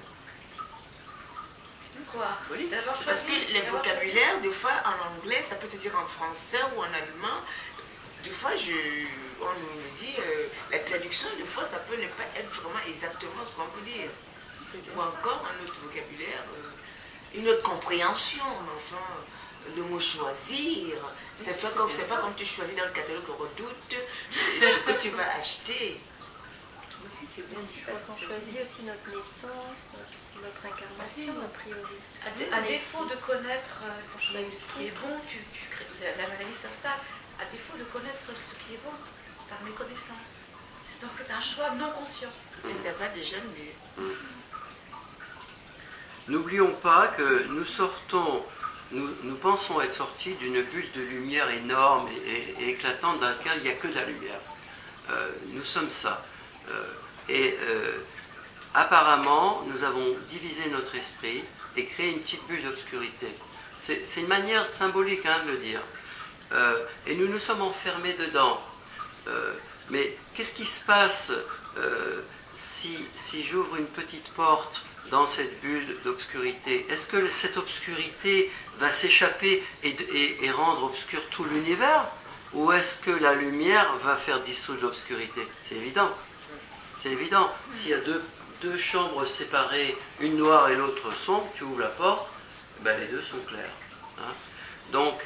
Quoi? Oui. D'abord Parce que choisir, les d'abord vocabulaires, des fois en anglais, ça peut se dire en français ou en allemand. Des fois, on nous dit, la traduction, des fois, ça peut ne pas être vraiment exactement ce qu'on peut dire. Ou encore un autre vocabulaire, une autre compréhension. Enfin, le mot choisir, c'est pas comme tu choisis dans le catalogue Redoute ce que tu vas acheter. Aussi, c'est bien du Parce choix. qu'on choisit aussi notre naissance, notre incarnation a priori. À défaut de connaître ce qui est bon, la maladie s'installe. À défaut de connaître ce qui est bon, par méconnaissance. Donc c'est un choix non conscient. Mais ça va déjà mieux. N'oublions pas que nous pensons être sortis d'une bulle de lumière énorme et éclatante dans laquelle il n'y a que de la lumière. Nous sommes ça. Apparemment, nous avons divisé notre esprit et créé une petite bulle d'obscurité. C'est une manière symbolique de le dire. Et nous nous sommes enfermés dedans. Mais qu'est-ce qui se passe si j'ouvre une petite porte dans cette bulle d'obscurité? Est-ce que cette obscurité va s'échapper et rendre obscur tout l'univers? Ou est-ce que la lumière va faire dissoudre l'obscurité? C'est évident. C'est évident. S'il y a deux chambres séparées, une noire et l'autre sombre, tu ouvres la porte, ben les deux sont clairs. Hein. Donc,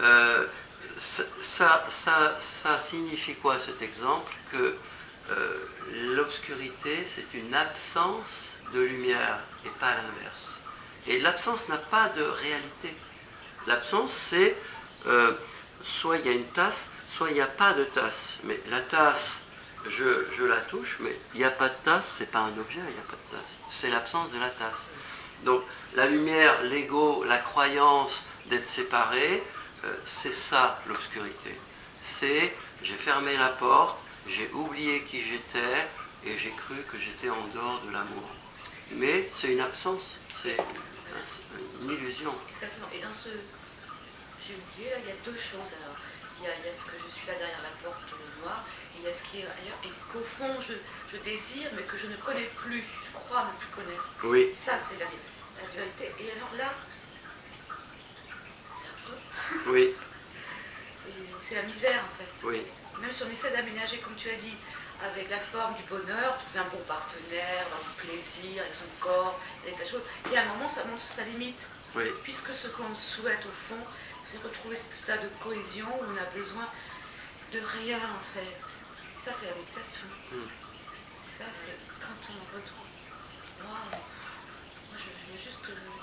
ça signifie quoi cet exemple? Que l'obscurité, c'est une absence de lumière et pas l'inverse. Et l'absence n'a pas de réalité. L'absence, c'est soit il y a une tasse, soit il n'y a pas de tasse. Mais la tasse, je la touche, mais il n'y a pas de tasse, c'est pas un objet, il n'y a pas de tasse. C'est l'absence de la tasse. Donc la lumière, l'ego, la croyance d'être séparé, c'est ça l'obscurité. C'est j'ai fermé la porte, j'ai oublié qui j'étais et j'ai cru que j'étais en dehors de l'amour. Mais c'est une absence, c'est une illusion. Exactement. Et dans ce... J'ai oublié, là, il y a deux choses. Alors, il y a ce que je suis là derrière la porte noire, et il y a ce qui est ailleurs, et qu'au fond, je désire, mais que je ne connais plus. Je crois ne plus connaître. Oui. Ça, c'est la dualité. Et alors là, c'est affreux. Oui. C'est la misère, en fait. Oui. Même si on essaie d'aménager, comme tu as dit, avec la forme du bonheur, trouver un bon partenaire, avoir du plaisir avec son corps, et des tas de choses. Et à un moment, ça montre sa limite. Oui. Puisque ce qu'on souhaite, au fond, c'est retrouver cet état de cohésion où on a besoin de rien, en fait. Et ça, c'est la méditation. Ça, c'est quand on retrouve. Moi, je viens juste...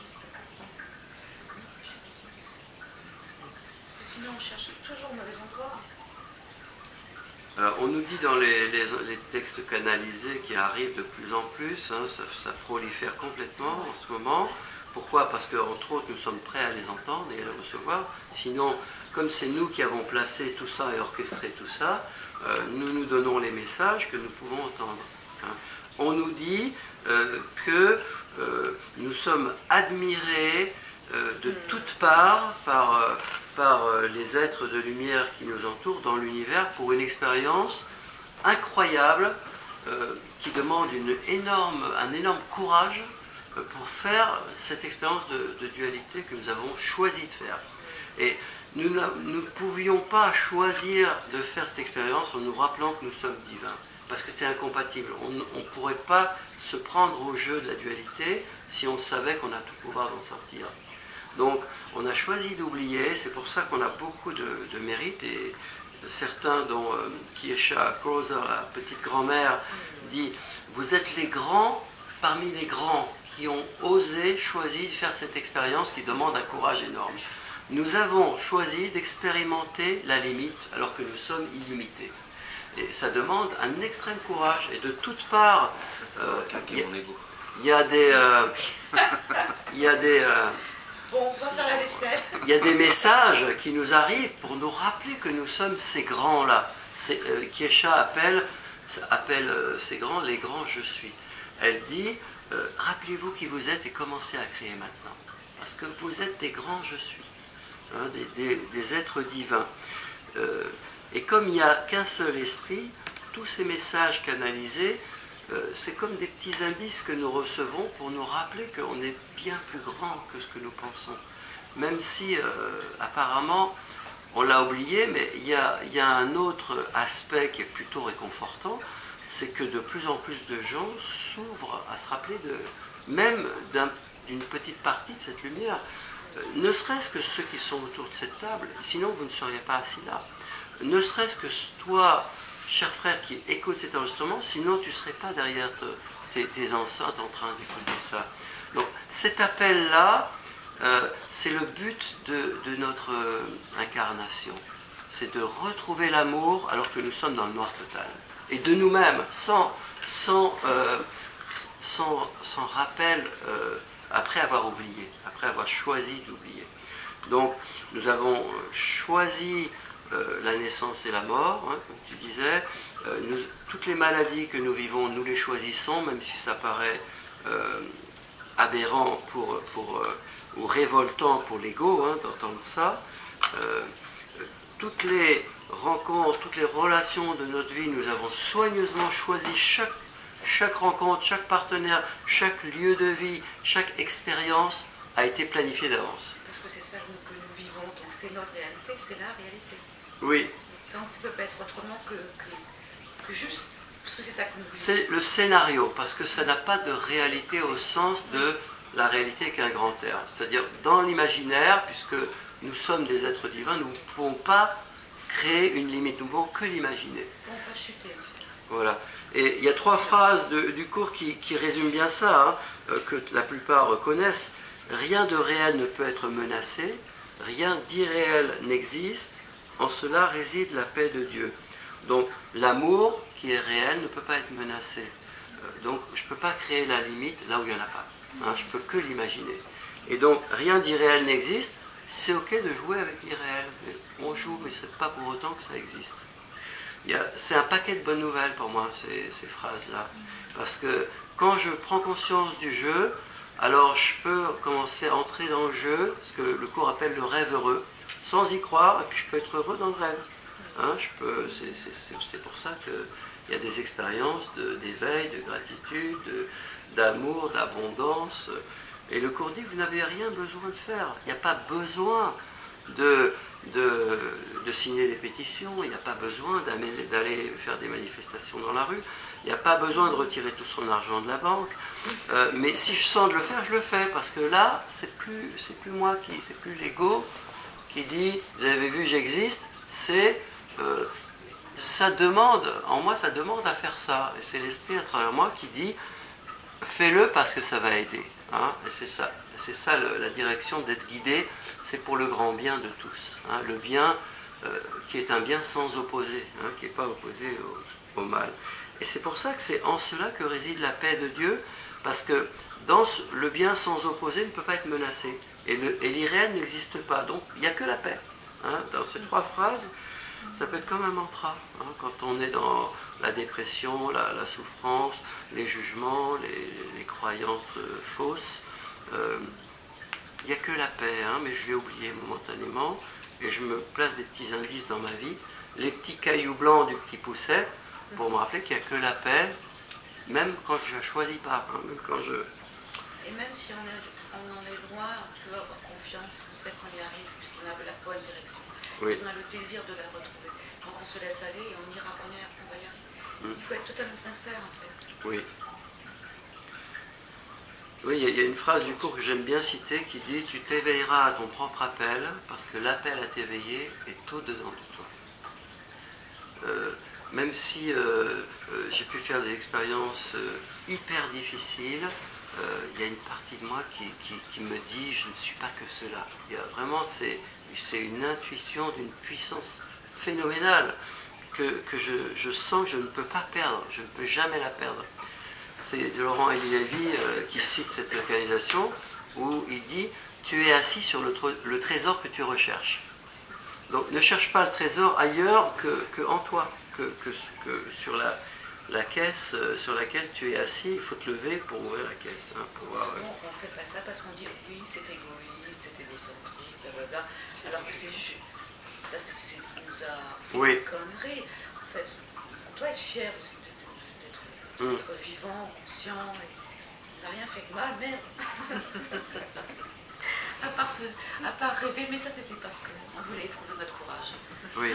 Parce que sinon, on cherche toujours au mauvais endroit. Alors, on nous dit dans les textes canalisés qui arrivent de plus en plus, hein, ça prolifère complètement en ce moment. Pourquoi? Parce qu'entre autres, nous sommes prêts à les entendre et à les recevoir. Sinon, comme c'est nous qui avons placé tout ça et orchestré tout ça, nous nous donnons les messages que nous pouvons entendre. Hein. On nous dit que nous sommes admirés de toutes parts par les êtres de lumière qui nous entourent dans l'univers pour une expérience incroyable qui demande un énorme courage pour faire cette expérience de dualité que nous avons choisi de faire. Et nous ne pouvions pas choisir de faire cette expérience en nous rappelant que nous sommes divins, parce que c'est incompatible. On ne pourrait pas se prendre au jeu de la dualité si on savait qu'on a tout pouvoir d'en sortir. Donc on a choisi d'oublier, c'est pour ça qu'on a beaucoup de mérite, et certains dont Kiesha Crozer, la petite grand-mère, dit « Vous êtes les grands parmi les grands qui ont osé, choisi de faire cette expérience qui demande un courage énorme. Nous avons choisi d'expérimenter la limite alors que nous sommes illimités. Et ça demande un extrême courage, et de toutes parts, il y a des... Bon, on va faire la vaisselle. Il y a des messages qui nous arrivent pour nous rappeler que nous sommes ces grands-là. Kiesha appelle ces grands les grands je suis. Elle dit, rappelez-vous qui vous êtes et commencez à créer maintenant. Parce que vous êtes des grands je suis, hein, des êtres divins. Et comme il n'y a qu'un seul esprit, tous ces messages canalisés, c'est comme des petits indices que nous recevons pour nous rappeler qu'on est bien plus grand que ce que nous pensons. Même si, apparemment, on l'a oublié, mais il y a un autre aspect qui est plutôt réconfortant, c'est que de plus en plus de gens s'ouvrent à se rappeler même d'une petite partie de cette lumière, ne serait-ce que ceux qui sont autour de cette table, sinon vous ne seriez pas assis là. Ne serait-ce que toi, cher frère qui écoute cet enregistrement, sinon tu ne serais pas derrière tes enceintes en train d'écouter ça. Donc cet appel-là, c'est le but de notre incarnation. C'est de retrouver l'amour alors que nous sommes dans le noir total. Et de nous-mêmes, sans rappel, après avoir oublié, après avoir choisi d'oublier. Donc nous avons choisi la naissance et la mort, hein, comme tu disais. Toutes les maladies que nous vivons, nous les choisissons, même si ça paraît aberrant ou révoltant pour l'ego, hein, d'entendre ça. Toutes les rencontres, toutes les relations de notre vie, nous avons soigneusement choisi chaque rencontre, chaque partenaire, chaque lieu de vie, chaque expérience a été planifiée d'avance. Parce que c'est ça que nous vivons, donc c'est notre réalité, c'est la réalité. Oui. Donc ça ne peut pas être autrement que juste. Parce que c'est ça que nous C'est le scénario, parce que ça n'a pas de réalité au sens de la réalité avec un grand R. C'est-à-dire, dans l'imaginaire, puisque nous sommes des êtres divins, nous ne pouvons pas créer une limite, nous ne pouvons que l'imaginer. on va chuter. En fait. Voilà. Et il y a 3 phrases du cours qui résument bien ça, que la plupart connaissent. Rien de réel ne peut être menacé, rien d'irréel n'existe, en cela réside la paix de Dieu. Donc l'amour qui est réel ne peut pas être menacé. Donc je ne peux pas créer la limite là où il n'y en a pas. Hein, je ne peux que l'imaginer. Et donc rien d'irréel n'existe, c'est ok de jouer avec l'irréel. On joue, mais ce n'est pas pour autant que ça existe. C'est un paquet de bonnes nouvelles pour moi, ces phrases-là. Parce que quand je prends conscience du jeu, alors je peux commencer à entrer dans le jeu, ce que le cours appelle le rêve heureux, sans y croire, et puis je peux être heureux dans le rêve. Hein, c'est pour ça qu'il y a des expériences d'éveil, de gratitude, d'amour, d'abondance. Et le cours dit que vous n'avez rien besoin de faire. Il n'y a pas besoin de signer des pétitions, il n'y a pas besoin d'aller faire des manifestations dans la rue, il n'y a pas besoin de retirer tout son argent de la banque. Mais si je sens de le faire, je le fais, parce que là, c'est plus moi c'est plus l'ego qui dit, vous avez vu, j'existe, ça demande, en moi, ça demande à faire ça. Et c'est l'esprit à travers moi qui dit, fais-le parce que ça va aider. Hein, et c'est ça la direction d'être guidé, c'est pour le grand bien de tous. Hein, le bien qui est un bien sans opposé, hein, qui n'est pas opposé au mal. Et c'est pour ça que c'est en cela que réside la paix de Dieu, parce que le bien sans opposé ne peut pas être menacé. Et l'irréel n'existe pas. Donc il n'y a que la paix. Hein, dans ces 3 phrases, ça peut être comme un mantra. Hein, quand on est dans la dépression, la souffrance, les jugements, les croyances fausses, il n'y a que la paix, hein, mais je l'ai oublié momentanément, et je me place des petits indices dans ma vie, les petits cailloux blancs du petit pousset, pour me rappeler qu'il n'y a que la paix, même quand je ne choisis pas, hein, même quand je... Et même si on en est loin, on peut avoir confiance, on sait qu'on y arrive, puisqu'on a la bonne direction. Oui. Puisqu'on a le désir de la retrouver. Donc on se laisse aller et on va y arriver. Il faut être totalement sincère en fait. Oui. Oui, il y a une phrase du cours que j'aime bien citer qui dit « Tu t'éveilleras à ton propre appel, parce que l'appel à t'éveiller est au-dedans de toi. » Même si j'ai pu faire des expériences hyper difficiles, il y a une partie de moi qui me dit « Je ne suis pas que cela. » Vraiment, c'est une intuition d'une puissance phénoménale que je sens que je ne peux pas perdre, je ne peux jamais la perdre. C'est Laurent Elie Lévy qui cite cette localisation où il dit « Tu es assis sur le trésor que tu recherches. » Donc ne cherche pas le trésor ailleurs que en toi, que sur la caisse sur laquelle tu es assis. Il faut te lever pour ouvrir la caisse. Hein, pour voir, on ne fait pas ça parce qu'on dit « Oui, c'est égoïste, c'est égocentrique, blablabla. » Alors que c'est juste... Ça, c'est nous a fait oui. Des conneries. En fait, on doit être fier aussi d'être vivant, conscient. Et on n'a rien fait de mal, merde. à part rêver, mais ça c'était parce qu'on voulait éprouver notre courage. Oui.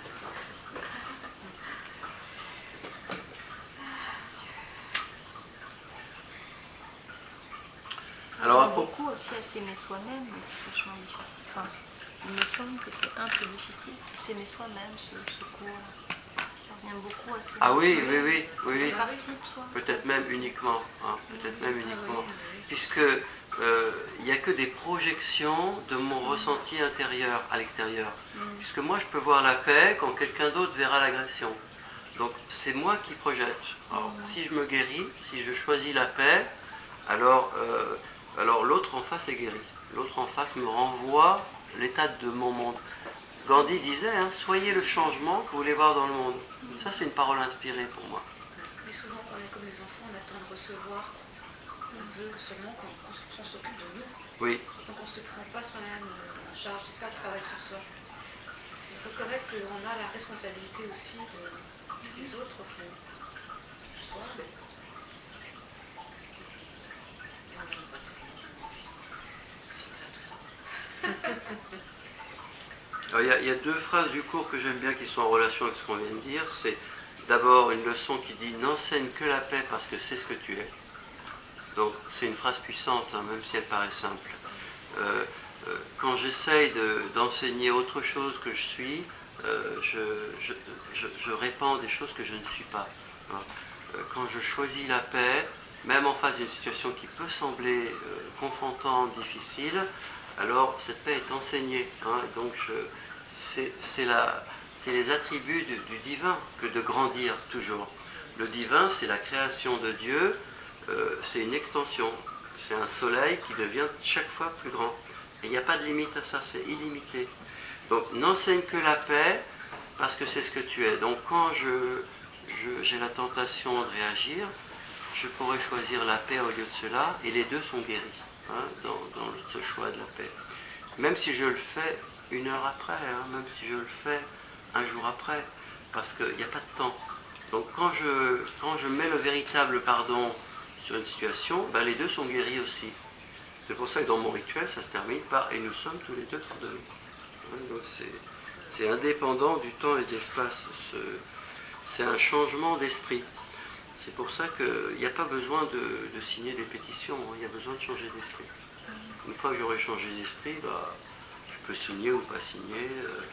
Alors, beaucoup aussi à s'aimer soi-même, mais c'est vachement difficile. Enfin, il me semble que c'est un peu difficile. S'aimer soi-même, ce cours. Ça revient beaucoup à s'aimer soi-même. Oui. Partie de soi. Peut-être même uniquement. Hein, peut-être même uniquement. Puisque il n'y a que des projections de mon ressenti intérieur à l'extérieur. Puisque moi, je peux voir la paix quand quelqu'un d'autre verra l'agression. Donc, c'est moi qui projette. Alors, si je me guéris, si je choisis la paix, alors l'autre en face est guéri. L'autre en face me renvoie l'état de mon monde. Gandhi disait, hein, soyez le changement que vous voulez voir dans le monde. Ça, c'est une parole inspirée pour moi. Mais souvent, quand on est comme les enfants, on attend de recevoir. On veut seulement qu'on s'occupe de nous. Oui. Donc on ne se prend pas soi-même en charge. C'est ça le travail sur soi. C'est reconnaître qu'on a la responsabilité aussi des autres au fond. De soi. Alors, il y a 2 phrases du cours que j'aime bien qui sont en relation avec ce qu'on vient de dire. C'est d'abord une leçon qui dit « N'enseigne que la paix parce que c'est ce que tu es ». Donc c'est une phrase puissante, hein, même si elle paraît simple. Quand j'essaye d'enseigner autre chose que je suis, je répands des choses que je ne suis pas. Hein. Quand je choisis la paix, même en face d'une situation qui peut sembler confrontante, difficile, alors cette paix est enseignée. Hein. Donc c'est les attributs du divin que de grandir toujours. Le divin, c'est la création de Dieu, c'est une extension. C'est un soleil qui devient chaque fois plus grand. Et il n'y a pas de limite à ça, c'est illimité. Donc n'enseigne que la paix parce que c'est ce que tu es. Donc quand j'ai la tentation de réagir, je pourrais choisir la paix au lieu de cela, et les deux sont guéris, hein, dans ce choix de la paix. Même si je le fais une heure après, hein, même si je le fais un jour après, parce qu'il n'y a pas de temps. Donc quand je mets le véritable pardon sur une situation, ben, les deux sont guéris aussi. C'est pour ça que dans mon rituel, ça se termine par « et nous sommes tous les deux pardonnés ». Donc c'est indépendant du temps et de l'espace. C'est un changement d'esprit. C'est pour ça qu'il n'y a pas besoin de signer des pétitions, hein. Il y a besoin de changer d'esprit. Une fois que j'aurai changé d'esprit, bah, je peux signer ou pas signer.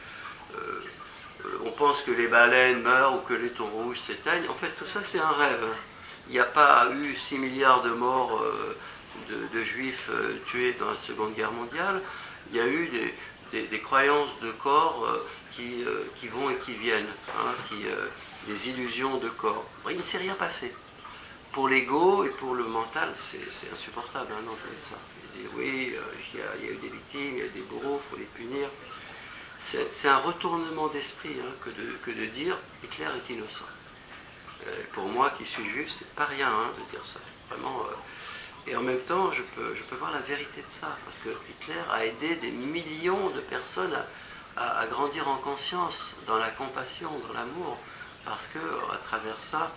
On pense que les baleines meurent ou que les thons rouges s'éteignent. En fait, tout ça, c'est un rêve. Il n'y a pas eu 6 milliards de morts de juifs tués dans la Seconde Guerre mondiale. Il y a eu des croyances de corps qui vont et qui viennent, hein, des illusions de corps. Il ne s'est rien passé. Pour l'ego et pour le mental, c'est insupportable hein, d'entendre ça. Il dit oui, il y a eu des victimes, il y a eu des bourreaux, il faut les punir. C'est un retournement d'esprit hein, que de dire Hitler est innocent. Pour moi qui suis juif, c'est pas rien hein, de dire ça. Vraiment. Et en même temps, je peux voir la vérité de ça, parce que Hitler a aidé des millions de personnes à grandir en conscience, dans la compassion, dans l'amour, parce que à travers ça,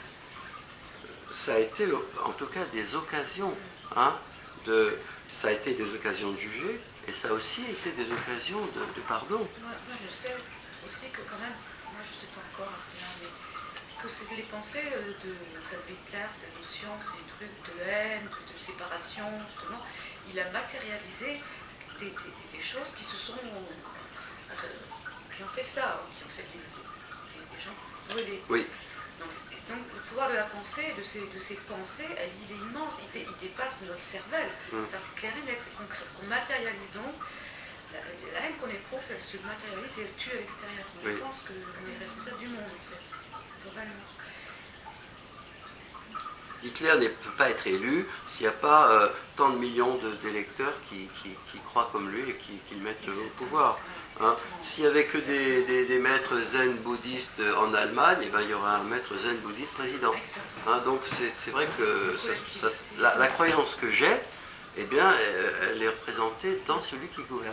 ça a été en tout cas des occasions, hein, ça a été des occasions de juger, et ça a aussi été des occasions de pardon. Moi, je sais aussi que quand même, moi je ne sais pas encore à ce moment, mais que c'est les pensées de Hitler, ces notions, ces trucs de haine, de séparation, justement, il a matérialisé des choses qui se sont... qui ont fait ça, qui ont fait des gens brûlés. Oui. Donc le pouvoir de la pensée, de ces pensées, il est immense, il dépasse notre cervelle. Ça c'est clair et net. On matérialise donc, la haine qu'on éprouve, elle se matérialise et elle tue à l'extérieur. On pense qu'on est responsable du monde en fait. Hitler ne peut pas être élu s'il n'y a pas tant de millions d'électeurs qui croient comme lui et qui le mettent au pouvoir. Hein. S'il n'y avait que des maîtres zen bouddhistes en Allemagne, eh ben, il y aurait un maître zen bouddhiste président. Hein, donc c'est vrai que la croyance que j'ai, eh bien, elle est représentée dans celui qui gouverne,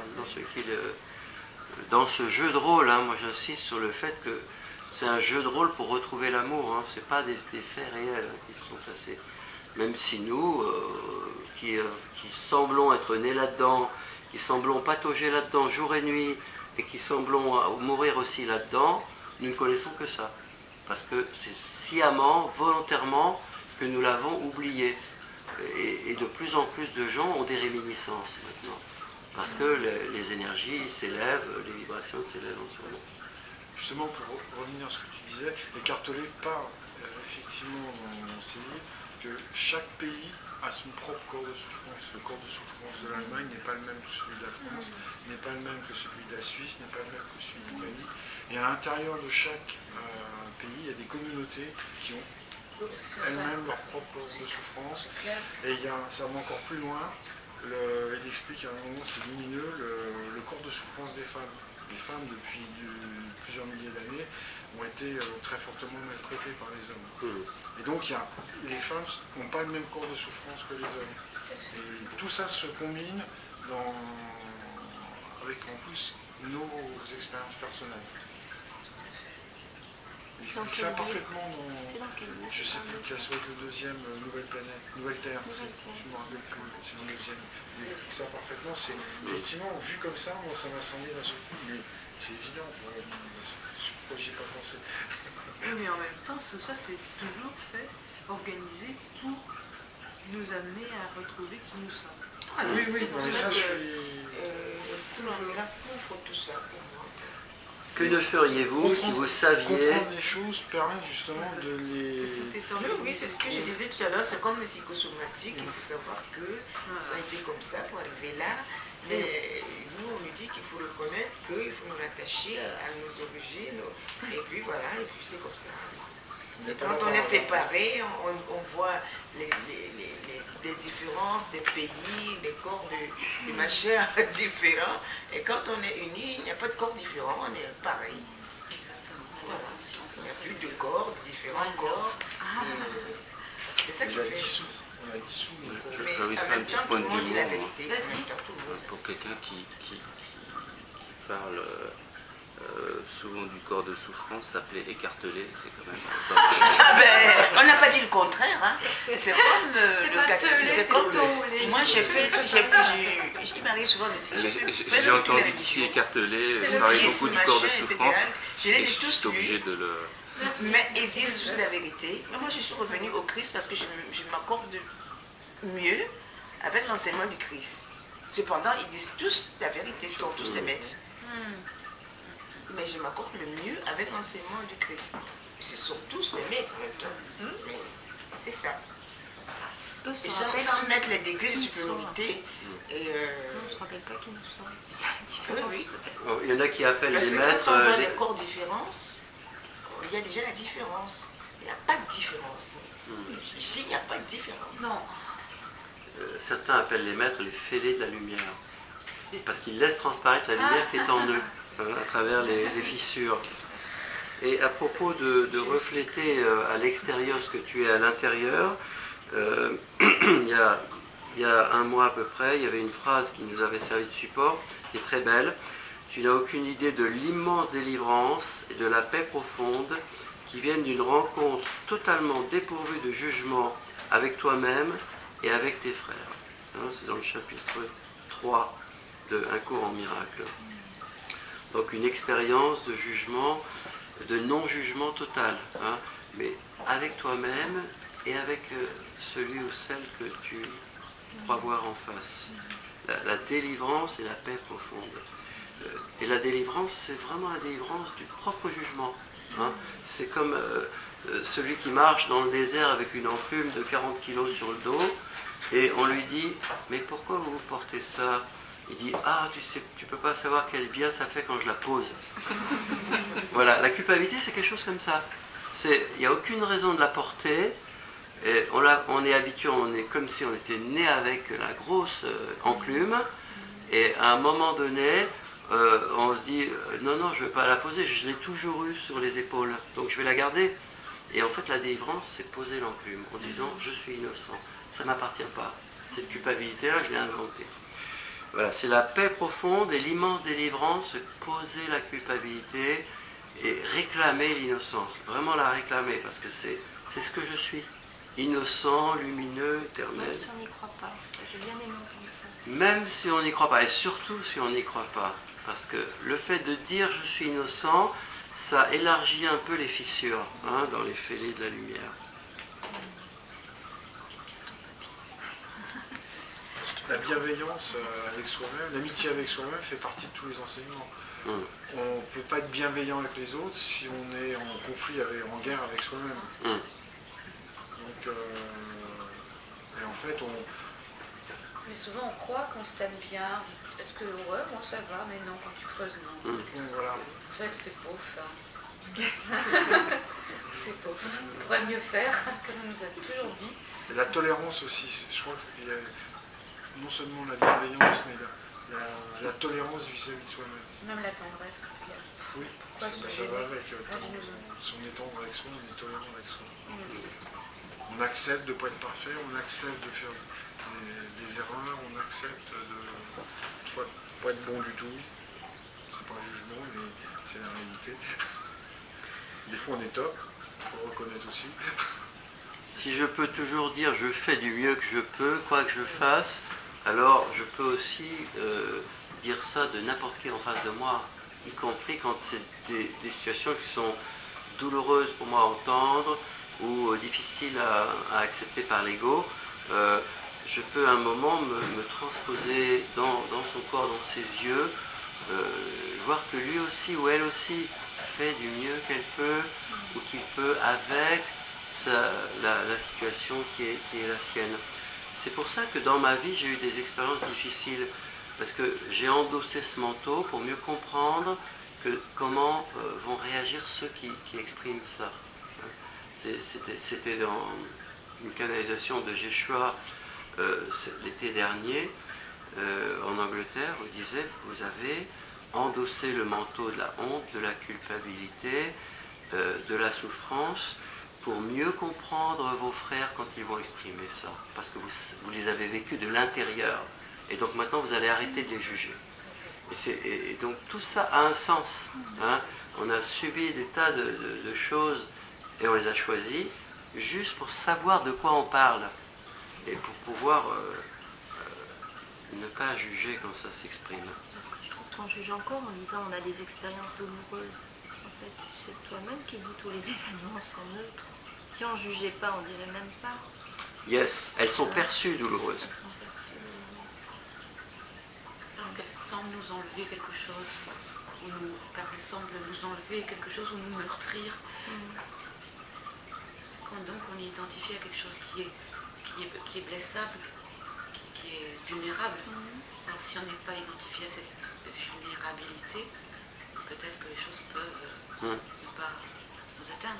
dans ce jeu de rôle. Hein. Moi j'insiste sur le fait que c'est un jeu de rôle pour retrouver l'amour, hein. Ce n'est pas des faits réels qui se sont passés. Même si nous, qui semblons être nés là-dedans, qui semblons patauger là-dedans jour et nuit, et qui semblons mourir aussi là-dedans, nous ne connaissons que ça. Parce que c'est sciemment, volontairement, que nous l'avons oublié. Et de plus en plus de gens ont des réminiscences maintenant. Parce que les énergies s'élèvent, les vibrations s'élèvent en ce moment. Justement, pour revenir à ce que tu disais, Écartelé parle effectivement dans ses livres que chaque pays a son propre corps de souffrance. Le corps de souffrance de l'Allemagne n'est pas le même que celui de la France, n'est pas le même que celui de la Suisse, n'est pas le même que celui de l'Italie. Et à l'intérieur de chaque pays, il y a des communautés qui ont elles-mêmes leur propre corps de souffrance. Et ça va encore plus loin. Il explique à un moment, c'est lumineux, le corps de souffrance des femmes. Les femmes, depuis plusieurs milliers d'années, ont été très fortement maltraitées par les hommes. Et donc, les femmes n'ont pas le même corps de souffrance que les hommes. Et tout ça se combine avec, en plus, nos expériences personnelles. Il explique ça parfaitement dans je ne sais plus quel soit le deuxième, Nouvelle Planète, Nouvelle Terre, je ne me rappelle plus, c'est le deuxième. Il explique ça parfaitement, c'est effectivement, vu comme ça, moi ça m'a semblé d'un seul coup, mais C'est évident. Ouais, pourquoi j'y ai pas pensé? Oui, mais en même temps, tout ça, c'est toujours fait, organisé pour nous amener à retrouver qui nous sommes. Voilà, Oui, oui, c'est pour mais ça ça, que je suis... tout l'anglais couvre tout ça pour moi. Que ne feriez-vous si vous saviez... Comprendre les choses permet justement de les... Oui, c'est ce que je disais tout à l'heure, c'est comme le psychosomatique, il faut savoir que ça a été comme ça pour arriver là. Mais nous, on nous dit qu'il faut reconnaître qu'il faut nous rattacher à nos origines, et puis voilà, et puis c'est comme ça. Et quand on est séparés, on voit des différences des pays, des corps de machin différents. Et quand on est unis, il n'y a pas de corps différents, on est pareil. Voilà. Il n'y a plus de corps, de différents corps. C'est ça qui On a fait. dissous. On a dissous. Mais J'ai envie de en faire un même petit temps, tout point le de monde dit la humour, vérité. En même temps, tout le monde. pour quelqu'un qui parle souvent du corps de souffrance, s'appeler écartelé, c'est quand même pas mal. Ah ben, on n'a pas dit le contraire. Hein. C'est comme le batelé, c'est c'est comme tolé. moi, il m'arrive souvent de dire. J'ai entendu d'ici écartelé, parler beaucoup du corps de souffrance, Je les et ai je suis tous obligé lus. de le... Mais ils disent tous la vérité. Mais moi, je suis revenue au Christ parce que je m'accorde mieux avec l'enseignement du Christ. Cependant, ils disent tous la vérité, ils sont tous des maîtres. Mais je m'accorde le mieux avec l'enseignement du Christ. Ce sont tous des maîtres en même temps. Mais c'est ça. Eux Et se sans rappellent mettre les degrés de qui nous supériorité. Et on ne se rappelle pas qui nous sommes. C'est ça la différence oui. peut-être. Oh, il y en a qui appellent parce les que maîtres... quand on voit les- les corps différents, il y a déjà la différence. Il n'y a pas de différence. Ici, il n'y a pas de différence. Non. Certains appellent les maîtres les fêlés de la lumière. Parce qu'ils laissent transparaître la lumière qui est en eux, à travers les fissures. Et à propos de refléter à l'extérieur ce que tu es à l'intérieur, il y a un mois à peu près, il y avait une phrase qui nous avait servi de support, qui est très belle. Tu n'as aucune idée de l'immense délivrance et de la paix profonde qui viennent d'une rencontre totalement dépourvue de jugement avec toi-même et avec tes frères. Hein, c'est dans le chapitre 3 de Un cours en miracle. Donc une expérience de jugement, de non-jugement total, hein, mais avec toi-même et avec celui ou celle que tu crois voir en face. La délivrance et la paix profonde. Et la délivrance, c'est vraiment la délivrance du propre jugement. Hein. C'est comme celui qui marche dans le désert avec une enclume de 40 kilos sur le dos, et on lui dit « Mais pourquoi vous portez ça ?» Il dit « Ah, tu sais, tu peux pas savoir quel bien ça fait quand je la pose. » Voilà, la culpabilité, c'est quelque chose comme ça. Il n'y a aucune raison de la porter. Et on est habitué, on est comme si on était né avec la grosse enclume. Et à un moment donné, on se dit non, non, je ne vais pas la poser, je l'ai toujours eue sur les épaules, donc je vais la garder. Et en fait, la délivrance, c'est poser l'enclume en disant je suis innocent, ça ne m'appartient pas. Cette culpabilité-là, je l'ai inventée. Voilà, c'est la paix profonde et l'immense délivrance, c'est poser la culpabilité et réclamer l'innocence. Vraiment la réclamer, parce que c'est ce que je suis. Innocent, lumineux, éternel. Même si on n'y croit pas. J'ai bien aimé entendre ça aussi. Même si on n'y croit pas, et surtout si on n'y croit pas. Parce que le fait de dire je suis innocent, ça élargit un peu les fissures hein, dans les fêlés de la lumière. La bienveillance avec soi-même, l'amitié avec soi-même fait partie de tous les enseignements. On ne peut pas être bienveillant avec les autres si on est en conflit, en guerre avec soi-même. Donc, et en fait, Mais souvent on croit qu'on s'aime bien. Est-ce que ouais, moi ça va, mais non, quand tu creuses, non. voilà. C'est vrai que c'est pauvre. Hein. C'est pauvre. On pourrait mieux faire, comme on nous a toujours dit. Et la tolérance aussi, je crois qu'il y a non seulement la bienveillance, mais la tolérance vis-à-vis de soi-même. Même la tendresse. Oui, Pourquoi ça va avec. Dis-nous-en. Si on est tendre avec soi, on est tolérant avec soi. On accepte de ne pas être parfait, on accepte de faire des erreurs, on accepte de ne pas être bon du tout. C'est pas un jugement, mais c'est la réalité. Des fois on est top, il faut le reconnaître aussi. Si je peux toujours dire je fais du mieux que je peux, quoi que je fasse, alors je peux aussi dire ça de n'importe qui en face de moi. y compris quand c'est des situations qui sont douloureuses pour moi à entendre ou difficiles à accepter par l'ego. Je peux à un moment me transposer dans son corps, dans ses yeux, voir que lui aussi ou elle aussi fait du mieux qu'elle peut ou qu'il peut avec la situation qui est la sienne. C'est pour ça que dans ma vie, j'ai eu des expériences difficiles, parce que j'ai endossé ce manteau pour mieux comprendre comment vont réagir ceux qui expriment ça. C'était dans une canalisation de Jeshua l'été dernier, en Angleterre, où il disait, vous avez endossé le manteau de la honte, de la culpabilité, de la souffrance, pour mieux comprendre vos frères quand ils vont exprimer ça, parce que vous les avez vécus de l'intérieur. Et donc maintenant, vous allez arrêter de les juger. Et donc tout ça a un sens. Hein. On a subi des tas de choses et on les a choisies juste pour savoir de quoi on parle et pour pouvoir ne pas juger quand ça s'exprime. Parce que je trouve qu'on juge encore en disant on a des expériences douloureuses. En fait, c'est toi-même qui dis tous les événements sont neutres. Si on ne jugeait pas, on dirait même pas. Yes, elles sont perçues douloureuses. Elles sont perçues douloureuses. Parce qu'elles semblent nous enlever quelque chose, car elles semblent nous enlever quelque chose ou nous meurtrir. Quand donc on est identifié à quelque chose qui est blessable, qui est vulnérable. Alors si on n'est pas identifié à cette vulnérabilité, peut-être que les choses peuvent ne pas nous atteindre.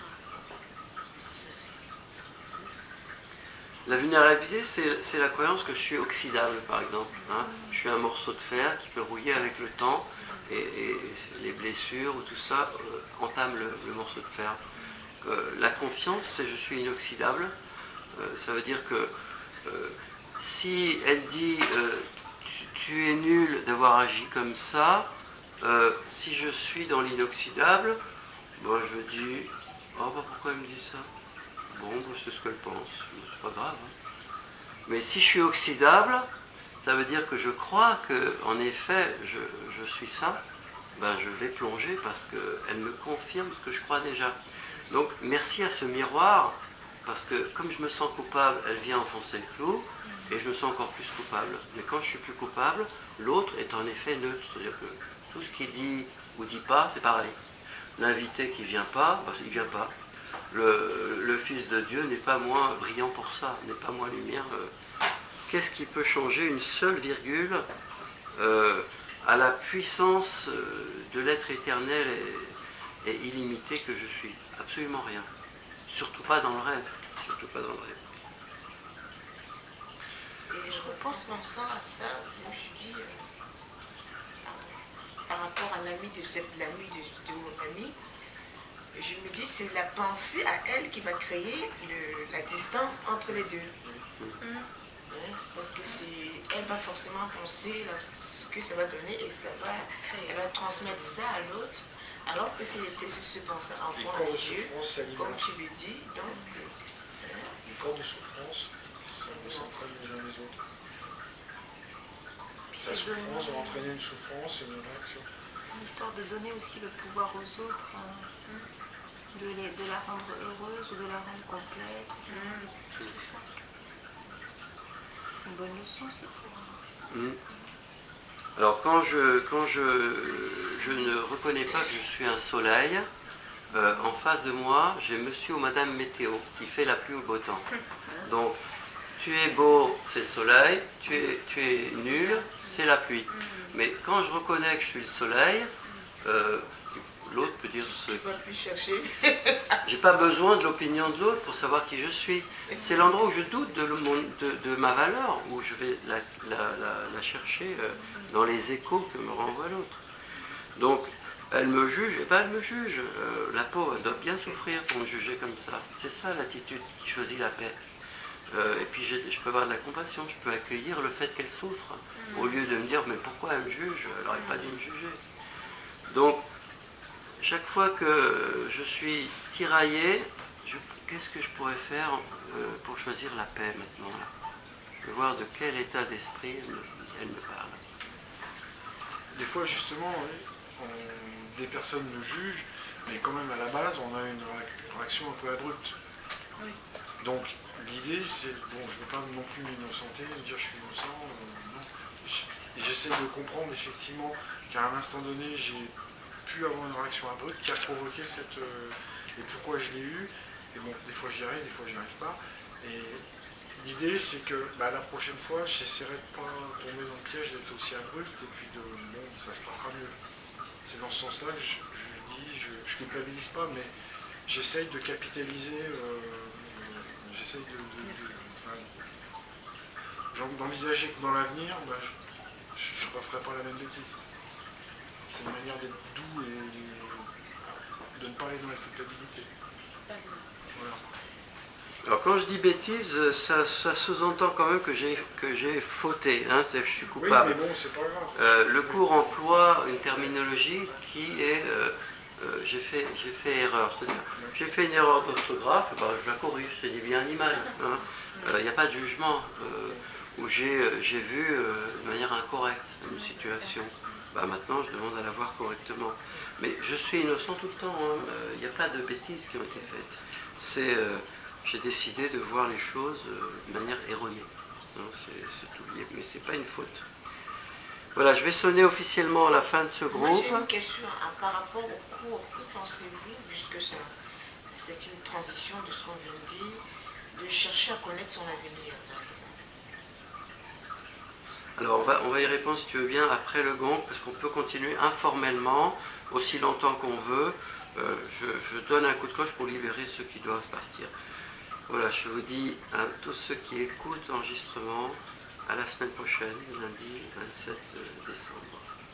La vulnérabilité, c'est la croyance que je suis oxydable, par exemple. Hein. Je suis un morceau de fer qui peut rouiller avec le temps, et les blessures ou tout ça entament le morceau de fer. La confiance, c'est je suis inoxydable. Ça veut dire que si elle dit tu es nul d'avoir agi comme ça, si je suis dans l'inoxydable, moi je me dis oh bah pourquoi elle me dit ça? Bon, c'est ce qu'elle pense, c'est pas grave. Hein. Mais si je suis oxydable, ça veut dire que je crois que en effet je suis ça, ben je vais plonger parce qu'elle me confirme ce que je crois déjà. Donc merci à ce miroir, parce que comme je me sens coupable, elle vient enfoncer le clou, et je me sens encore plus coupable. Mais quand je suis plus coupable, l'autre est en effet neutre. C'est-à-dire que tout ce qu'il dit ou dit pas, c'est pareil. L'invité qui vient pas, ben, il vient pas. Le Fils de Dieu n'est pas moins brillant pour ça, n'est pas moins lumière. Qu'est-ce qui peut changer une seule virgule à la puissance de l'être éternel et illimité que je suis? Absolument rien. Surtout pas dans le rêve. Surtout pas dans le rêve. Et je repense pensant à ça, je me suis dit, par rapport à l'ami de mon ami, je me dis c'est la pensée à elle qui va créer la distance entre les deux. Parce que elle va forcément penser ce que ça va donner et elle va transmettre ça à l'autre, alors que c'était ce pensée enfant de Dieu, comme tu le dis. Donc, les corps de souffrance s'entraînent les uns les autres. Puis La souffrance va entraîner une souffrance et une réaction. L'histoire de donner aussi le pouvoir aux autres, de la rendre heureuse ou de la rendre complète. Tout ça. C'est une bonne leçon, c'est pour... Alors quand je ne reconnais pas que je suis un soleil, en face de moi, j'ai monsieur ou madame météo qui fait la pluie ou le beau temps. Donc, tu es beau, c'est le soleil, tu es nul, c'est la pluie. Mais quand je reconnais que je suis le soleil, l'autre peut dire ce... Tu ne vas plus chercher. J'ai pas besoin de l'opinion de l'autre pour savoir qui je suis. C'est l'endroit où je doute de ma valeur, où je vais la chercher dans les échos que me renvoie l'autre. Donc, elle me juge, et ben elle me juge. La pauvre, elle doit bien souffrir pour me juger comme ça. C'est ça l'attitude qui choisit la paix. Et puis je peux avoir de la compassion, je peux accueillir le fait qu'elle souffre, au lieu de me dire mais pourquoi elle me juge, elle n'aurait pas dû me juger. Donc, chaque fois que je suis tiraillé, qu'est-ce que je pourrais faire pour choisir la paix maintenant là? Je veux voir de quel état d'esprit elle me parle. Des fois, justement, des personnes nous jugent, mais quand même à la base, on a une réaction un peu abrupte. Oui. Donc l'idée, c'est, bon, je ne veux pas non plus m'innocenter, me dire je suis innocent, non. J'essaie de comprendre effectivement qu'à un instant donné, j'ai pu avoir une réaction abrupte qui a provoqué cette... et pourquoi je l'ai eu. Et bon, des fois j'y arrive, des fois j'y arrive pas. Et l'idée, c'est que la prochaine fois, j'essaierai de ne pas tomber dans le piège d'être aussi abrupt, et puis de, bon, ça se passera mieux. C'est dans ce sens-là que je dis, je culpabilise pas, mais j'essaye de capitaliser, j'essaye d'envisager que dans l'avenir, je ne referai pas la même bêtise. C'est une manière d'être doux et de ne pas aller dans la culpabilité. Voilà. Alors quand je dis bêtise, ça sous-entend quand même que j'ai fauté, hein, c'est-à-dire que je suis coupable. Oui, mais bon, c'est pas grave. Le cours emploie une terminologie qui est j'ai fait erreur, c'est-à-dire j'ai fait une erreur d'orthographe, ben, je la corrige, c'est dit bien animal. Il n'y a pas de jugement où j'ai vu de manière incorrecte une situation. Ben, maintenant, je demande à la voir correctement. Mais je suis innocent tout le temps, il n'y a pas de bêtises qui ont été faites. J'ai décidé de voir les choses de manière erronée. C'est tout, mais ce n'est pas une faute. Voilà, je vais sonner officiellement à la fin de ce groupe. Moi, j'ai une question par rapport au cours. Que pensez-vous, puisque c'est une transition de ce qu'on vient de dire, de chercher à connaître son avenir, par exemple? Alors, on va y répondre, si tu veux bien, après le gong, parce qu'on peut continuer informellement, aussi longtemps qu'on veut. Je donne un coup de coche pour libérer ceux qui doivent partir. Voilà, je vous dis à tous ceux qui écoutent l'enregistrement, à la semaine prochaine, lundi 27 décembre.